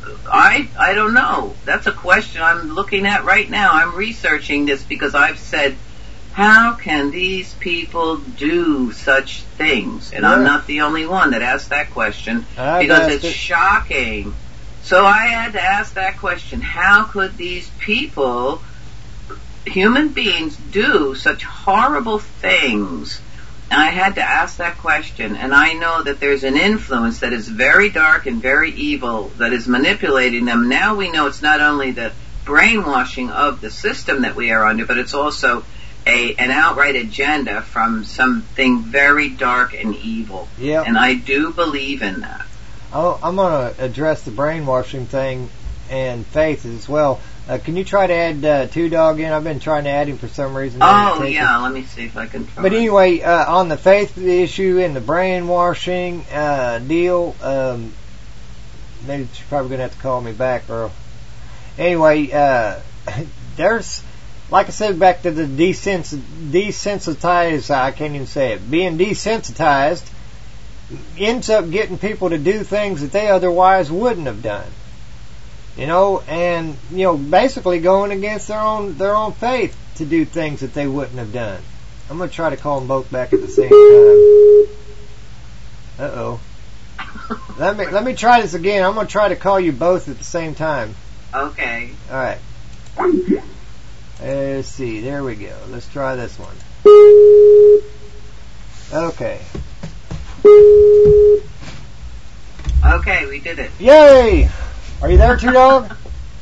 I I don't know. That's a question I'm looking at right now. I'm researching this because I've said, how can these people do such things? And yeah. I'm not the only one that asked that question I've because it's it. shocking. So I had to ask that question. How could these people, human beings, do such horrible things? I had to ask that question, and I know that there's an influence that is very dark and very evil that is manipulating them. Now we know it's not only the brainwashing of the system that we are under, but it's also a an outright agenda from something very dark and evil. Yep. And I do believe in that. Oh, I'm going to address the brainwashing thing and faith as well. Uh, can you try to add uh, Two Dog in? I've been trying to add him for some reason. Oh, yeah, let me see if I can try. But anyway, uh, on the faith issue and the brainwashing uh, deal, um, maybe you're probably going to have to call me back, Earl. Anyway, uh, there's, like I said, back to the desens- desensitized, I can't even say it, being desensitized ends up getting people to do things that they otherwise wouldn't have done. You know, and, you know, basically going against their own their own faith to do things that they wouldn't have done. I'm going to try to call them both back at the same time. Uh-oh. let me let me try this again. I'm going to try to call you both at the same time. Okay. All right. Let's see. There we go. Let's try this one. Okay. Okay, we did it. Yay! Are you there, Two Dog?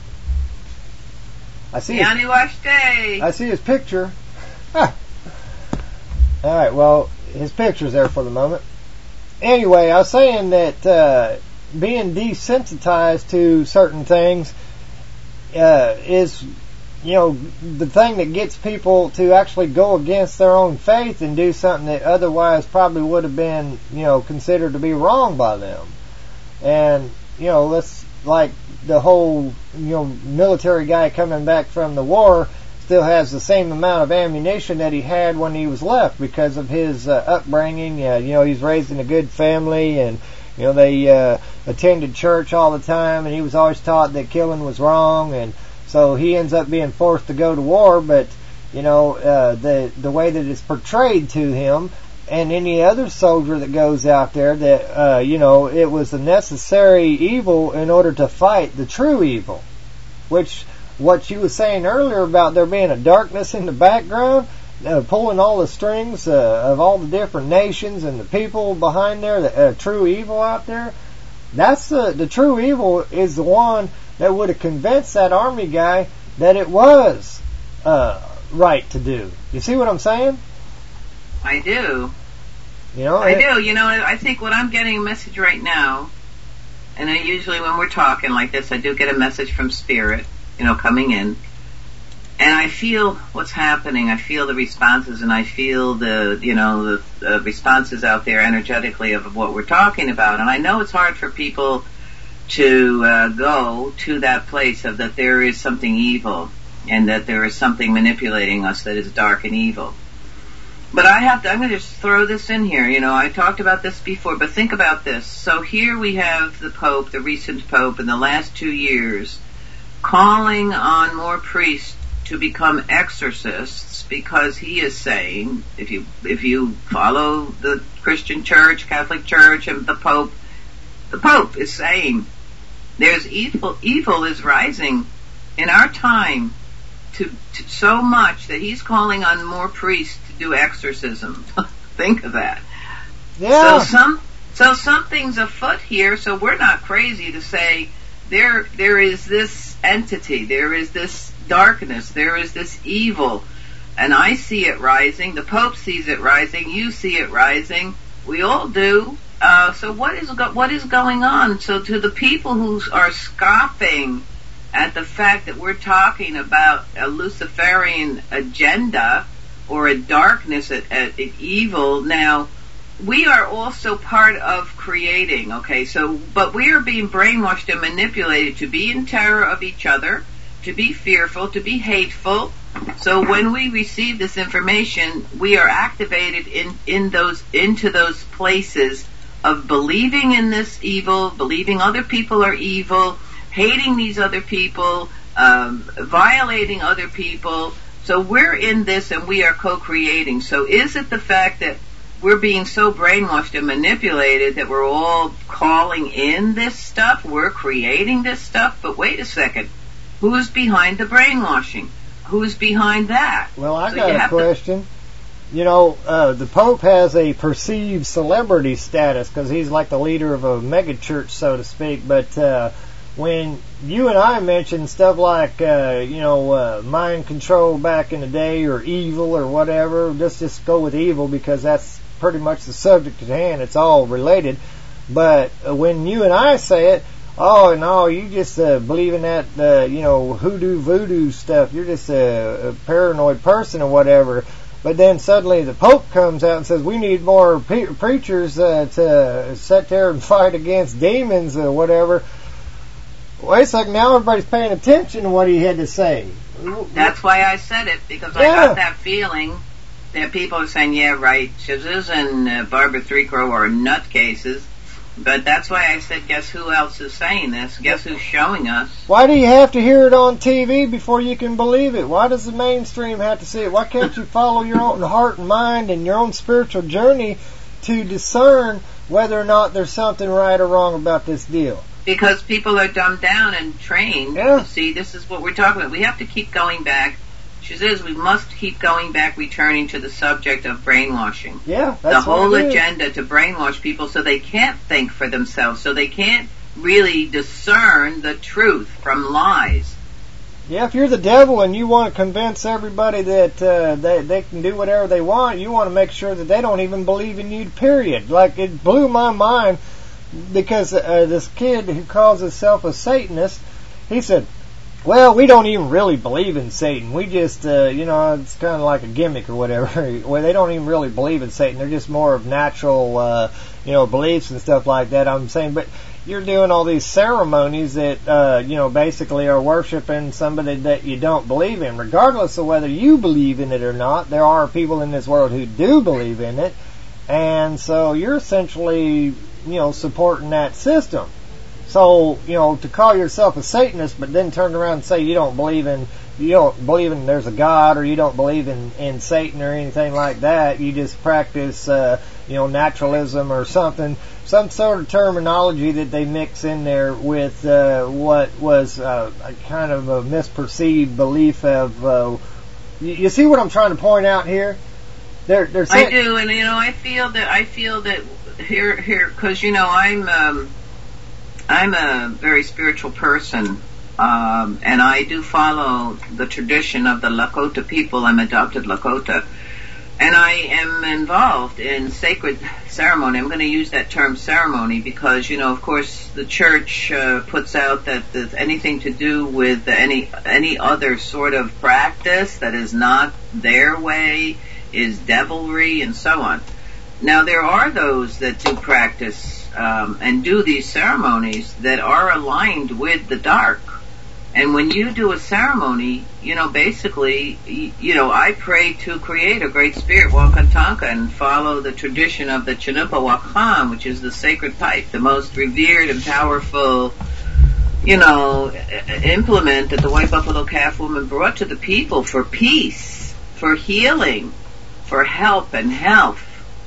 I see. Yanni Washday. I see his picture. Huh. All right. Well, his picture's there for the moment. Anyway, I was saying that uh, being desensitized to certain things uh, is, you know, the thing that gets people to actually go against their own faith and do something that otherwise probably would have been, you know, considered to be wrong by them. And, you know, let's, like the whole, you know, military guy coming back from the war still has the same amount of ammunition that he had when he was left because of his uh, upbringing. Uh, you know, he's raised in a good family, and, you know, they uh, attended church all the time, and he was always taught that killing was wrong, and so he ends up being forced to go to war. But, you know, uh, the the way that it's portrayed to him and any other soldier that goes out there, that, uh, you know, it was a necessary evil in order to fight the true evil. Which, what you were saying earlier about there being a darkness in the background, uh, pulling all the strings uh, of all the different nations and the people behind there, the uh, true evil out there, that's the, the true evil is the one that would have convinced that army guy that it was uh, right to do. You see what I'm saying? I do. You know, I it, do. You know, I think what I'm getting a message right now, and I usually when we're talking like this, I do get a message from Spirit, you know, coming in. And I feel what's happening. I feel the responses, and I feel the, you know, the, the responses out there energetically of what we're talking about. And I know it's hard for people to uh, go to that place of that there is something evil, and that there is something manipulating us that is dark and evil. But I have to, I'm going to just throw this in here. You know, I talked about this before, but think about this. So here we have the Pope, the recent Pope, in the last two years, calling on more priests to become exorcists, because he is saying, if you if you follow the Christian Church, Catholic Church, and the Pope, the Pope is saying there's evil. Evil is rising in our time to, to so much that he's calling on more priests to do exorcism. Think of that. Yeah. So some so something's afoot here. So we're not crazy to say there there is this entity, there is this darkness, there is this evil, and I see it rising, the Pope sees it rising, you see it rising, we all do. Uh, so what is go- what is going on? So to the people who are scoffing at the fact that we're talking about a Luciferian agenda or a darkness at, at, at evil, now we are also part of creating, okay, so, but we are being brainwashed and manipulated to be in terror of each other, to be fearful, to be hateful. So when we receive this information, we are activated in, in those, into those places of believing in this evil, believing other people are evil, hating these other people, um, violating other people. So we're in this and we are co-creating. So is it the fact that we're being so brainwashed and manipulated that we're all calling in this stuff, we're creating this stuff? But wait a second. Who's behind the brainwashing? Who's behind that? Well, I so got a question. To... You know, uh, the Pope has a perceived celebrity status because he's like the leader of a megachurch, so to speak. But uh, when you and I mention stuff like, uh, you know, uh, mind control back in the day, or evil or whatever, let's just go with evil because that's pretty much the subject at hand. It's all related. But uh, when you and I say it, oh, no, you just uh, believe in that, uh, you know, hoodoo, voodoo stuff. You're just a, a paranoid person or whatever. But then suddenly the Pope comes out and says, we need more pe- preachers uh, to sit there and fight against demons or whatever. Wait a second, now everybody's paying attention to what he had to say. That's why I said it, because yeah. I got that feeling that people are saying, yeah, right, Shizzes and uh, Barbara Threecrow are nutcases. But that's why I said, guess who else is saying this? Guess who's showing us? Why do you have to hear it on T V before you can believe it? Why does the mainstream have to see it? Why can't you follow your own heart and mind and your own spiritual journey to discern whether or not there's something right or wrong about this deal? Because people are dumbed down and trained. Yeah. See, this is what we're talking about. We have to keep going back. She says we must keep going back, returning to the subject of brainwashing. Yeah, that's the whole what it is. agenda to brainwash people so they can't think for themselves, so they can't really discern the truth from lies. Yeah, if you're the devil and you want to convince everybody that uh, they they can do whatever they want, you want to make sure that they don't even believe in you, period. Like, it blew my mind because uh, this kid who calls himself a Satanist, he said, well, we don't even really believe in Satan. We just, uh, you know, it's kind of like a gimmick or whatever. Well, they don't even really believe in Satan. They're just more of natural, uh, you know, beliefs and stuff like that. I'm saying, but you're doing all these ceremonies that, uh, you know, basically are worshiping somebody that you don't believe in. Regardless of whether you believe in it or not, there are people in this world who do believe in it. And so you're essentially, you know, supporting that system. So, you know, to call yourself a Satanist, but then turn around and say you don't believe in, you don't believe in there's a God, or you don't believe in, in Satan or anything like that. You just practice, uh, you know, naturalism or something, some sort of terminology that they mix in there with uh, what was uh, a kind of a misperceived belief of. Uh, you, you see what I'm trying to point out here? They're, they're saying, I do, and you know, I feel that I feel that here, here, because you know, I'm. Um, I'm a very spiritual person, um, and I do follow the tradition of the Lakota people. I'm adopted Lakota. And I am involved in sacred ceremony. I'm going to use that term ceremony because, you know, of course, the church uh, puts out that there's anything to do with any any other sort of practice that is not their way is devilry and so on. Now, there are those that do practice um, and do these ceremonies that are aligned with the dark. And when you do a ceremony, you know, basically, you know, I pray to create a great spirit, Wakantanka, and follow the tradition of the Chanupa Wakan, which is the sacred pipe, the most revered and powerful, you know, implement that the White Buffalo Calf Woman brought to the people for peace, for healing, for help and health.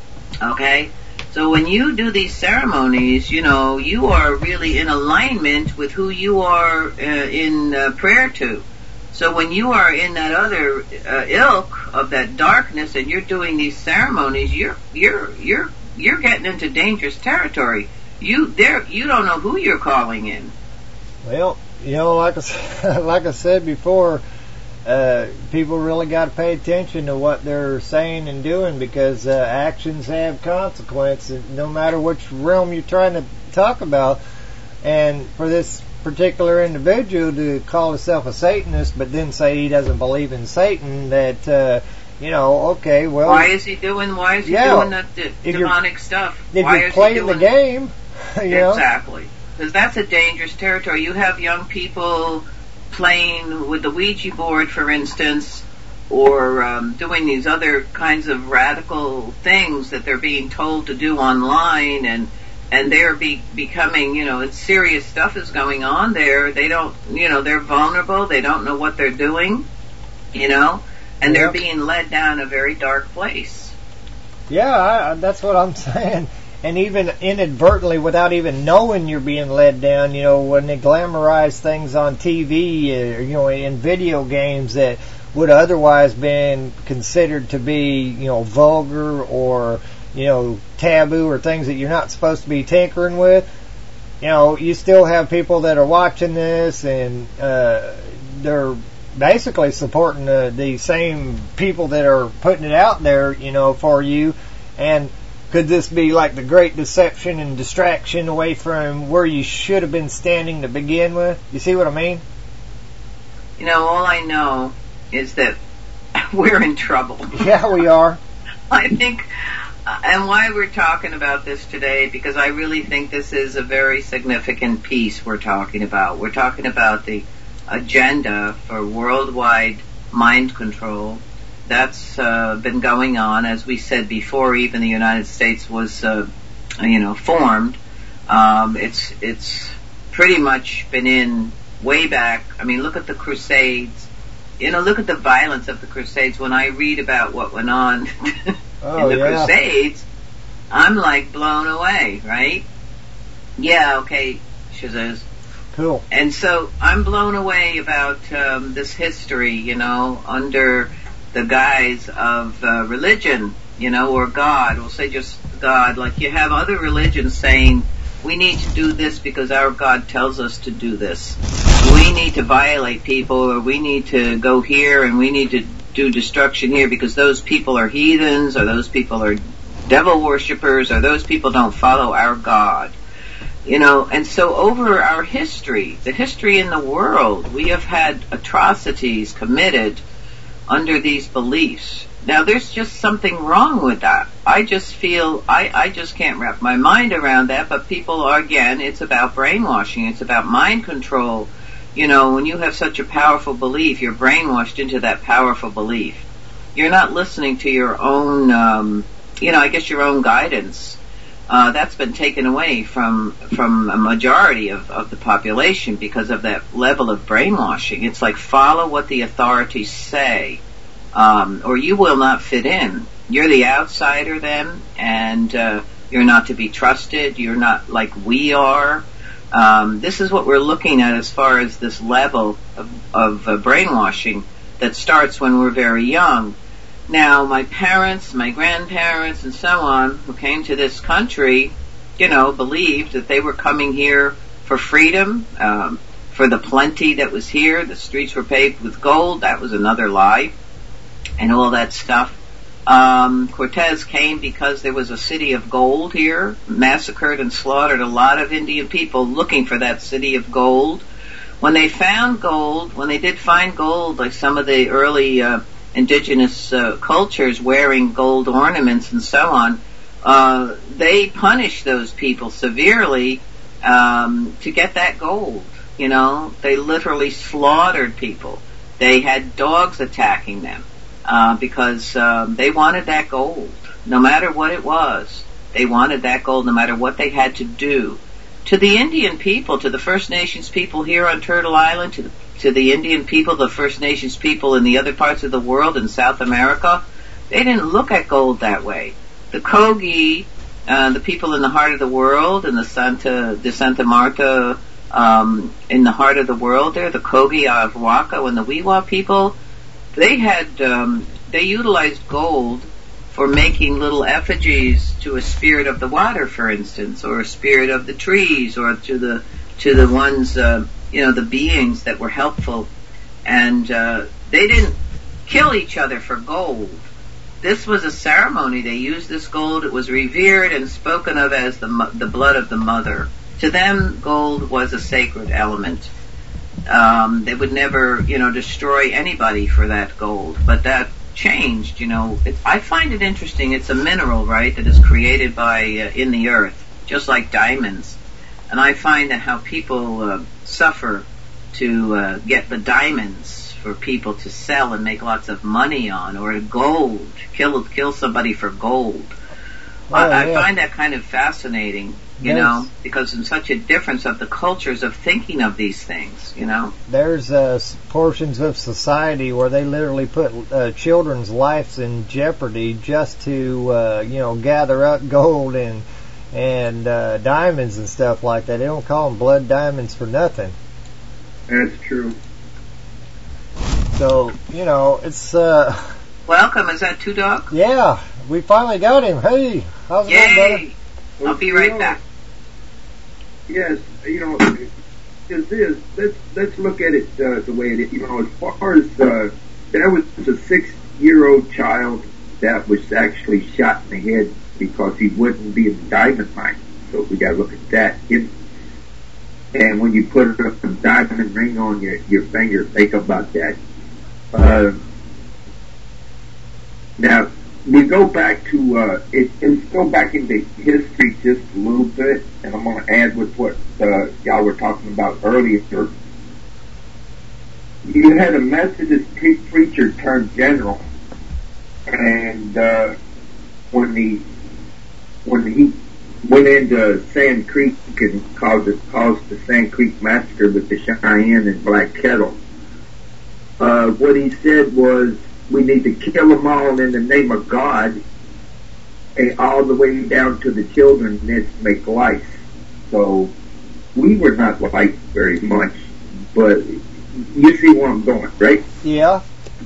Okay? So when you do these ceremonies, you know, you are really in alignment with who you are uh, in uh, prayer to. So when you are in that other uh, ilk of that darkness and you're doing these ceremonies, you're you're you're you're getting into dangerous territory. You there you don't know who you're calling in. Well, you know, like I, like I said before, Uh, people really got to pay attention to what they're saying and doing because uh, actions have consequences, no matter which realm you're trying to talk about. And for this particular individual to call himself a Satanist, but then say he doesn't believe in Satan, that uh, you know, okay, well, why is he doing? Why is he yeah, doing that d- demonic stuff? If why you're is playing he doing the game, you know? Exactly, because that's a dangerous territory. You have young people playing with the Ouija board, for instance, or um, doing these other kinds of radical things that they're being told to do online, and and they're be, becoming, you know, serious stuff is going on there. They don't, you know, they're vulnerable. They don't know what they're doing, you know, and they're Yep. being led down a very dark place. Yeah, I, that's what I'm saying. And even inadvertently, without even knowing you're being led down, you know, when they glamorize things on T V, uh, you know, in video games that would otherwise been considered to be, you know, vulgar or, you know, taboo or things that you're not supposed to be tinkering with, you know, you still have people that are watching this and uh, they're basically supporting uh, the same people that are putting it out there, you know, for you. And could this be like the great deception and distraction away from where you should have been standing to begin with? You see what I mean? You know, all I know is that we're in trouble. Yeah, we are. I think, uh, and why we're talking about this today, because I really think this is a very significant piece we're talking about. We're talking about the agenda for worldwide mind control. That's uh, been going on, as we said before. Even the United States was, uh, you know, formed. Um, it's it's pretty much been in way back. I mean, look at the Crusades. You know, look at the violence of the Crusades. When I read about what went on oh, in the yeah. Crusades, I'm like blown away. Right? Yeah. Okay. She says. Cool. And so I'm blown away about um, this history. You know, under the guise of uh, religion, you know, or God. We'll say just God. Like you have other religions saying, we need to do this because our God tells us to do this. We need to violate people, or we need to go here and we need to do destruction here because those people are heathens, or those people are devil worshippers, or those people don't follow our God. You know, and so over our history, the history in the world, we have had atrocities committed under these beliefs. Now, there's just something wrong with that. I just feel, I, I just can't wrap my mind around that, but people are, again, it's about brainwashing, it's about mind control. You know, when you have such a powerful belief, you're brainwashed into that powerful belief. You're not listening to your own, um, you know, I guess your own guidance. Uh, that's been taken away from from a majority of, of the population because of that level of brainwashing. It's like follow what the authorities say, um, or you will not fit in. You're the outsider then, and uh, you're not to be trusted. You're not like we are. Um, this is what we're looking at as far as this level of, of uh, brainwashing that starts when we're very young. Now, my parents, my grandparents, and so on, who came to this country, you know, believed that they were coming here for freedom, um, for the plenty that was here. The streets were paved with gold. That was another lie, and all that stuff. Um, Cortez came because there was a city of gold here, massacred and slaughtered a lot of Indian people looking for that city of gold. When they found gold, when they did find gold, like some of the early uh, indigenous uh, cultures wearing gold ornaments and so on, uh, they punished those people severely um, to get that gold. You know, they literally slaughtered people. They had dogs attacking them. Uh, because um, they wanted that gold, no matter what it was. They wanted that gold no matter what they had to do. To the Indian people, to the First Nations people here on Turtle Island, to the, to the Indian people, the First Nations people in the other parts of the world, in South America, they didn't look at gold that way. The Kogi, uh, the people in the heart of the world, in the Santa, de Santa Marta, um, in the heart of the world there, the Kogi of Waka and the Wiwa people, They had, um, they utilized gold for making little effigies to a spirit of the water, for instance, or a spirit of the trees, or to the, to the ones, uh, you know, the beings that were helpful. And, uh, they didn't kill each other for gold. This was a ceremony. They used this gold. It was revered and spoken of as the, the blood of the mother. To them, gold was a sacred element. Um, they would never, you know, destroy anybody for that gold. But that changed, you know. It, I find it interesting. It's a mineral, right, that is created by, uh, in the earth, just like diamonds. And I find that how people uh, suffer to uh, get the diamonds for people to sell and make lots of money on, or gold, kill kill somebody for gold. Oh, I, yeah. I find that kind of fascinating. You Yes. know, because there's such a difference of the cultures of thinking of these things, you know. There's uh, s- portions of society where they literally put uh, children's lives in jeopardy just to, uh, you know, gather up gold and and uh, diamonds and stuff like that. They don't call them blood diamonds for nothing. That's true. So, you know, it's... Uh, Welcome, is that Two Dog? yeah, we finally got him. Hey, how's it going, brother? Yay! I'll be right back. Yes, you know, this is, let's, let's look at it uh, the way it is. You know, as far as, uh, there was a six-year-old child that was actually shot in the head because he wouldn't be in the diamond mine. So we gotta look at that. It, and when you put a diamond ring on your, your finger, think about that. Uh, now, we go back to, uh, it, let's go back into history just a little bit, and I'm going to add with what uh, y'all were talking about earlier. You had a Methodist pre- preacher turned general, and uh, when he when he went into Sand Creek and caused, it, caused the Sand Creek massacre with the Cheyenne and Black Kettle, uh, what he said was, we need to kill them all in the name of God, and all the way down to the children that make life. So we were not liked very much, but you see where I'm going, right? Yeah.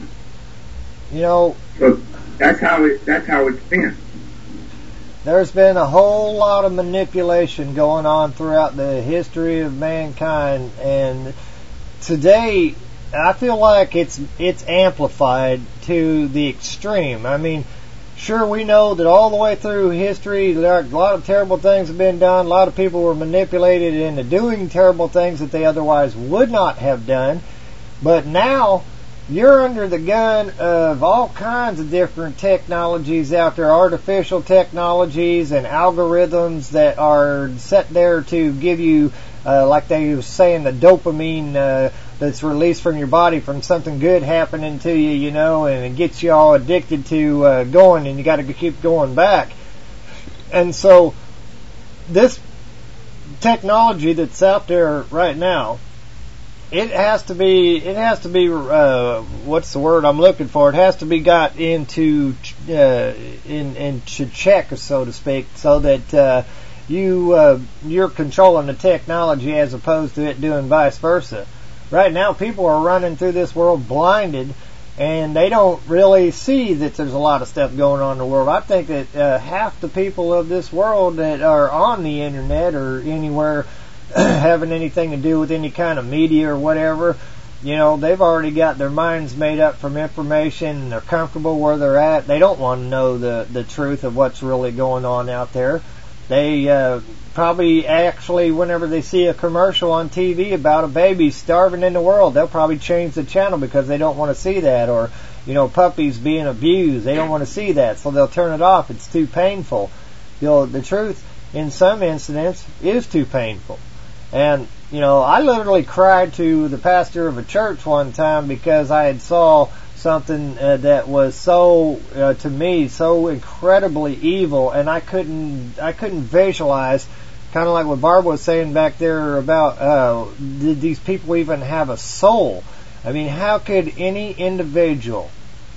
You know. So that's how it. That's how it's been. There's been a whole lot of manipulation going on throughout the history of mankind, and today I feel like it's it's amplified to the extreme. I mean, sure, we know that all the way through history, there are a lot of terrible things have been done. A lot of people were manipulated into doing terrible things that they otherwise would not have done. But now, you're under the gun of all kinds of different technologies out there, artificial technologies and algorithms that are set there to give you, uh, like they were saying, the dopamine uh, that's released from your body from something good happening to you, you know, and it gets you all addicted to uh, going, and you got to keep going back. And so, this technology that's out there right now, it has to be, it has to be, uh, what's the word I'm looking for? It has to be got into, uh, in, into check, so to speak, so that, uh, you, uh, you're controlling the technology as opposed to it doing vice versa. Right now, people are running through this world blinded, and they don't really see that there's a lot of stuff going on in the world. I think that, uh, half the people of this world that are on the internet or anywhere having anything to do with any kind of media or whatever, you know, they've already got their minds made up from information, and they're comfortable where they're at. They don't want to know the, the truth of what's really going on out there. They uh, probably actually, whenever they see a commercial on T V about a baby starving in the world, they'll probably change the channel because they don't want to see that. Or, you know, puppies being abused, they don't want to see that, so they'll turn it off. It's too painful. You know, the truth, in some incidents, is too painful. And, you know, I literally cried to the pastor of a church one time because I had saw something uh, that was so, uh, to me, so incredibly evil, and I couldn't, I couldn't visualize, kind of like what Barbara was saying back there about, uh, did these people even have a soul? I mean, how could any individual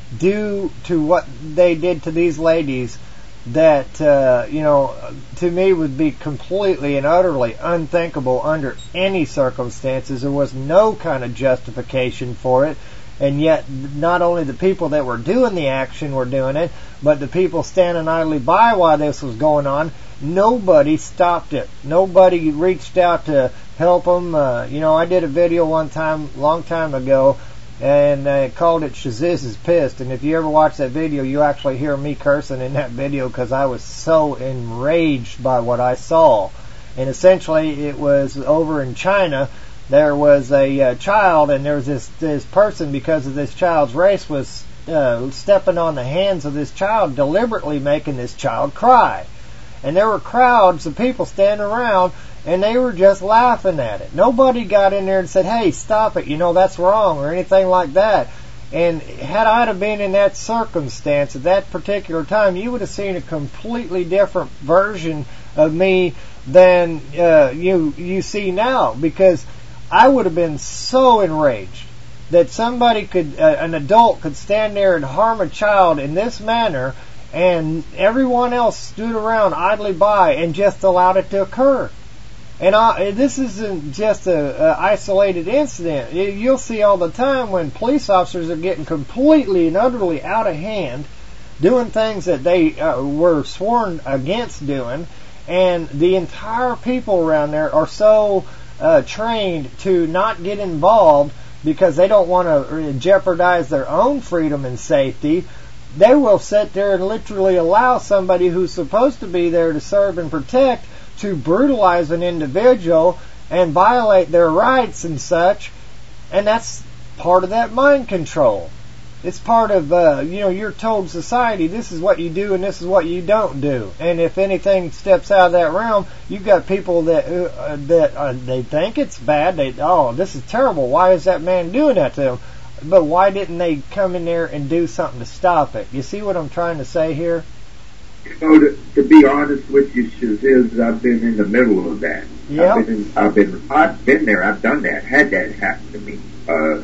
do to what they did to these ladies that, uh, you know, to me would be completely and utterly unthinkable under any circumstances? There was no kind of justification for it. And yet, not only the people that were doing the action were doing it, but the people standing idly by while this was going on, nobody stopped it. Nobody reached out to help them. Uh, you know, I did a video one time, long time ago, and I called it Shaziz is Pissed. And if you ever watch that video, you actually hear me cursing in that video because I was so enraged by what I saw. And essentially, it was over in China. There was a uh, child, and there was this, this person, because of this child's race, was uh, stepping on the hands of this child, deliberately making this child cry. And there were crowds of people standing around, and they were just laughing at it. Nobody got in there and said, hey, stop it, you know, that's wrong, or anything like that. And had I have been in that circumstance at that particular time, you would have seen a completely different version of me than uh, you you see now, because I would have been so enraged that somebody could, uh, an adult could stand there and harm a child in this manner, and everyone else stood around idly by and just allowed it to occur. And I, this isn't just a, a isolated incident. You'll see all the time when police officers are getting completely and utterly out of hand, doing things that they uh, were sworn against doing, and the entire people around there are so Uh, trained to not get involved because they don't want to jeopardize their own freedom and safety. They will sit there and literally allow somebody who's supposed to be there to serve and protect to brutalize an individual and violate their rights and such. And that's part of that mind control. It's part of, uh, you know, you're told society, this is what you do and this is what you don't do. And if anything steps out of that realm, you've got people that uh, that uh, they think it's bad. They, oh, this is terrible. Why is that man doing that to them? But why didn't they come in there and do something to stop it? You see what I'm trying to say here? You know, to, to be honest with you, Shaziz, I've been in the middle of that. Yep. I've been, in, I've been, I've been there. I've done that. Had that happen to me. Uh,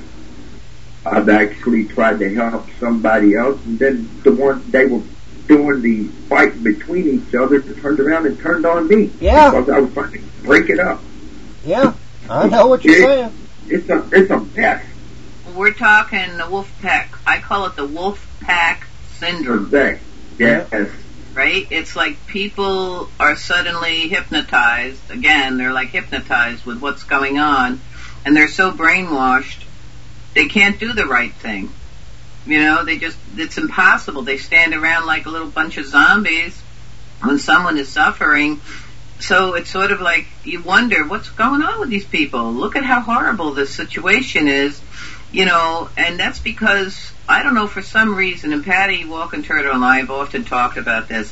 I've actually tried to help somebody else, and then the one they were doing the fight between each other turned around and turned on me. Yeah. Because I was trying to break it up. Yeah, I know what you're it, saying. It's a, it's a mess. We're talking the wolf pack. I call it the wolf pack syndrome. Exactly. Yes. Right? It's like people are suddenly hypnotized. Again, they're like hypnotized with what's going on, and they're so brainwashed they can't do the right thing. You know, they just, it's impossible. They stand around like a little bunch of zombies when someone is suffering. So it's sort of like, you wonder, what's going on with these people? Look at how horrible this situation is. You know, and that's because, I don't know, for some reason, and Patty Walking Turtle and I have often talked about this,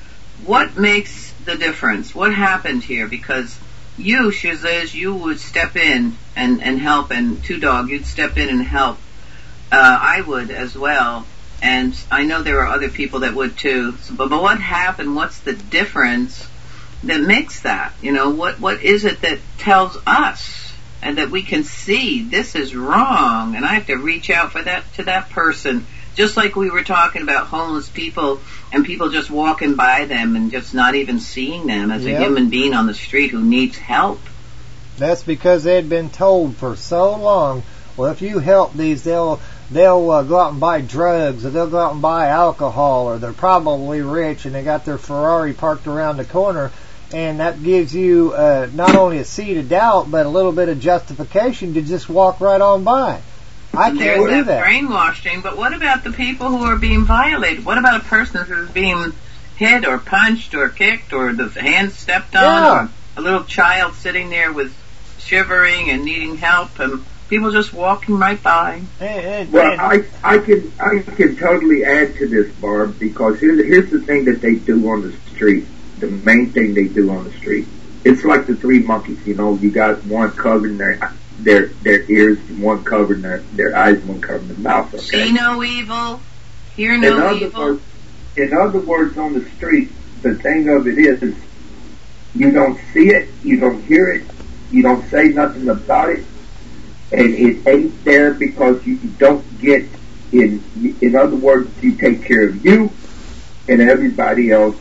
what makes the difference? What happened here? Because you, Shaziz, you would step in and, and help, and Two Dog, you'd step in and help. Uh, I would as well, and I know there are other people that would too. So, but, but what happened? What's the difference that makes that? You know, what what is it that tells us and that we can see this is wrong? And I have to reach out for that to that person, just like we were talking about homeless people and people just walking by them and just not even seeing them as yep. a human being on the street who needs help. That's because they had been told for so long, well, if you help these, they'll they'll uh, go out and buy drugs, or they'll go out and buy alcohol, or they're probably rich and they got their Ferrari parked around the corner. And that gives you uh, not only a seed of doubt, but a little bit of justification to just walk right on by. I can't There's do that, that. brainwashing, but what about the people who are being violated? What about a person who's being hit or punched or kicked or the hand stepped on Yeah. or a little child sitting there with shivering and needing help and people just walking right by? Well, I, I can I can totally add to this, Barb, because here's, here's the thing that they do on the street. The main thing they do on the street. It's like the three monkeys, you know. You got one covering their their their ears, one covering their, their eyes, one covering their mouth. Okay? See no evil, hear in no other evil. Words, in other words, on the street, the thing of it is, is you don't see it, you don't hear it, you don't say nothing about it, and it ain't there because you don't get in. In other words, you take care of you and everybody else.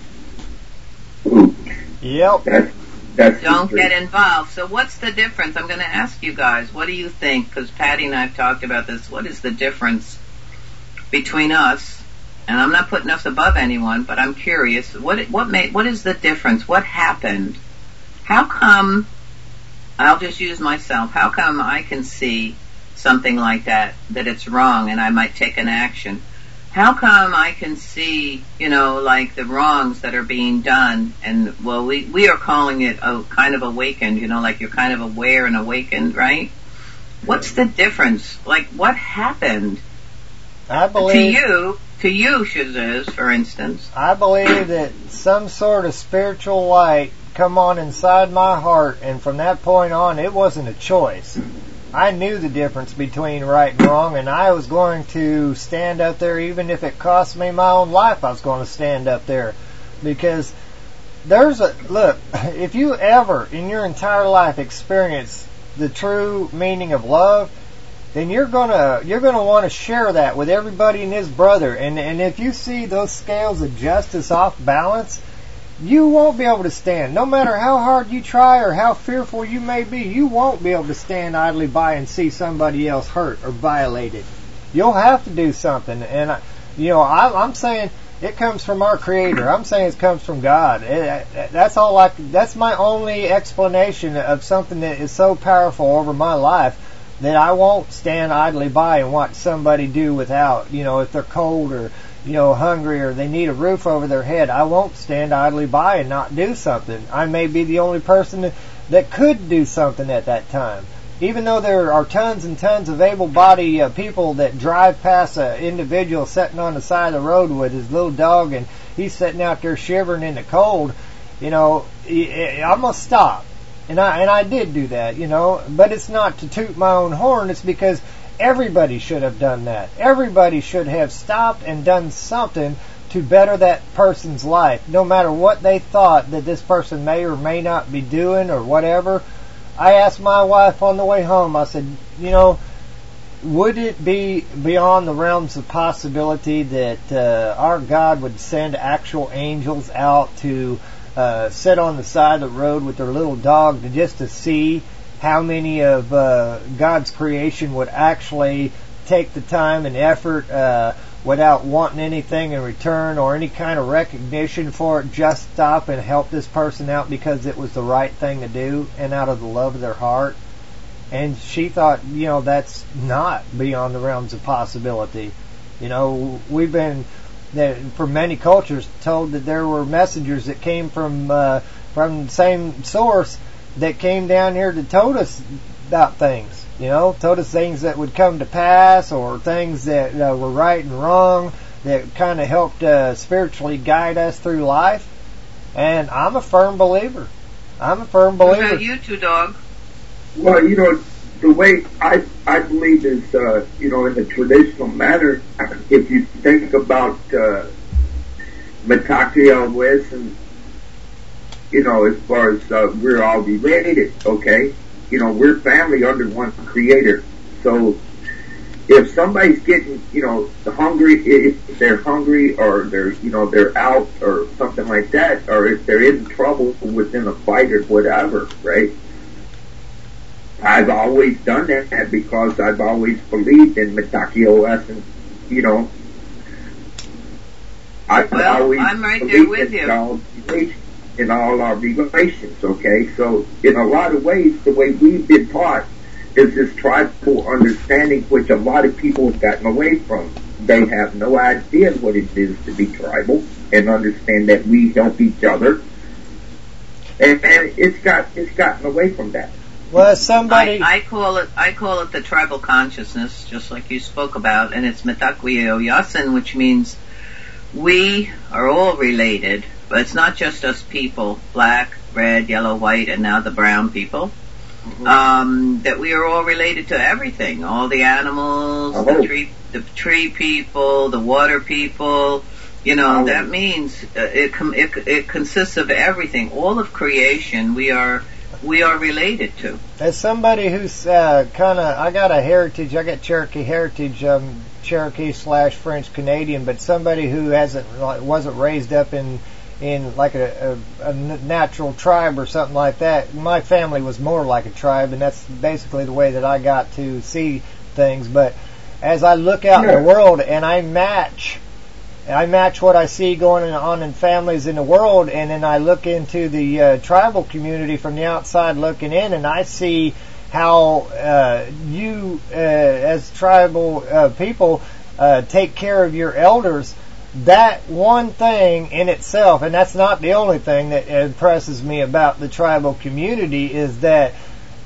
Ooh. Yep. That's that's Don't the get involved. So what's the difference? I'm going to ask you guys, what do you think? Because Patty and I have talked about this. What is the difference between us? And I'm not putting us above anyone, but I'm curious. What what made, what is the difference? What happened? How come, I'll just use myself, how come I can see something like that, that it's wrong and I might take an action? How come I can see, you know, like the wrongs that are being done, and, well, we, we are calling it a kind of awakened, you know, like you're kind of aware and awakened, right? What's the difference? Like, what happened? I believe... To you, to you, Shazuz, for instance. I believe that some sort of spiritual light come on inside my heart, and from that point on, it wasn't a choice. I knew the difference between right and wrong, and I was going to stand up there, even if it cost me my own life. I was going to stand up there, because there's a look. If you ever in your entire life experience the true meaning of love, then you're gonna you're gonna want to share that with everybody and his brother. And and if you see those scales of justice off balance, you won't be able to stand. No matter how hard you try or how fearful you may be, you won't be able to stand idly by and see somebody else hurt or violated. You'll have to do something. And, I, you know, I, I'm saying it comes from our Creator. I'm saying it comes from God. It, that's all I, that's my only explanation of something that is so powerful over my life, that I won't stand idly by and watch somebody do without, you know, if they're cold or, you know, hungry or they need a roof over their head. I won't stand idly by and not do something. I may be the only person that, that could do something at that time. Even though there are tons and tons of able-bodied uh, people that drive past an individual sitting on the side of the road with his little dog and he's sitting out there shivering in the cold, you know, I'm going to stop. And I, and I did do that, you know, but it's not to toot my own horn. It's because everybody should have done that. Everybody should have stopped and done something to better that person's life, no matter what they thought that this person may or may not be doing or whatever. I asked my wife on the way home, I said, you know, would it be beyond the realms of possibility that uh, our God would send actual angels out to uh, sit on the side of the road with their little dog to just to see how many of uh, God's creation would actually take the time and effort uh, without wanting anything in return or any kind of recognition for it, just stop and help this person out because it was the right thing to do and out of the love of their heart? And she thought, you know, that's not beyond the realms of possibility. You know, we've been, for many cultures, told that there were messengers that came from uh, from the same source that came down here that told us about things, you know, told us things that would come to pass or things that uh, were right and wrong, that kind of helped uh, spiritually guide us through life. And I'm a firm believer. I'm a firm believer. What about you two, dog? Well, you know, the way I I believe is, uh, you know, in the traditional manner, if you think about uh, Metakriel West and, you know, as far as uh, we're all related, okay? You know, we're family under one Creator. So if somebody's getting, you know, hungry, if they're hungry or they're, you know, they're out or something like that, or if they're in trouble within a fight or whatever, right? I've always done that because I've always believed in Metakriel and, you know, I've well, always I'm right there with in you. God's relation. in all our relations, okay? So in a lot of ways, the way we've been taught is this tribal understanding, which a lot of people have gotten away from. They have no idea what it is to be tribal and understand that we help each other. And, and it's got it's gotten away from that. Well, somebody I, I call it I call it the tribal consciousness, just like you spoke about, and it's Mitakuye Oyasin, which means we are all related, but it's not just us people, black, red, yellow, white, and now the brown people. Mm-hmm. Um, that we are all related to everything, all the animals, oh. the tree, the tree people, the water people. You know, oh. that means uh, it, com- it it consists of everything, all of creation. We are we are related to. As somebody who's uh, kind of, I got a heritage, I got Cherokee heritage, um, Cherokee slash French Canadian, but somebody who hasn't wasn't raised up in. in like a, a, a natural tribe or something like that. My family was more like a tribe, and that's basically the way that I got to see things. But as I look out yeah. in the world and I match, I match what I see going on in families in the world, and then I look into the uh, tribal community from the outside looking in, and I see how uh, you, uh, as tribal uh, people, uh, take care of your elders. That one thing in itself, and that's not the only thing that impresses me about the tribal community, is that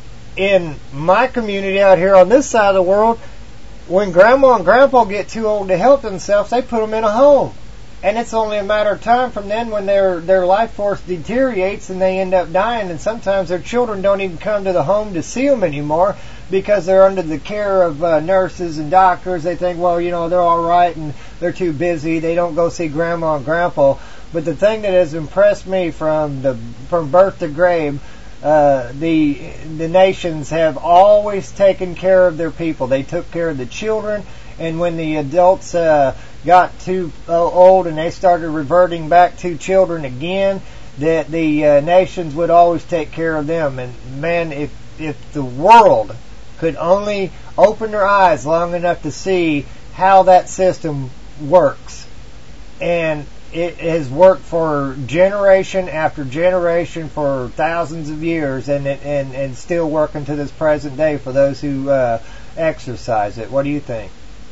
in my community out here on this side of the world, when grandma and grandpa get too old to help themselves, they put them in a home. And it's only a matter of time from then when their their life force deteriorates and they end up dying, and sometimes their children don't even come to the home to see them anymore because they're under the care of uh, nurses and doctors. They think, well, you know, they're all right and they're too busy. They don't go see grandma and grandpa. But the thing that has impressed me from the from birth to grave, uh, the the nations have always taken care of their people. They took care of the children, and when the adults uh, got too uh, old and they started reverting back to children again, that the uh, nations would always take care of them. And man, if if the world could only open their eyes long enough to see how that system works, and it has worked for generation after generation for thousands of years, and it, and and still working to this present day for those who uh, exercise it. What do you think?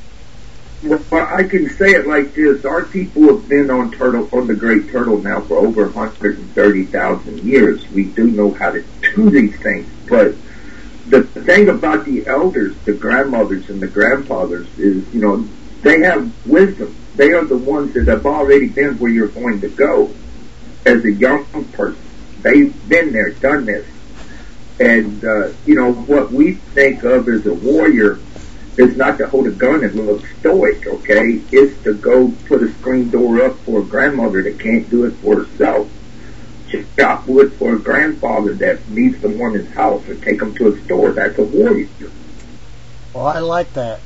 Well, I can say it like this: our people have been on turtle on the Great Turtle now for over one hundred thirty thousand years. We do know how to do these things, but the thing about the elders, the grandmothers and the grandfathers, is, you know, they have wisdom. They are the ones that have already been where you're going to go as a young person. They've been there, done this. And, uh, you know, what we think of as a warrior is not to hold a gun and look stoic, okay? It's to go put a screen door up for a grandmother that can't do it for herself. Chop wood for a grandfather that needs someone in his house, or take them to a store. That's a warrior. Well, I like that.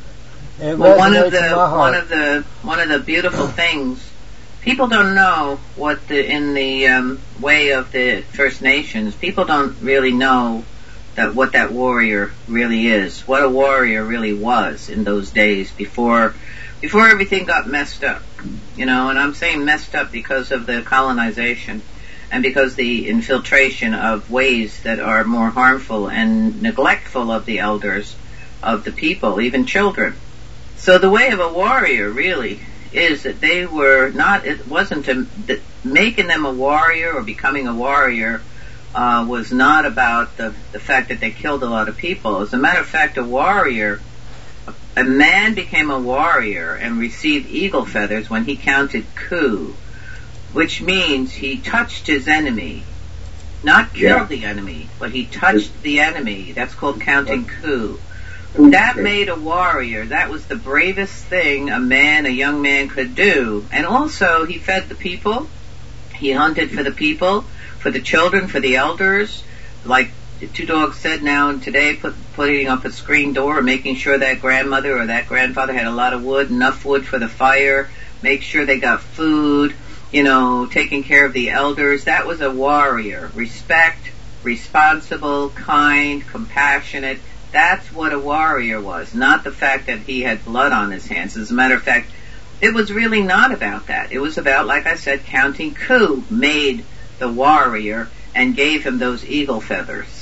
It well, one of the one of the one of the beautiful things, people don't know what the in the um, way of the First Nations. People don't really know that what that warrior really is, what a warrior really was in those days before before everything got messed up. You know, and I'm saying messed up because of the colonization. And because the infiltration of ways that are more harmful and neglectful of the elders, of the people, even children. So the way of a warrior really is that they were not, it wasn't a, that making them a warrior or becoming a warrior uh, was not about the, the fact that they killed a lot of people. As a matter of fact, a warrior, a man became a warrior and received eagle feathers when he counted coup, which means he touched his enemy, not killed yeah. the enemy, but he touched the enemy. That's called counting coup. That made a warrior. That was the bravest thing a man, a young man could do. And also, he fed the people. He hunted for the people, for the children, for the elders. Like Two Dogs said now and today, put, putting up a screen door, making sure that grandmother or that grandfather had a lot of wood, enough wood for the fire, make sure they got food, you know, taking care of the elders. That was a warrior. Respect, responsible, kind, compassionate. That's what a warrior was, not the fact that he had blood on his hands. As a matter of fact, it was really not about that. It was about, like I said, counting coup, made the warrior, and gave him those eagle feathers.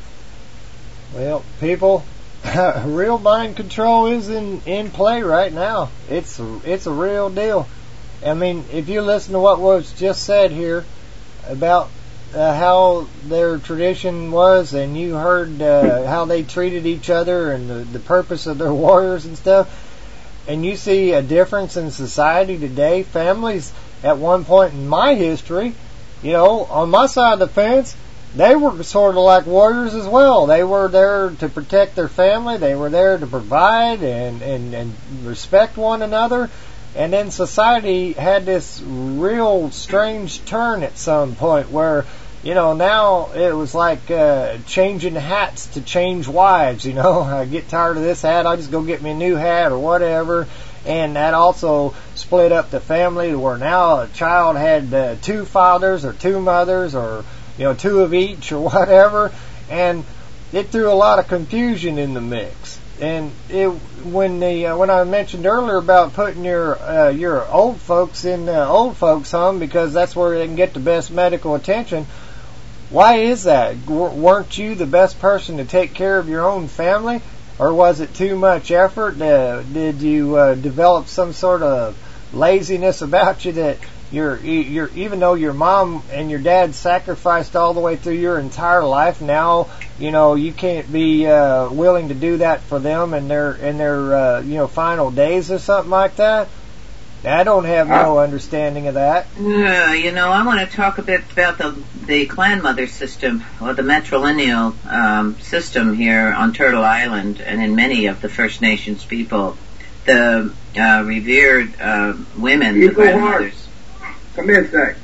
Well, people, real mind control is in, in play right now. It's it's a real deal. I mean, if you listen to what was just said here about uh, how their tradition was, and you heard uh, how they treated each other and the, the purpose of their warriors and stuff, and you see a difference in society today, families at one point in my history, you know, on my side of the fence, they were sort of like warriors as well. They were there to protect their family. They were there to provide and, and, and respect one another. And then society had this real strange turn at some point where, you know, now it was like uh, changing hats to change wives, you know. I get tired of this hat, I'll just go get me a new hat or whatever. And that also split up the family where now a child had uh, two fathers or two mothers or, you know, two of each or whatever, and it threw a lot of confusion in the mix. And it, when the uh, when I mentioned earlier about putting your uh, your old folks in the old folks home because that's where they can get the best medical attention, why is that? W- weren't you the best person to take care of your own family, or was it too much effort? Uh, did you uh, develop some sort of laziness about you that You're, you're, even though your mom and your dad sacrificed all the way through your entire life, now, you know, you can't be uh, willing to do that for them in their, in their uh, you know, final days or something like that? I don't have no understanding of that. Uh, you know, I want to talk a bit about the the clan mother system, or the matrilineal um, system here on Turtle Island and in many of the First Nations people. The uh, revered uh, women, the grandmothers. Come in a sec.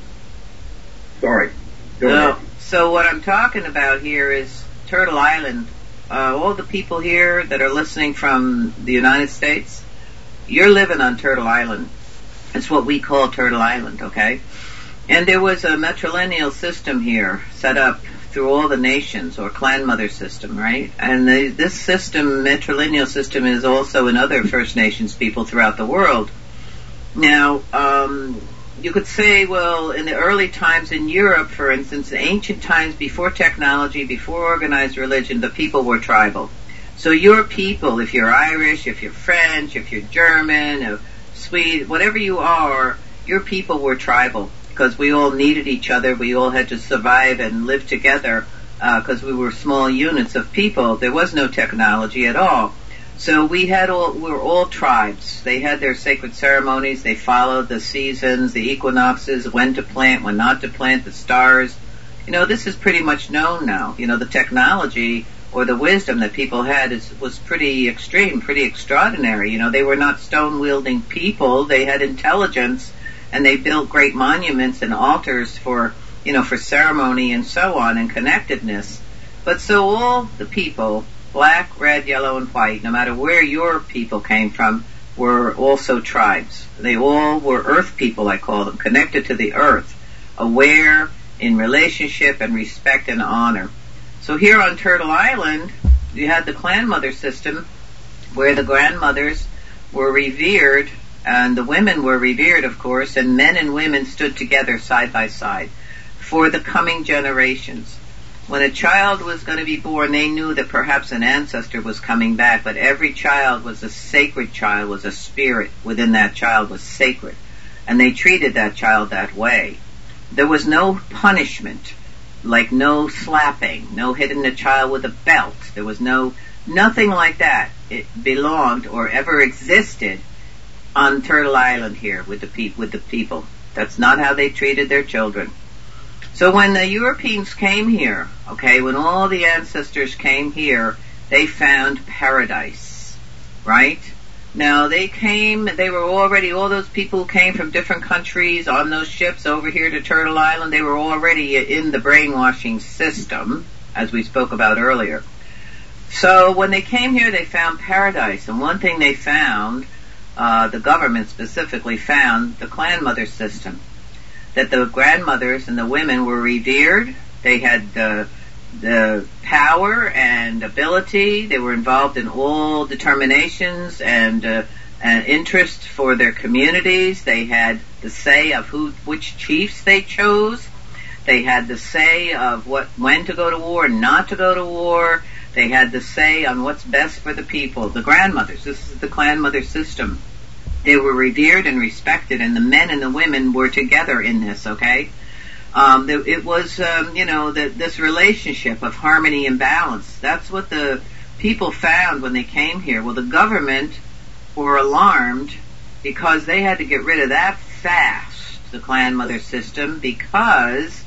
Sorry. Go so, ahead. So what I'm talking about here is Turtle Island. Uh, all the people here that are listening from the United States, you're living on Turtle Island. It's what we call Turtle Island, okay? And there was a matrilineal system here set up through all the nations, or clan mother system, right? And the, this system, matrilineal system, is also in other First Nations people throughout the world. Now, um... you could say, well, in the early times in Europe, for instance, the ancient times before technology, before organized religion, the people were tribal. So your people, if you're Irish, if you're French, if you're German, or Swede, whatever you are, your people were tribal because we all needed each other. We all had to survive and live together because uh, we were small units of people. There was no technology at all. So we had all, we were all tribes. They had their sacred ceremonies. They followed the seasons, the equinoxes, when to plant, when not to plant, the stars. You know, this is pretty much known now. You know, the technology or the wisdom that people had is, was pretty extreme, pretty extraordinary. You know, they were not stone-wielding people. They had intelligence, and they built great monuments and altars for, you know, for ceremony and so on, and connectedness. But so all the people, black, red, yellow, and white, no matter where your people came from, were also tribes. They all were earth people, I call them, connected to the earth, aware in relationship and respect and honor. So here on Turtle Island, you had the clan mother system, where the grandmothers were revered, and the women were revered, of course, and men and women stood together side by side for the coming generations. When a child was going to be born, they knew that perhaps an ancestor was coming back, but every child was a sacred child, was a spirit within that child, was sacred. And they treated that child that way. There was no punishment, like no slapping, no hitting the child with a belt. There was no, nothing like that. It belonged or ever existed on Turtle Island here with the, pe- with the people. That's not how they treated their children. So when the Europeans came here, okay, when all the ancestors came here, they found paradise, right? Now, they came, they were already, all those people who came from different countries on those ships over here to Turtle Island, they were already in the brainwashing system, as we spoke about earlier. So when they came here, they found paradise, and one thing they found, uh, the government specifically found, the clan mother system. That the grandmothers and the women were revered. They had the, the power and ability. They were involved in all determinations and, uh, and interest for their communities. They had the say of who, which chiefs they chose. They had the say of what, when to go to war, not to go to war. They had the say on what's best for the people. The grandmothers, this is the clan mother system. They were revered and respected, and the men and the women were together in this, okay? Um, it was, um, you know, the, this relationship of harmony and balance. That's what the people found when they came here. Well, the government were alarmed because they had to get rid of that fast, the clan mother system, because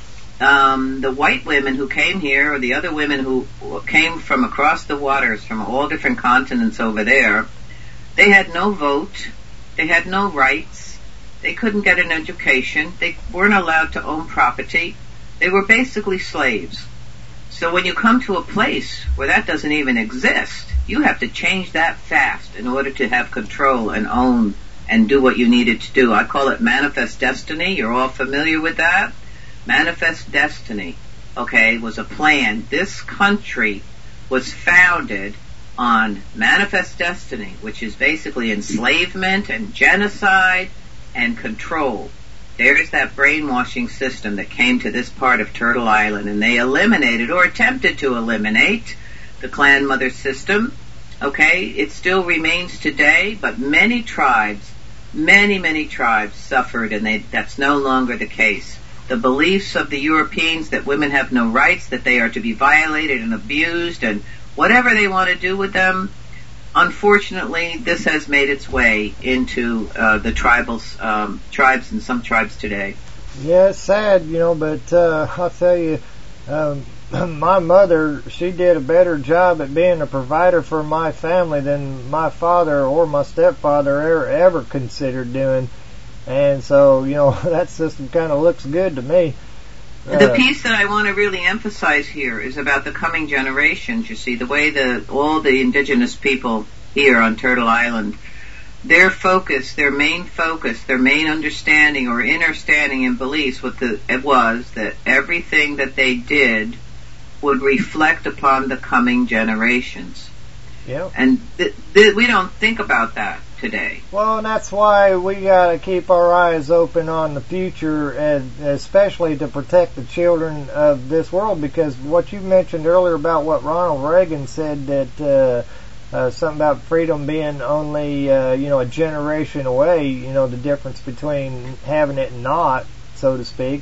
um, the white women who came here, or the other women who came from across the waters from all different continents over there, they had no vote, they had no rights, they couldn't get an education, they weren't allowed to own property, they were basically slaves. So when you come to a place where that doesn't even exist, you have to change that fast in order to have control and own and do what you needed to do. I call it manifest destiny. You're all familiar with that? Manifest destiny, okay, was a plan. This country was founded on manifest destiny, which is basically enslavement and genocide and control. There's that brainwashing system that came to this part of Turtle Island, and they eliminated or attempted to eliminate the clan mother system. Okay, it still remains today, but many tribes, many, many tribes suffered, and they, that's no longer the case. The beliefs of the Europeans that women have no rights, that they are to be violated and abused, and whatever they want to do with them, unfortunately, this has made its way into uh, the tribals, um, tribes and some tribes today. Yeah, it's sad, you know, but uh, I'll tell you, um, my mother, she did a better job at being a provider for my family than my father or my stepfather ever, ever considered doing. And so, you know, that system kind of looks good to me. Uh, the piece that I want to really emphasize here is about the coming generations. You see, the way the all the indigenous people here on Turtle Island, their focus, their main focus, their main understanding or understanding and beliefs what the, it was that everything that they did would reflect upon the coming generations. Yeah. And th- th- we don't think about that today. Well, and that's why we got to keep our eyes open on the future, and especially to protect the children of this world, because what you mentioned earlier about what Ronald Reagan said, that uh, uh, something about freedom being only, uh, you know, a generation away, you know, the difference between having it and not, so to speak.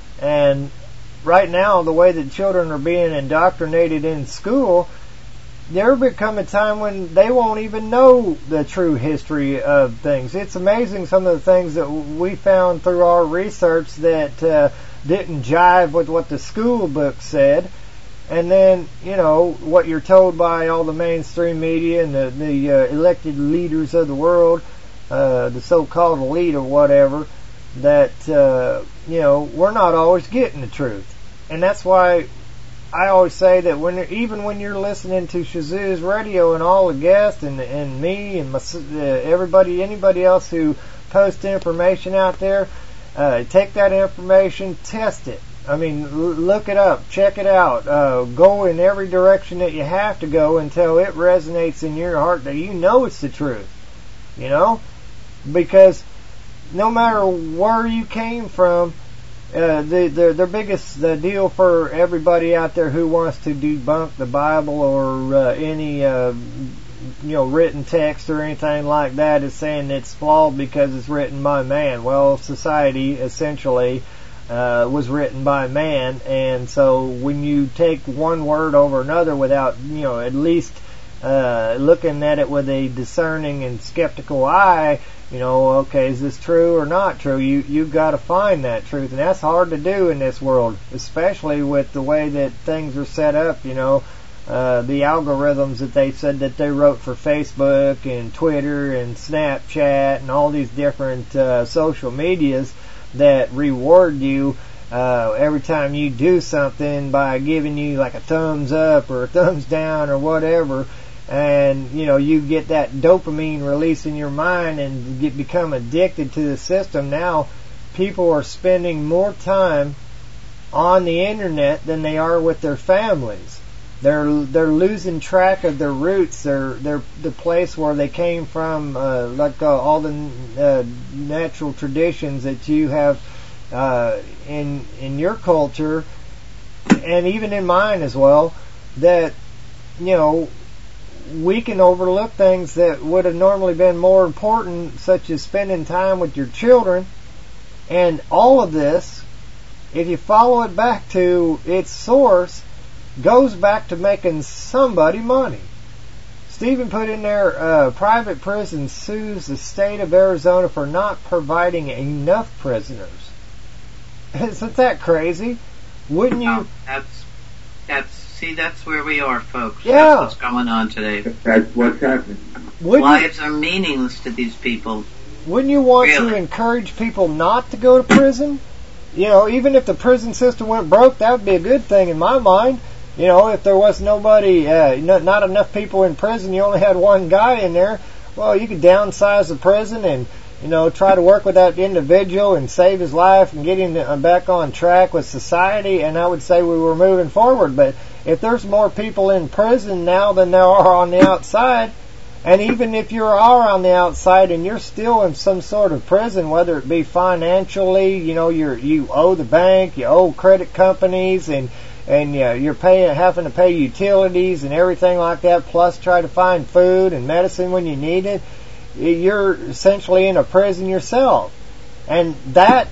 And right now, the way that children are being indoctrinated in school, there will become a time when they won't even know the true history of things. It's amazing some of the things that we found through our research that uh, didn't jive with what the school book said. And then, you know, what you're told by all the mainstream media and the, the uh, elected leaders of the world, uh, the so-called elite or whatever, that, uh, you know, we're not always getting the truth. And that's why I always say that when even when you're listening to Shazoo's radio and all the guests and and me and my, uh, everybody, anybody else who posts information out there, uh, take that information, test it. I mean, l- look it up, check it out, uh, go in every direction that you have to go until it resonates in your heart that you know it's the truth. You know, because no matter where you came from, Uh, the, the, their biggest uh, deal for everybody out there who wants to debunk the Bible or uh, any uh, you know written text or anything like that is saying it's flawed because it's written by man. Well, society essentially uh, was written by man, and so when you take one word over another without you know at least uh, looking at it with a discerning and skeptical eye, you know, okay, is this true or not true? You, you've got to find that truth, and that's hard to do in this world, especially with the way that things are set up, you know, uh, the algorithms that they said that they wrote for Facebook and Twitter and Snapchat and all these different uh, social medias that reward you uh, every time you do something by giving you like a thumbs up or a thumbs down or whatever. And, you know, you get that dopamine release in your mind and get become addicted to the system. Now, people are spending more time on the internet than they are with their families. They're they're losing track of their roots, their their the place where they came from, uh, like uh, all the uh, natural traditions that you have uh, in in your culture, and even in mine as well, that, you know, we can overlook things that would have normally been more important, such as spending time with your children. And all of this, if you follow it back to its source, goes back to making somebody money. Stephen put in there, uh, private prison sues the state of Arizona for not providing enough prisoners. Isn't that crazy? Wouldn't you? No, that's, that's, see, that's where we are, folks. Yeah. That's what's going on today. That's what's happening. Wouldn't Lives you, are meaningless to these people. Wouldn't you want Really? to encourage people not to go to prison? You know, even if the prison system went broke, that would be a good thing in my mind. You know, if there was nobody, uh, not, not enough people in prison, you only had one guy in there, well, you could downsize the prison and, you know, try to work with that individual and save his life and get him back on track with society, and I would say we were moving forward. But if there's more people in prison now than there are on the outside, and even if you are on the outside and you're still in some sort of prison, whether it be financially, you know, you're, you owe the bank, you owe credit companies, and and yeah, you're paying, having to pay utilities and everything like that, plus try to find food and medicine when you need it, you're essentially in a prison yourself. And that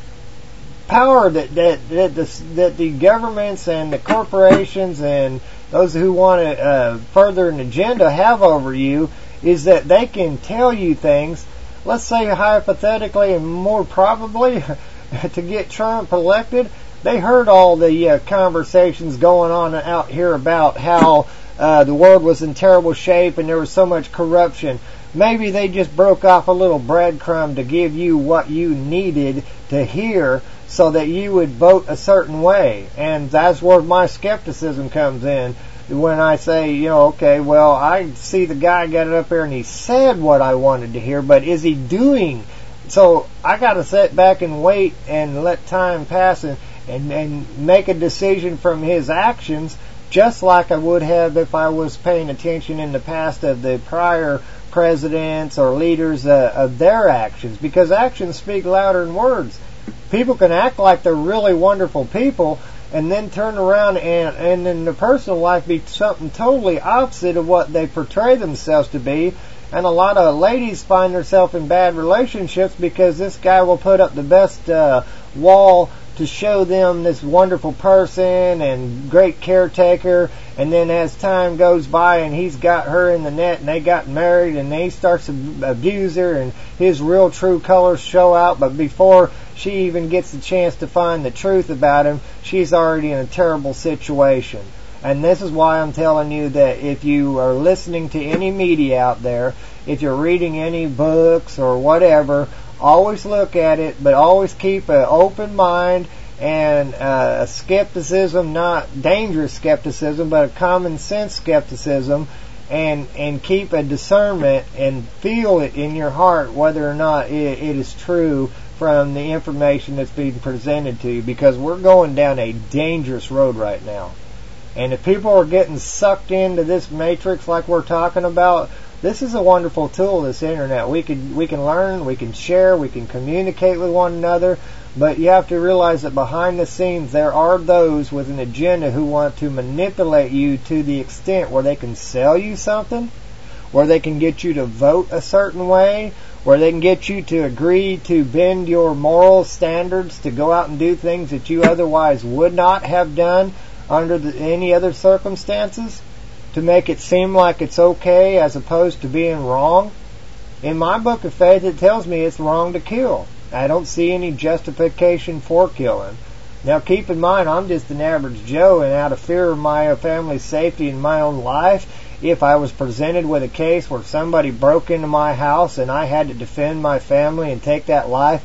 power that that that the, that the governments and the corporations and those who want to uh, further an agenda have over you is that they can tell you things, let's say hypothetically and more probably to get Trump elected. They heard all the uh, conversations going on out here about how uh, the world was in terrible shape and there was so much corruption. Maybe they just broke off a little breadcrumb to give you what you needed to hear so that you would vote a certain way. And that's where my skepticism comes in. When I say, you know, okay, well, I see the guy got it up there and he said what I wanted to hear, but is he doing? So I got to sit back and wait and let time pass and, and, and make a decision from his actions, just like I would have if I was paying attention in the past of the prior presidents or leaders uh, of their actions, because actions speak louder than words. People can act like they're really wonderful people and then turn around and, and in their personal life be something totally opposite of what they portray themselves to be. And a lot of ladies find themselves in bad relationships because this guy will put up the best uh, wall to show them this wonderful person and great caretaker, and then as time goes by and he's got her in the net and they got married and then he starts to abuse her and his real true colors show out, but before she even gets the chance to find the truth about him, she's already in a terrible situation. And this is why I'm telling you that if you are listening to any media out there, if you're reading any books or whatever, always look at it, but always keep an open mind and uh, a skepticism, not dangerous skepticism, but a common sense skepticism, and and keep a discernment and feel it in your heart whether or not it, it is true from the information that's being presented to you, because we're going down a dangerous road right now. And if people are getting sucked into this matrix like we're talking about, this is a wonderful tool, this internet. We can we can learn, we can share, we can communicate with one another, but you have to realize that behind the scenes there are those with an agenda who want to manipulate you to the extent where they can sell you something, where they can get you to vote a certain way, where they can get you to agree to bend your moral standards to go out and do things that you otherwise would not have done under the, any other circumstances, to make it seem like it's okay as opposed to being wrong. In my book of faith, it tells me it's wrong to kill. I don't see any justification for killing. Now keep in mind, I'm just an average Joe, and out of fear of my family's safety and my own life, if I was presented with a case where somebody broke into my house and I had to defend my family and take that life,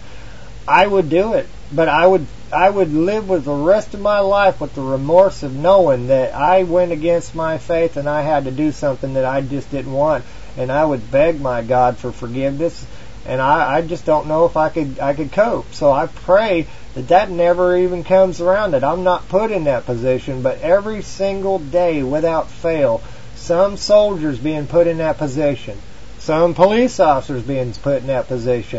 I would do it. But I would I would live with the rest of my life with the remorse of knowing that I went against my faith and I had to do something that I just didn't want. And I would beg my God for forgiveness. And I, I just don't know if I could I could cope. So I pray that that never even comes around, that I'm not put in that position. But every single day, without fail, some soldiers being put in that position, some police officers being put in that position,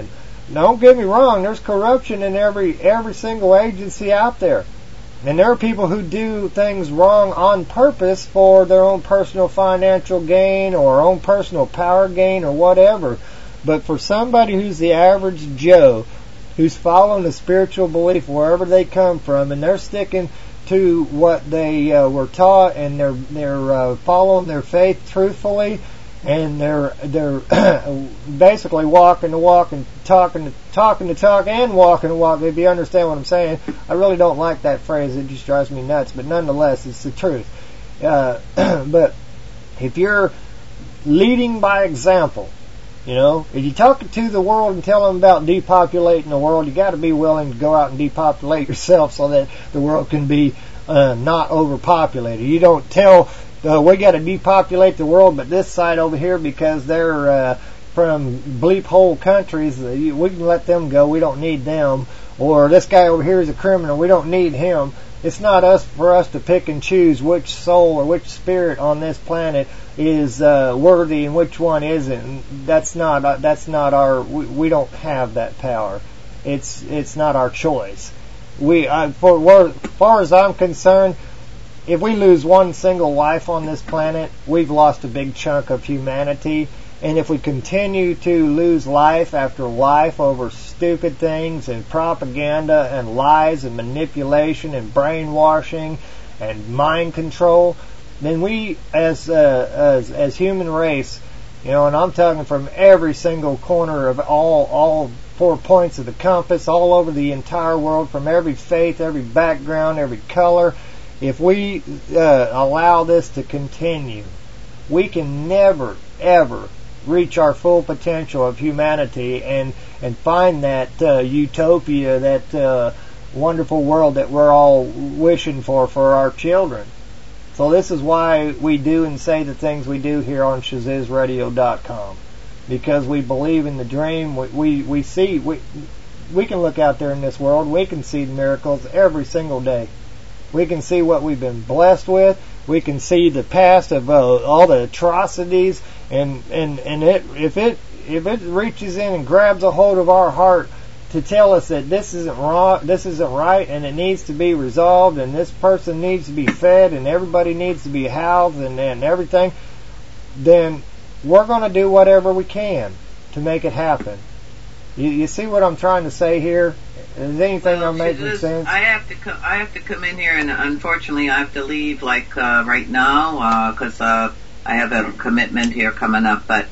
don't get me wrong, there's corruption in every every single agency out there. And there are people who do things wrong on purpose for their own personal financial gain or own personal power gain or whatever. But for somebody who's the average Joe, who's following a spiritual belief wherever they come from, and they're sticking to what they uh, were taught, and they're they're uh, following their faith truthfully, and they're they're basically walking the walk and talking the, talking the talk and walking the walk. If you understand what I'm saying, I really don't like that phrase; it just drives me nuts. But nonetheless, it's the truth. Uh, but if you're leading by example, you know, if you talk to the world and tell them about depopulating the world, you got to be willing to go out and depopulate yourself so that the world can be uh, not overpopulated. You don't tell uh, we got to depopulate the world, but this side over here because they're uh, from bleep hole countries, uh, you, we can let them go. We don't need them. Or this guy over here is a criminal. We don't need him. It's not us for us to pick and choose which soul or which spirit on this planet is uh, worthy and which one isn't. That's not uh, that's not our. We, we don't have that power. It's it's not our choice. We uh, for as far as I'm concerned, if we lose one single life on this planet, we've lost a big chunk of humanity. And if we continue to lose life after life over stupid things and propaganda and lies and manipulation and brainwashing and mind control, then we as uh, as as human race, you know, and I'm talking from every single corner of all all four points of the compass, all over the entire world, from every faith, every background, every color, if we uh, allow this to continue, we can never ever reach our full potential of humanity and and find that uh, utopia, that uh, wonderful world that we're all wishing for for our children. So this is why we do and say the things we do here on Shaziz Radio dot com, because we believe in the dream. We, we we see we we can look out there in this world. We can see the miracles every single day. We can see what we've been blessed with. We can see the past of uh, all the atrocities, and and and it if it if it reaches in and grabs a hold of our heart to tell us that this isn't wrong, this isn't right, and it needs to be resolved, and this person needs to be fed, and everybody needs to be housed, and, and everything, then we're going to do whatever we can to make it happen. You, you see what I'm trying to say here? Is anything well, I'm making is, sense? I have to co- I have to come in here, and unfortunately I have to leave like uh, right now because uh, uh, I have a commitment here coming up. But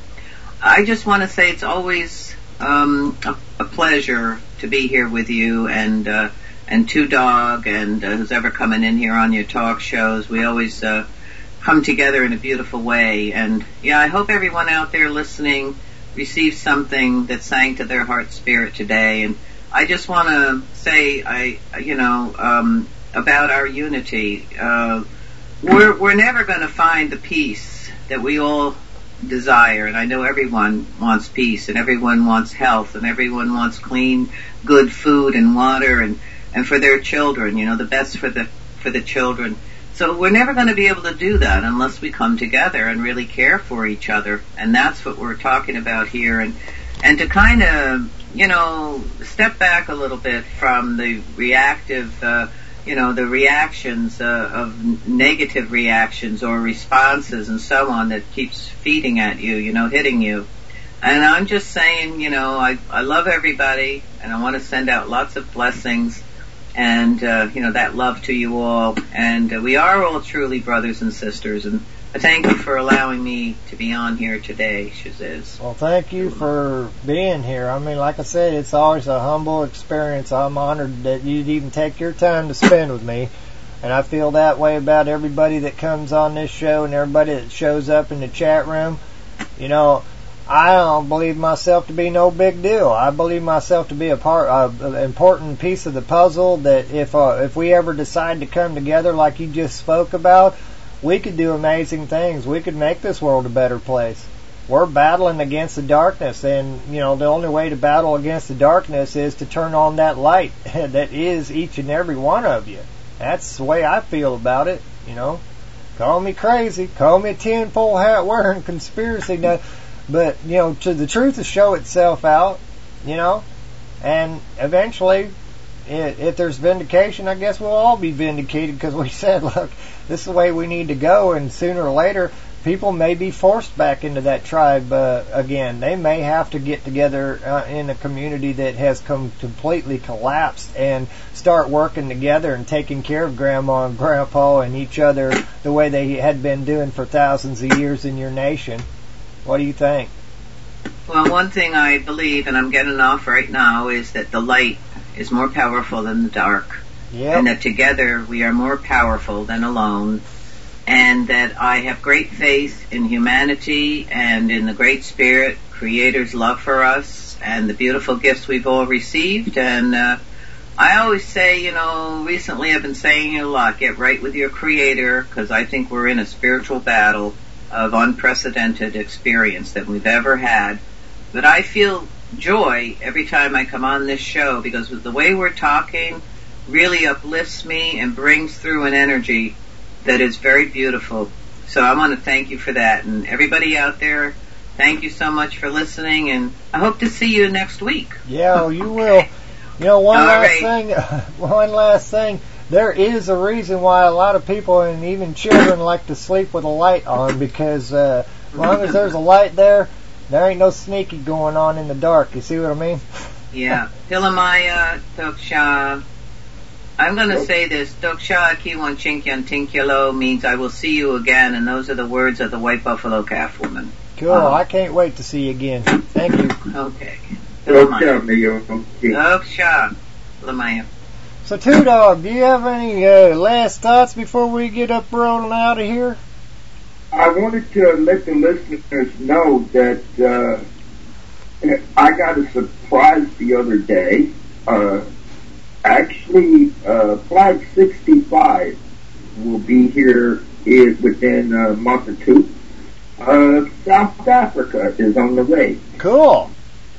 I just want to say it's always um, a, a pleasure to be here with you and uh, and Two Dog and uh, who's ever coming in here on your talk shows. We always uh, come together in a beautiful way. And yeah, I hope everyone out there listening receives something that sang to their heart spirit today. And I just want to say, I, you know, um, about our unity. Uh, we're we're never going to find the peace that we all desire, and I know everyone wants peace, and everyone wants health, and everyone wants clean, good food and water, and, and for their children, you know, the best for the for the children. So we're never going to be able to do that unless we come together and really care for each other, and that's what we're talking about here. And and to kind of, you know, step back a little bit from the reactive, uh, you know, the reactions uh, of negative reactions or responses and so on that keeps feeding at you, you know, hitting you. And I'm just saying, you know, I, I love everybody, and I want to send out lots of blessings and, uh, you know, that love to you all. And uh, we are all truly brothers and sisters, and I thank you for allowing me to be on here today, Shaziz. Well, thank you for being here. I mean, like I said, it's always a humble experience. I'm honored that you'd even take your time to spend with me. And I feel that way about everybody that comes on this show and everybody that shows up in the chat room. You know, I don't believe myself to be no big deal. I believe myself to be a part, uh, an important piece of the puzzle that if uh, if we ever decide to come together like you just spoke about, we could do amazing things. We could make this world a better place. We're battling against the darkness, and, you know, the only way to battle against the darkness is to turn on that light that is each and every one of you. That's the way I feel about it, you know. Call me crazy, call me a tinfoil hat wearing conspiracy nut, but, you know, to the truth will show itself out, you know. And eventually, if there's vindication, I guess we'll all be vindicated because we said, look, this is the way we need to go, and sooner or later, people may be forced back into that tribe uh, again. They may have to get together uh, in a community that has come completely collapsed and start working together and taking care of Grandma and Grandpa and each other the way they had been doing for thousands of years in your nation. What do you think? Well, one thing I believe, and I'm getting off right now, is that the light is more powerful than the dark. Yep. And that together we are more powerful than alone. And that I have great faith in humanity and in the great spirit, Creator's love for us, and the beautiful gifts we've all received. And uh, I always say, you know, recently I've been saying it a lot, get right with your Creator, because I think we're in a spiritual battle of unprecedented experience that we've ever had. But I feel joy every time I come on this show, because with the way we're talking really uplifts me and brings through an energy that is very beautiful. So I want to thank you for that. And everybody out there, thank you so much for listening, and I hope to see you next week. Yeah, well, you will. You know, one All last right. thing, one last thing, there is a reason why a lot of people and even children like to sleep with a light on, because uh, as long as there's a light there, there ain't no sneaky going on in the dark. You see what I mean? Yeah. Hilamaya Toksha. I'm going to say this. Doksha Kiwan Chinkyan Tinkilo means I will see you again, and those are the words of the white buffalo calf woman. Cool. Um, I can't wait to see you again. Thank you. Okay. Doksha. Doksha. Hilamaya. So, Two Dog, do you have any uh, last thoughts before we get up rolling out of here? I wanted to let the listeners know that uh, I got a surprise the other day. Uh, Actually, uh, Flight sixty-five will be here is within a month or two. Uh, South Africa is on the way. Cool.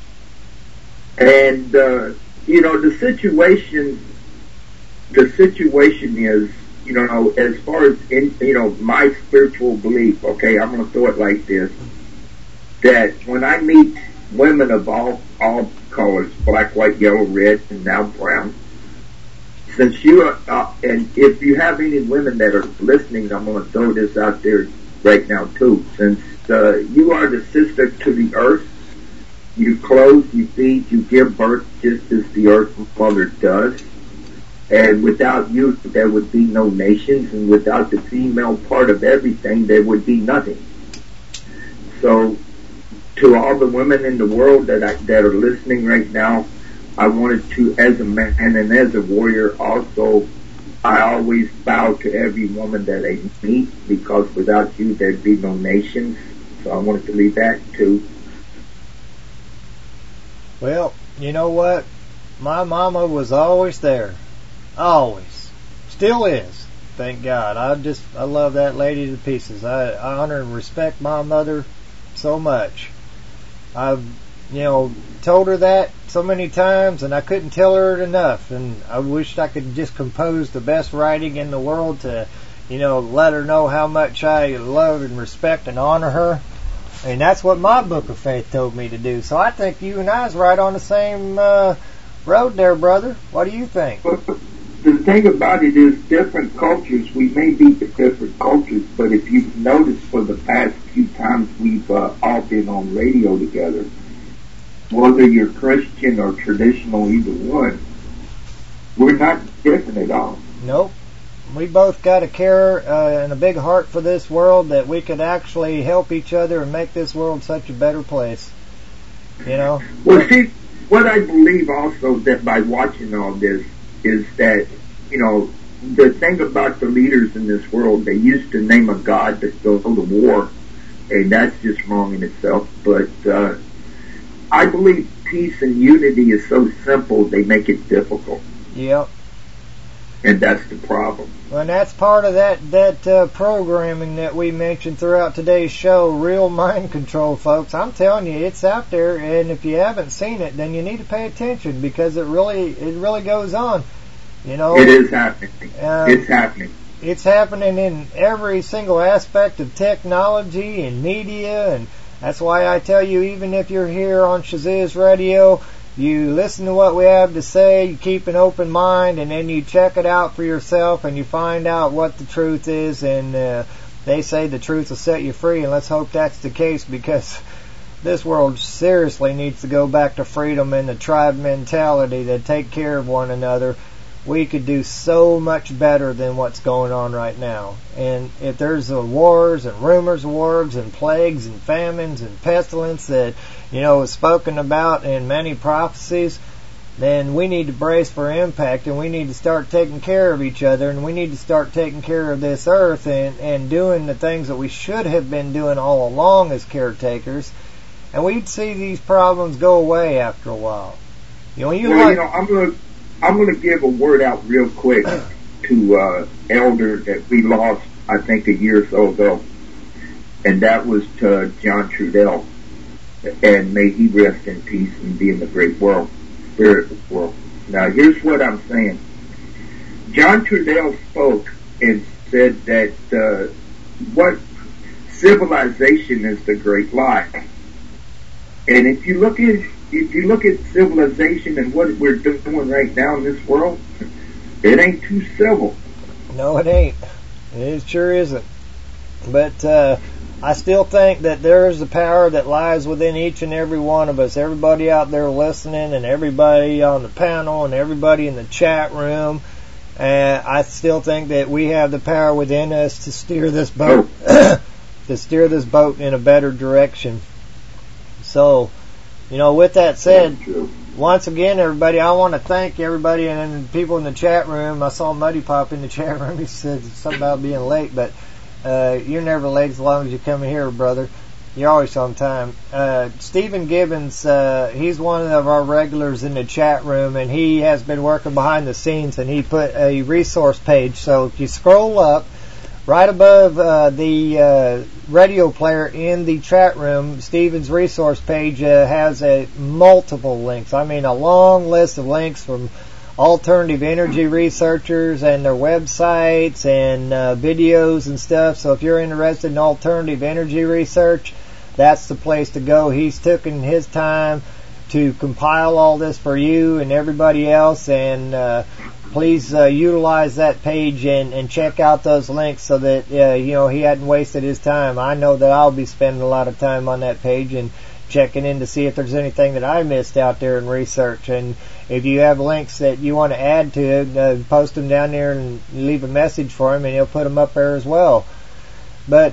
And, uh, you know, the situation, the situation is, you know, as far as, in, you know, my spiritual belief, okay, I'm going to throw it like this, that when I meet women of all, all colors, black, white, yellow, red, and now brown, since you are, uh, and if you have any women that are listening, I'm going to throw this out there right now too. Since uh, you are the sister to the earth, you clothe, you feed, you give birth just as the earth mother does. And without you, there would be no nations, and without the female part of everything, there would be nothing. So, to all the women in the world that I, that are listening right now, I wanted to, as a man and as a warrior, also, I always bow to every woman that I meet, because without you, there'd be no nations. So I wanted to leave that too. Well, you know what? My mama was always there. Always. Still is. Thank God. I just, I love that lady to pieces. I, I honor and respect my mother so much. I've, you know, told her that so many times, and I couldn't tell her it enough. And I wished I could just compose the best writing in the world to, you know, let her know how much I love and respect and honor her. And that's what my book of faith told me to do. So I think you and I is right on the same uh, road there, brother. What do you think? The thing about it is, different cultures, we may be different cultures, but if you've noticed for the past few times we've uh, all been on radio together, whether you're Christian or traditional, either one, we're not different at all. Nope. We both got a care uh, and a big heart for this world, that we could actually help each other and make this world such a better place. You know? Well, see, what I believe also that by watching all this is that, you know, the thing about the leaders in this world, they used to name a god to go to war, and that's just wrong in itself. But uh, I believe peace and unity is so simple, they make it difficult. Yep. And that's the problem. Well, and that's part of that that uh, programming that we mentioned throughout today's show, Real Mind Control, folks. I'm telling you, it's out there, and if you haven't seen it, then you need to pay attention, because it really it really goes on. You know, it is happening. Um, it's happening. It's happening in every single aspect of technology and media, and that's why I tell you, even if you're here on Shazizz Radio, You listen to what we have to say, you keep an open mind, and then you check it out for yourself, and you find out what the truth is, and uh, they say the truth will set you free, and let's hope that's the case, because this world seriously needs to go back to freedom and the tribe mentality to take care of one another. We could do so much better than what's going on right now. And if there's uh, wars and rumors of wars and plagues and famines and pestilence that, you know, is spoken about in many prophecies, then we need to brace for impact, and we need to start taking care of each other, and we need to start taking care of this earth and, and doing the things that we should have been doing all along as caretakers. And we'd see these problems go away after a while. You know, you well, like, you know, I'm gonna I'm gonna give a word out real quick to uh, elder that we lost, I think, a year or so ago, and that was to John Trudell. And may he rest in peace and be in the great world, spirit world. Now, here's what I'm saying. John Trudell spoke and said that uh, what civilization is the great lie. And if you look at if you look at civilization and what we're doing right now in this world, it ain't too civil. No, it ain't. It sure isn't. But uh, I still think that there is a power that lies within each and every one of us. Everybody out there listening, and everybody on the panel, and everybody in the chat room. And I still think that we have the power within us to steer this boat, to steer this boat in a better direction. So, you know, with that said, once again, everybody, I want to thank everybody and people in the chat room. I saw Muddy pop in the chat room. He said something about being late, but uh, you're never late as long as you come here, brother. You're always on time. Uh, Stephen Gibbons, uh, he's one of our regulars in the chat room, and he has been working behind the scenes, and he put a resource page. So if you scroll up, right above uh, the uh, radio player in the chat room, Stephen's resource page uh, has a multiple links. I mean, a long list of links from alternative energy researchers and their websites and uh, videos and stuff. So if you're interested in alternative energy research, that's the place to go. He's taken his time to compile all this for you and everybody else, and uh, please uh, utilize that page and, and check out those links so that uh, you know he hadn't wasted his time. I know that I'll be spending a lot of time on that page and checking in to see if there's anything that I missed out there in research. And if you have links that you want to add to it, uh, post them down there and leave a message for him, and he'll put them up there as well. But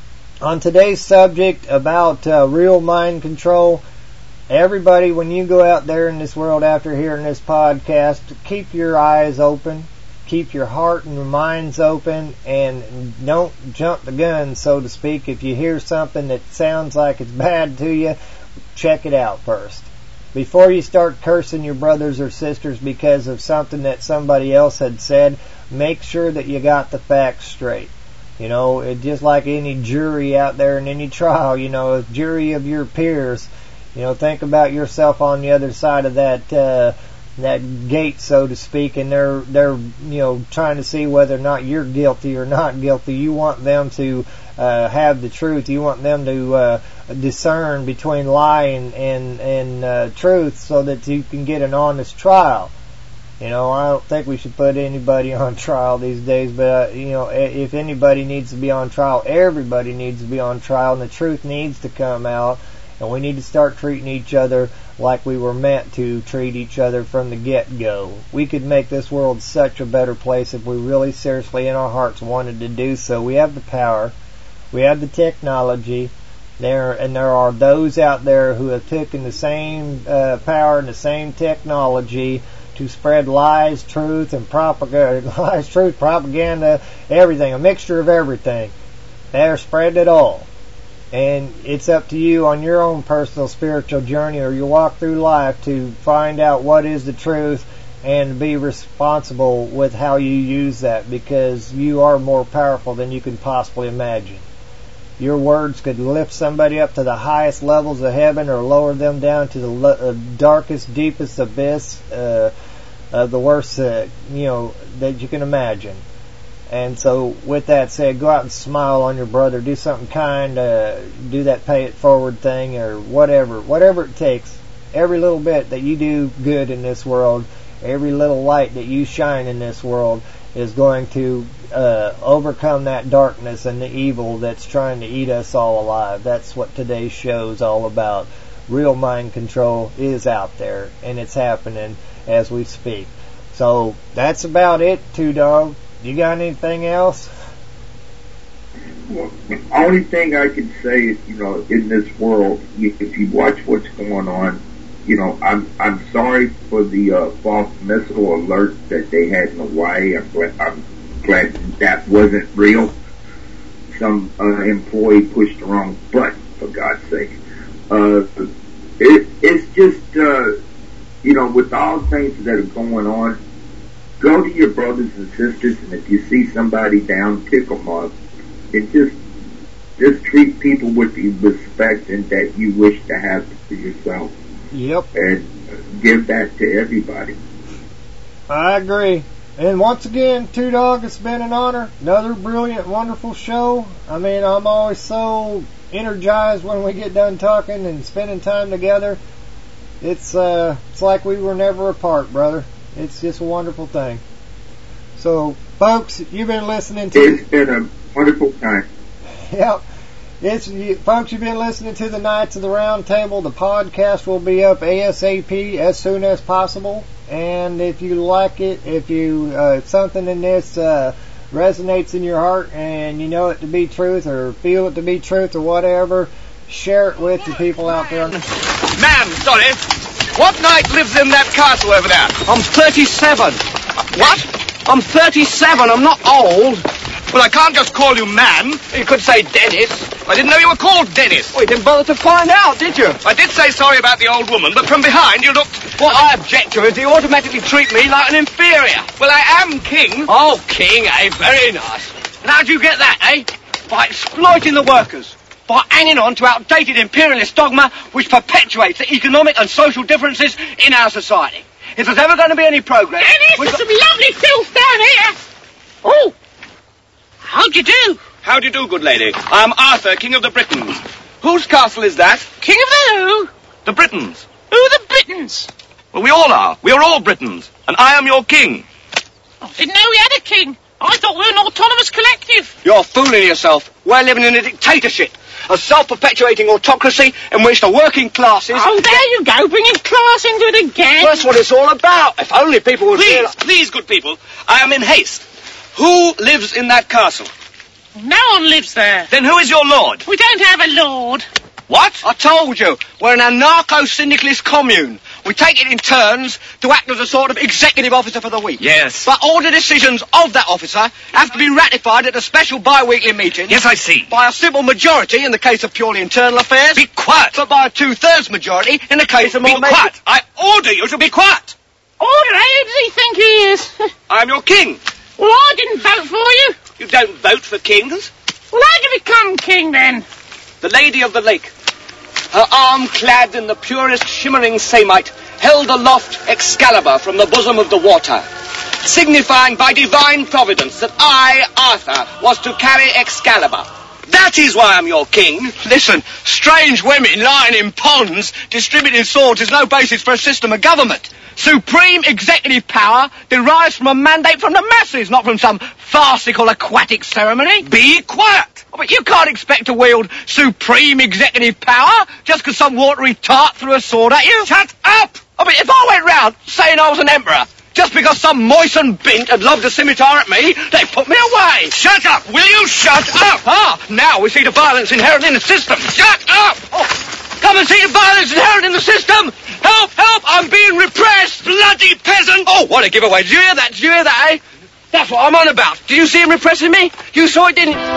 on today's subject about uh, real mind control, everybody, when you go out there in this world after hearing this podcast, keep your eyes open, keep your heart and your minds open, and don't jump the gun, so to speak. If you hear something that sounds like it's bad to you, check it out first. Before you start cursing your brothers or sisters because of something that somebody else had said, make sure that you got the facts straight. You know, it just like any jury out there in any trial, you know, a jury of your peers. You know, think about yourself on the other side of that uh, that gate, so to speak, and they're they're you know trying to see whether or not you're guilty or not guilty. You want them to uh, have the truth. You want them to uh, discern between lie and and and uh, truth, so that you can get an honest trial. You know, I don't think we should put anybody on trial these days, but uh, you know, if anybody needs to be on trial, everybody needs to be on trial, and the truth needs to come out. And we need to start treating each other like we were meant to treat each other from the get-go. We could make this world such a better place if we really seriously in our hearts wanted to do so. We have the power. We have the technology. There and there are those out there who have taken the same uh, power and the same technology to spread lies, truth, and propaganda. Lies, truth, propaganda, everything. A mixture of everything. They're spreading it all. And it's up to you on your own personal spiritual journey or your walk through life to find out what is the truth and be responsible with how you use that, because you are more powerful than you can possibly imagine. Your words could lift somebody up to the highest levels of heaven or lower them down to the uh, darkest, deepest abyss, uh, uh, the worst, uh, you know, that you can imagine. And so, with that said, go out and smile on your brother. Do something kind. Uh, do that pay it forward thing or whatever. Whatever it takes. every little bit that you do good in this world, every little light that you shine in this world is going to uh, overcome that darkness and the evil that's trying to eat us all alive. That's what today's show is all about. Real mind control is out there, and it's happening as we speak. So that's about it, Two Dog. You got anything else? Well, the only thing I can say is, you know, in this world, if you watch what's going on, you know, I'm I'm sorry for the uh, false missile alert that they had in Hawaii. I'm glad, I'm glad that wasn't real. Some uh, employee pushed the wrong button, for God's sake. Uh, it, it's just, uh, you know, with all things that are going on, go to your brothers and sisters, and if you see somebody down, pick them up. And just, just treat people with the respect and that you wish to have for yourself. Yep. And give that to everybody. I agree. And once again, Two Dog, it's been an honor. Another brilliant, wonderful show. I mean, I'm always so energized when we get done talking and spending time together. It's uh, it's like we were never apart, brother. It's just a wonderful thing. So, folks, you've been listening to... It's been a wonderful time. Yep. It's, you, folks, you've been listening to the Knights of the Round Table. The podcast will be up ASAP as soon as possible. And if you like it, if you uh, if something in this uh, resonates in your heart and you know it to be truth or feel it to be truth or whatever, share it with the people out there. Man, sorry. What knight lives in that castle over there? I'm thirty-seven. What? I'm thirty-seven. I'm not old. Well, I can't just call you man. You could say Dennis. I didn't know you were called Dennis. Well, you didn't bother to find out, did you? I did say sorry about the old woman, but from behind you looked... What I object to is you automatically treat me like an inferior. Well, I am king. Oh, king, eh? Very nice. And how'd you get that, eh? By exploiting the workers. By hanging on to outdated imperialist dogma which perpetuates the economic and social differences in our society. If there's ever going to be any progress... Dennis, there's some lovely filth down here. Oh, how'd you do? How do you do, good lady? I am Arthur, King of the Britons. Whose castle is that? King of the who? The Britons. Who are the Britons? Well, we all are. We are all Britons. And I am your king. I didn't know we had a king. I thought we were an autonomous collective. You're fooling yourself. We're living in a dictatorship. A self-perpetuating autocracy in which the working classes... Oh, there you go, bringing class into it again. Well, that's what it's all about. If only people would... Please, realize... please, good people, I am in haste. Who lives in that castle? No one lives there. Then who is your lord? We don't have a lord. What? I told you, we're an anarcho-syndicalist commune. We take it in turns to act as a sort of executive officer for the week. Yes. But all the decisions of that officer have to be ratified at a special bi-weekly meeting. Yes, I see. By a simple majority in the case of purely internal affairs. Be quiet. But by a two-thirds majority in the case of more... Be quiet. I order you to be quiet. Order, who does he think he is? I am your king. Well, I didn't vote for you. You don't vote for kings. Well, how'd you become king, then? The Lady of the Lake, her arm clad in the purest shimmering samite, held aloft Excalibur from the bosom of the water, signifying by divine providence that I, Arthur, was to carry Excalibur. That is why I'm your king. Listen, strange women lying in ponds distributing swords is no basis for a system of government. Supreme executive power derives from a mandate from the masses, not from some farcical aquatic ceremony. Be quiet. Oh, but you can't expect to wield supreme executive power just because some watery tart threw a sword at you. Shut up! I mean, if I went round saying I was an emperor, just because some moistened bint had lobbed a scimitar at me, they put me away. Shut up! Will you shut up? Ah, now we see the violence inherent in the system. Shut up! Oh, come and see the violence inherent in the system. Help, help, I'm being repressed. Bloody peasant! Oh, what a giveaway. Did you hear that? Did you hear that, eh? That's what I'm on about. Did you see him repressing me? You saw it, didn't you?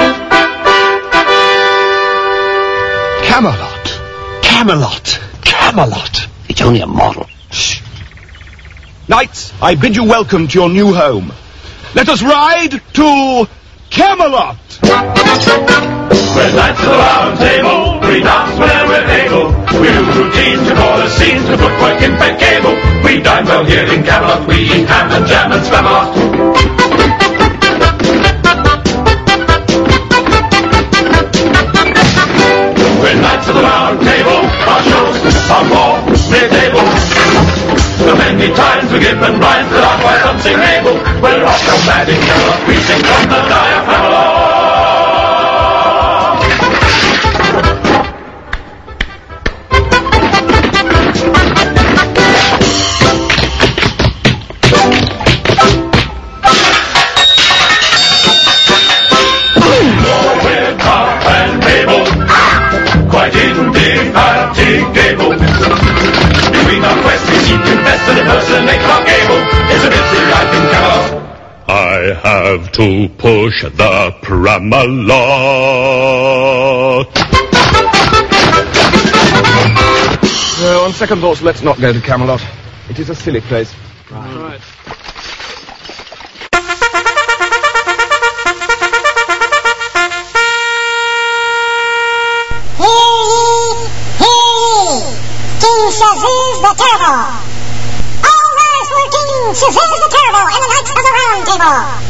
Camelot. Camelot. Camelot. It's only a model. Shh. Knights, I bid you welcome to your new home. Let us ride to Camelot. We're knights of the round table, we dance whenever we're able. We do routines, we call us scenes, we footwork impeccable. We dine well here in Camelot, we eat ham and jam and Spamalot. We're knights of the round table, our shows are more We're off the magic Camelot, we sing from the diaphragm along. Quite indefatigable. Doing our quest, we seek to best and impersonate Clark Gable. It's a busy life in Camelot. I have to push the Pramalot. Uh, on second thoughts, let's not go to Camelot. It is a silly place. Right. Right. Shazuz the Terrible! All rise for King Shazuz the Terrible and the Knights of the Round Table!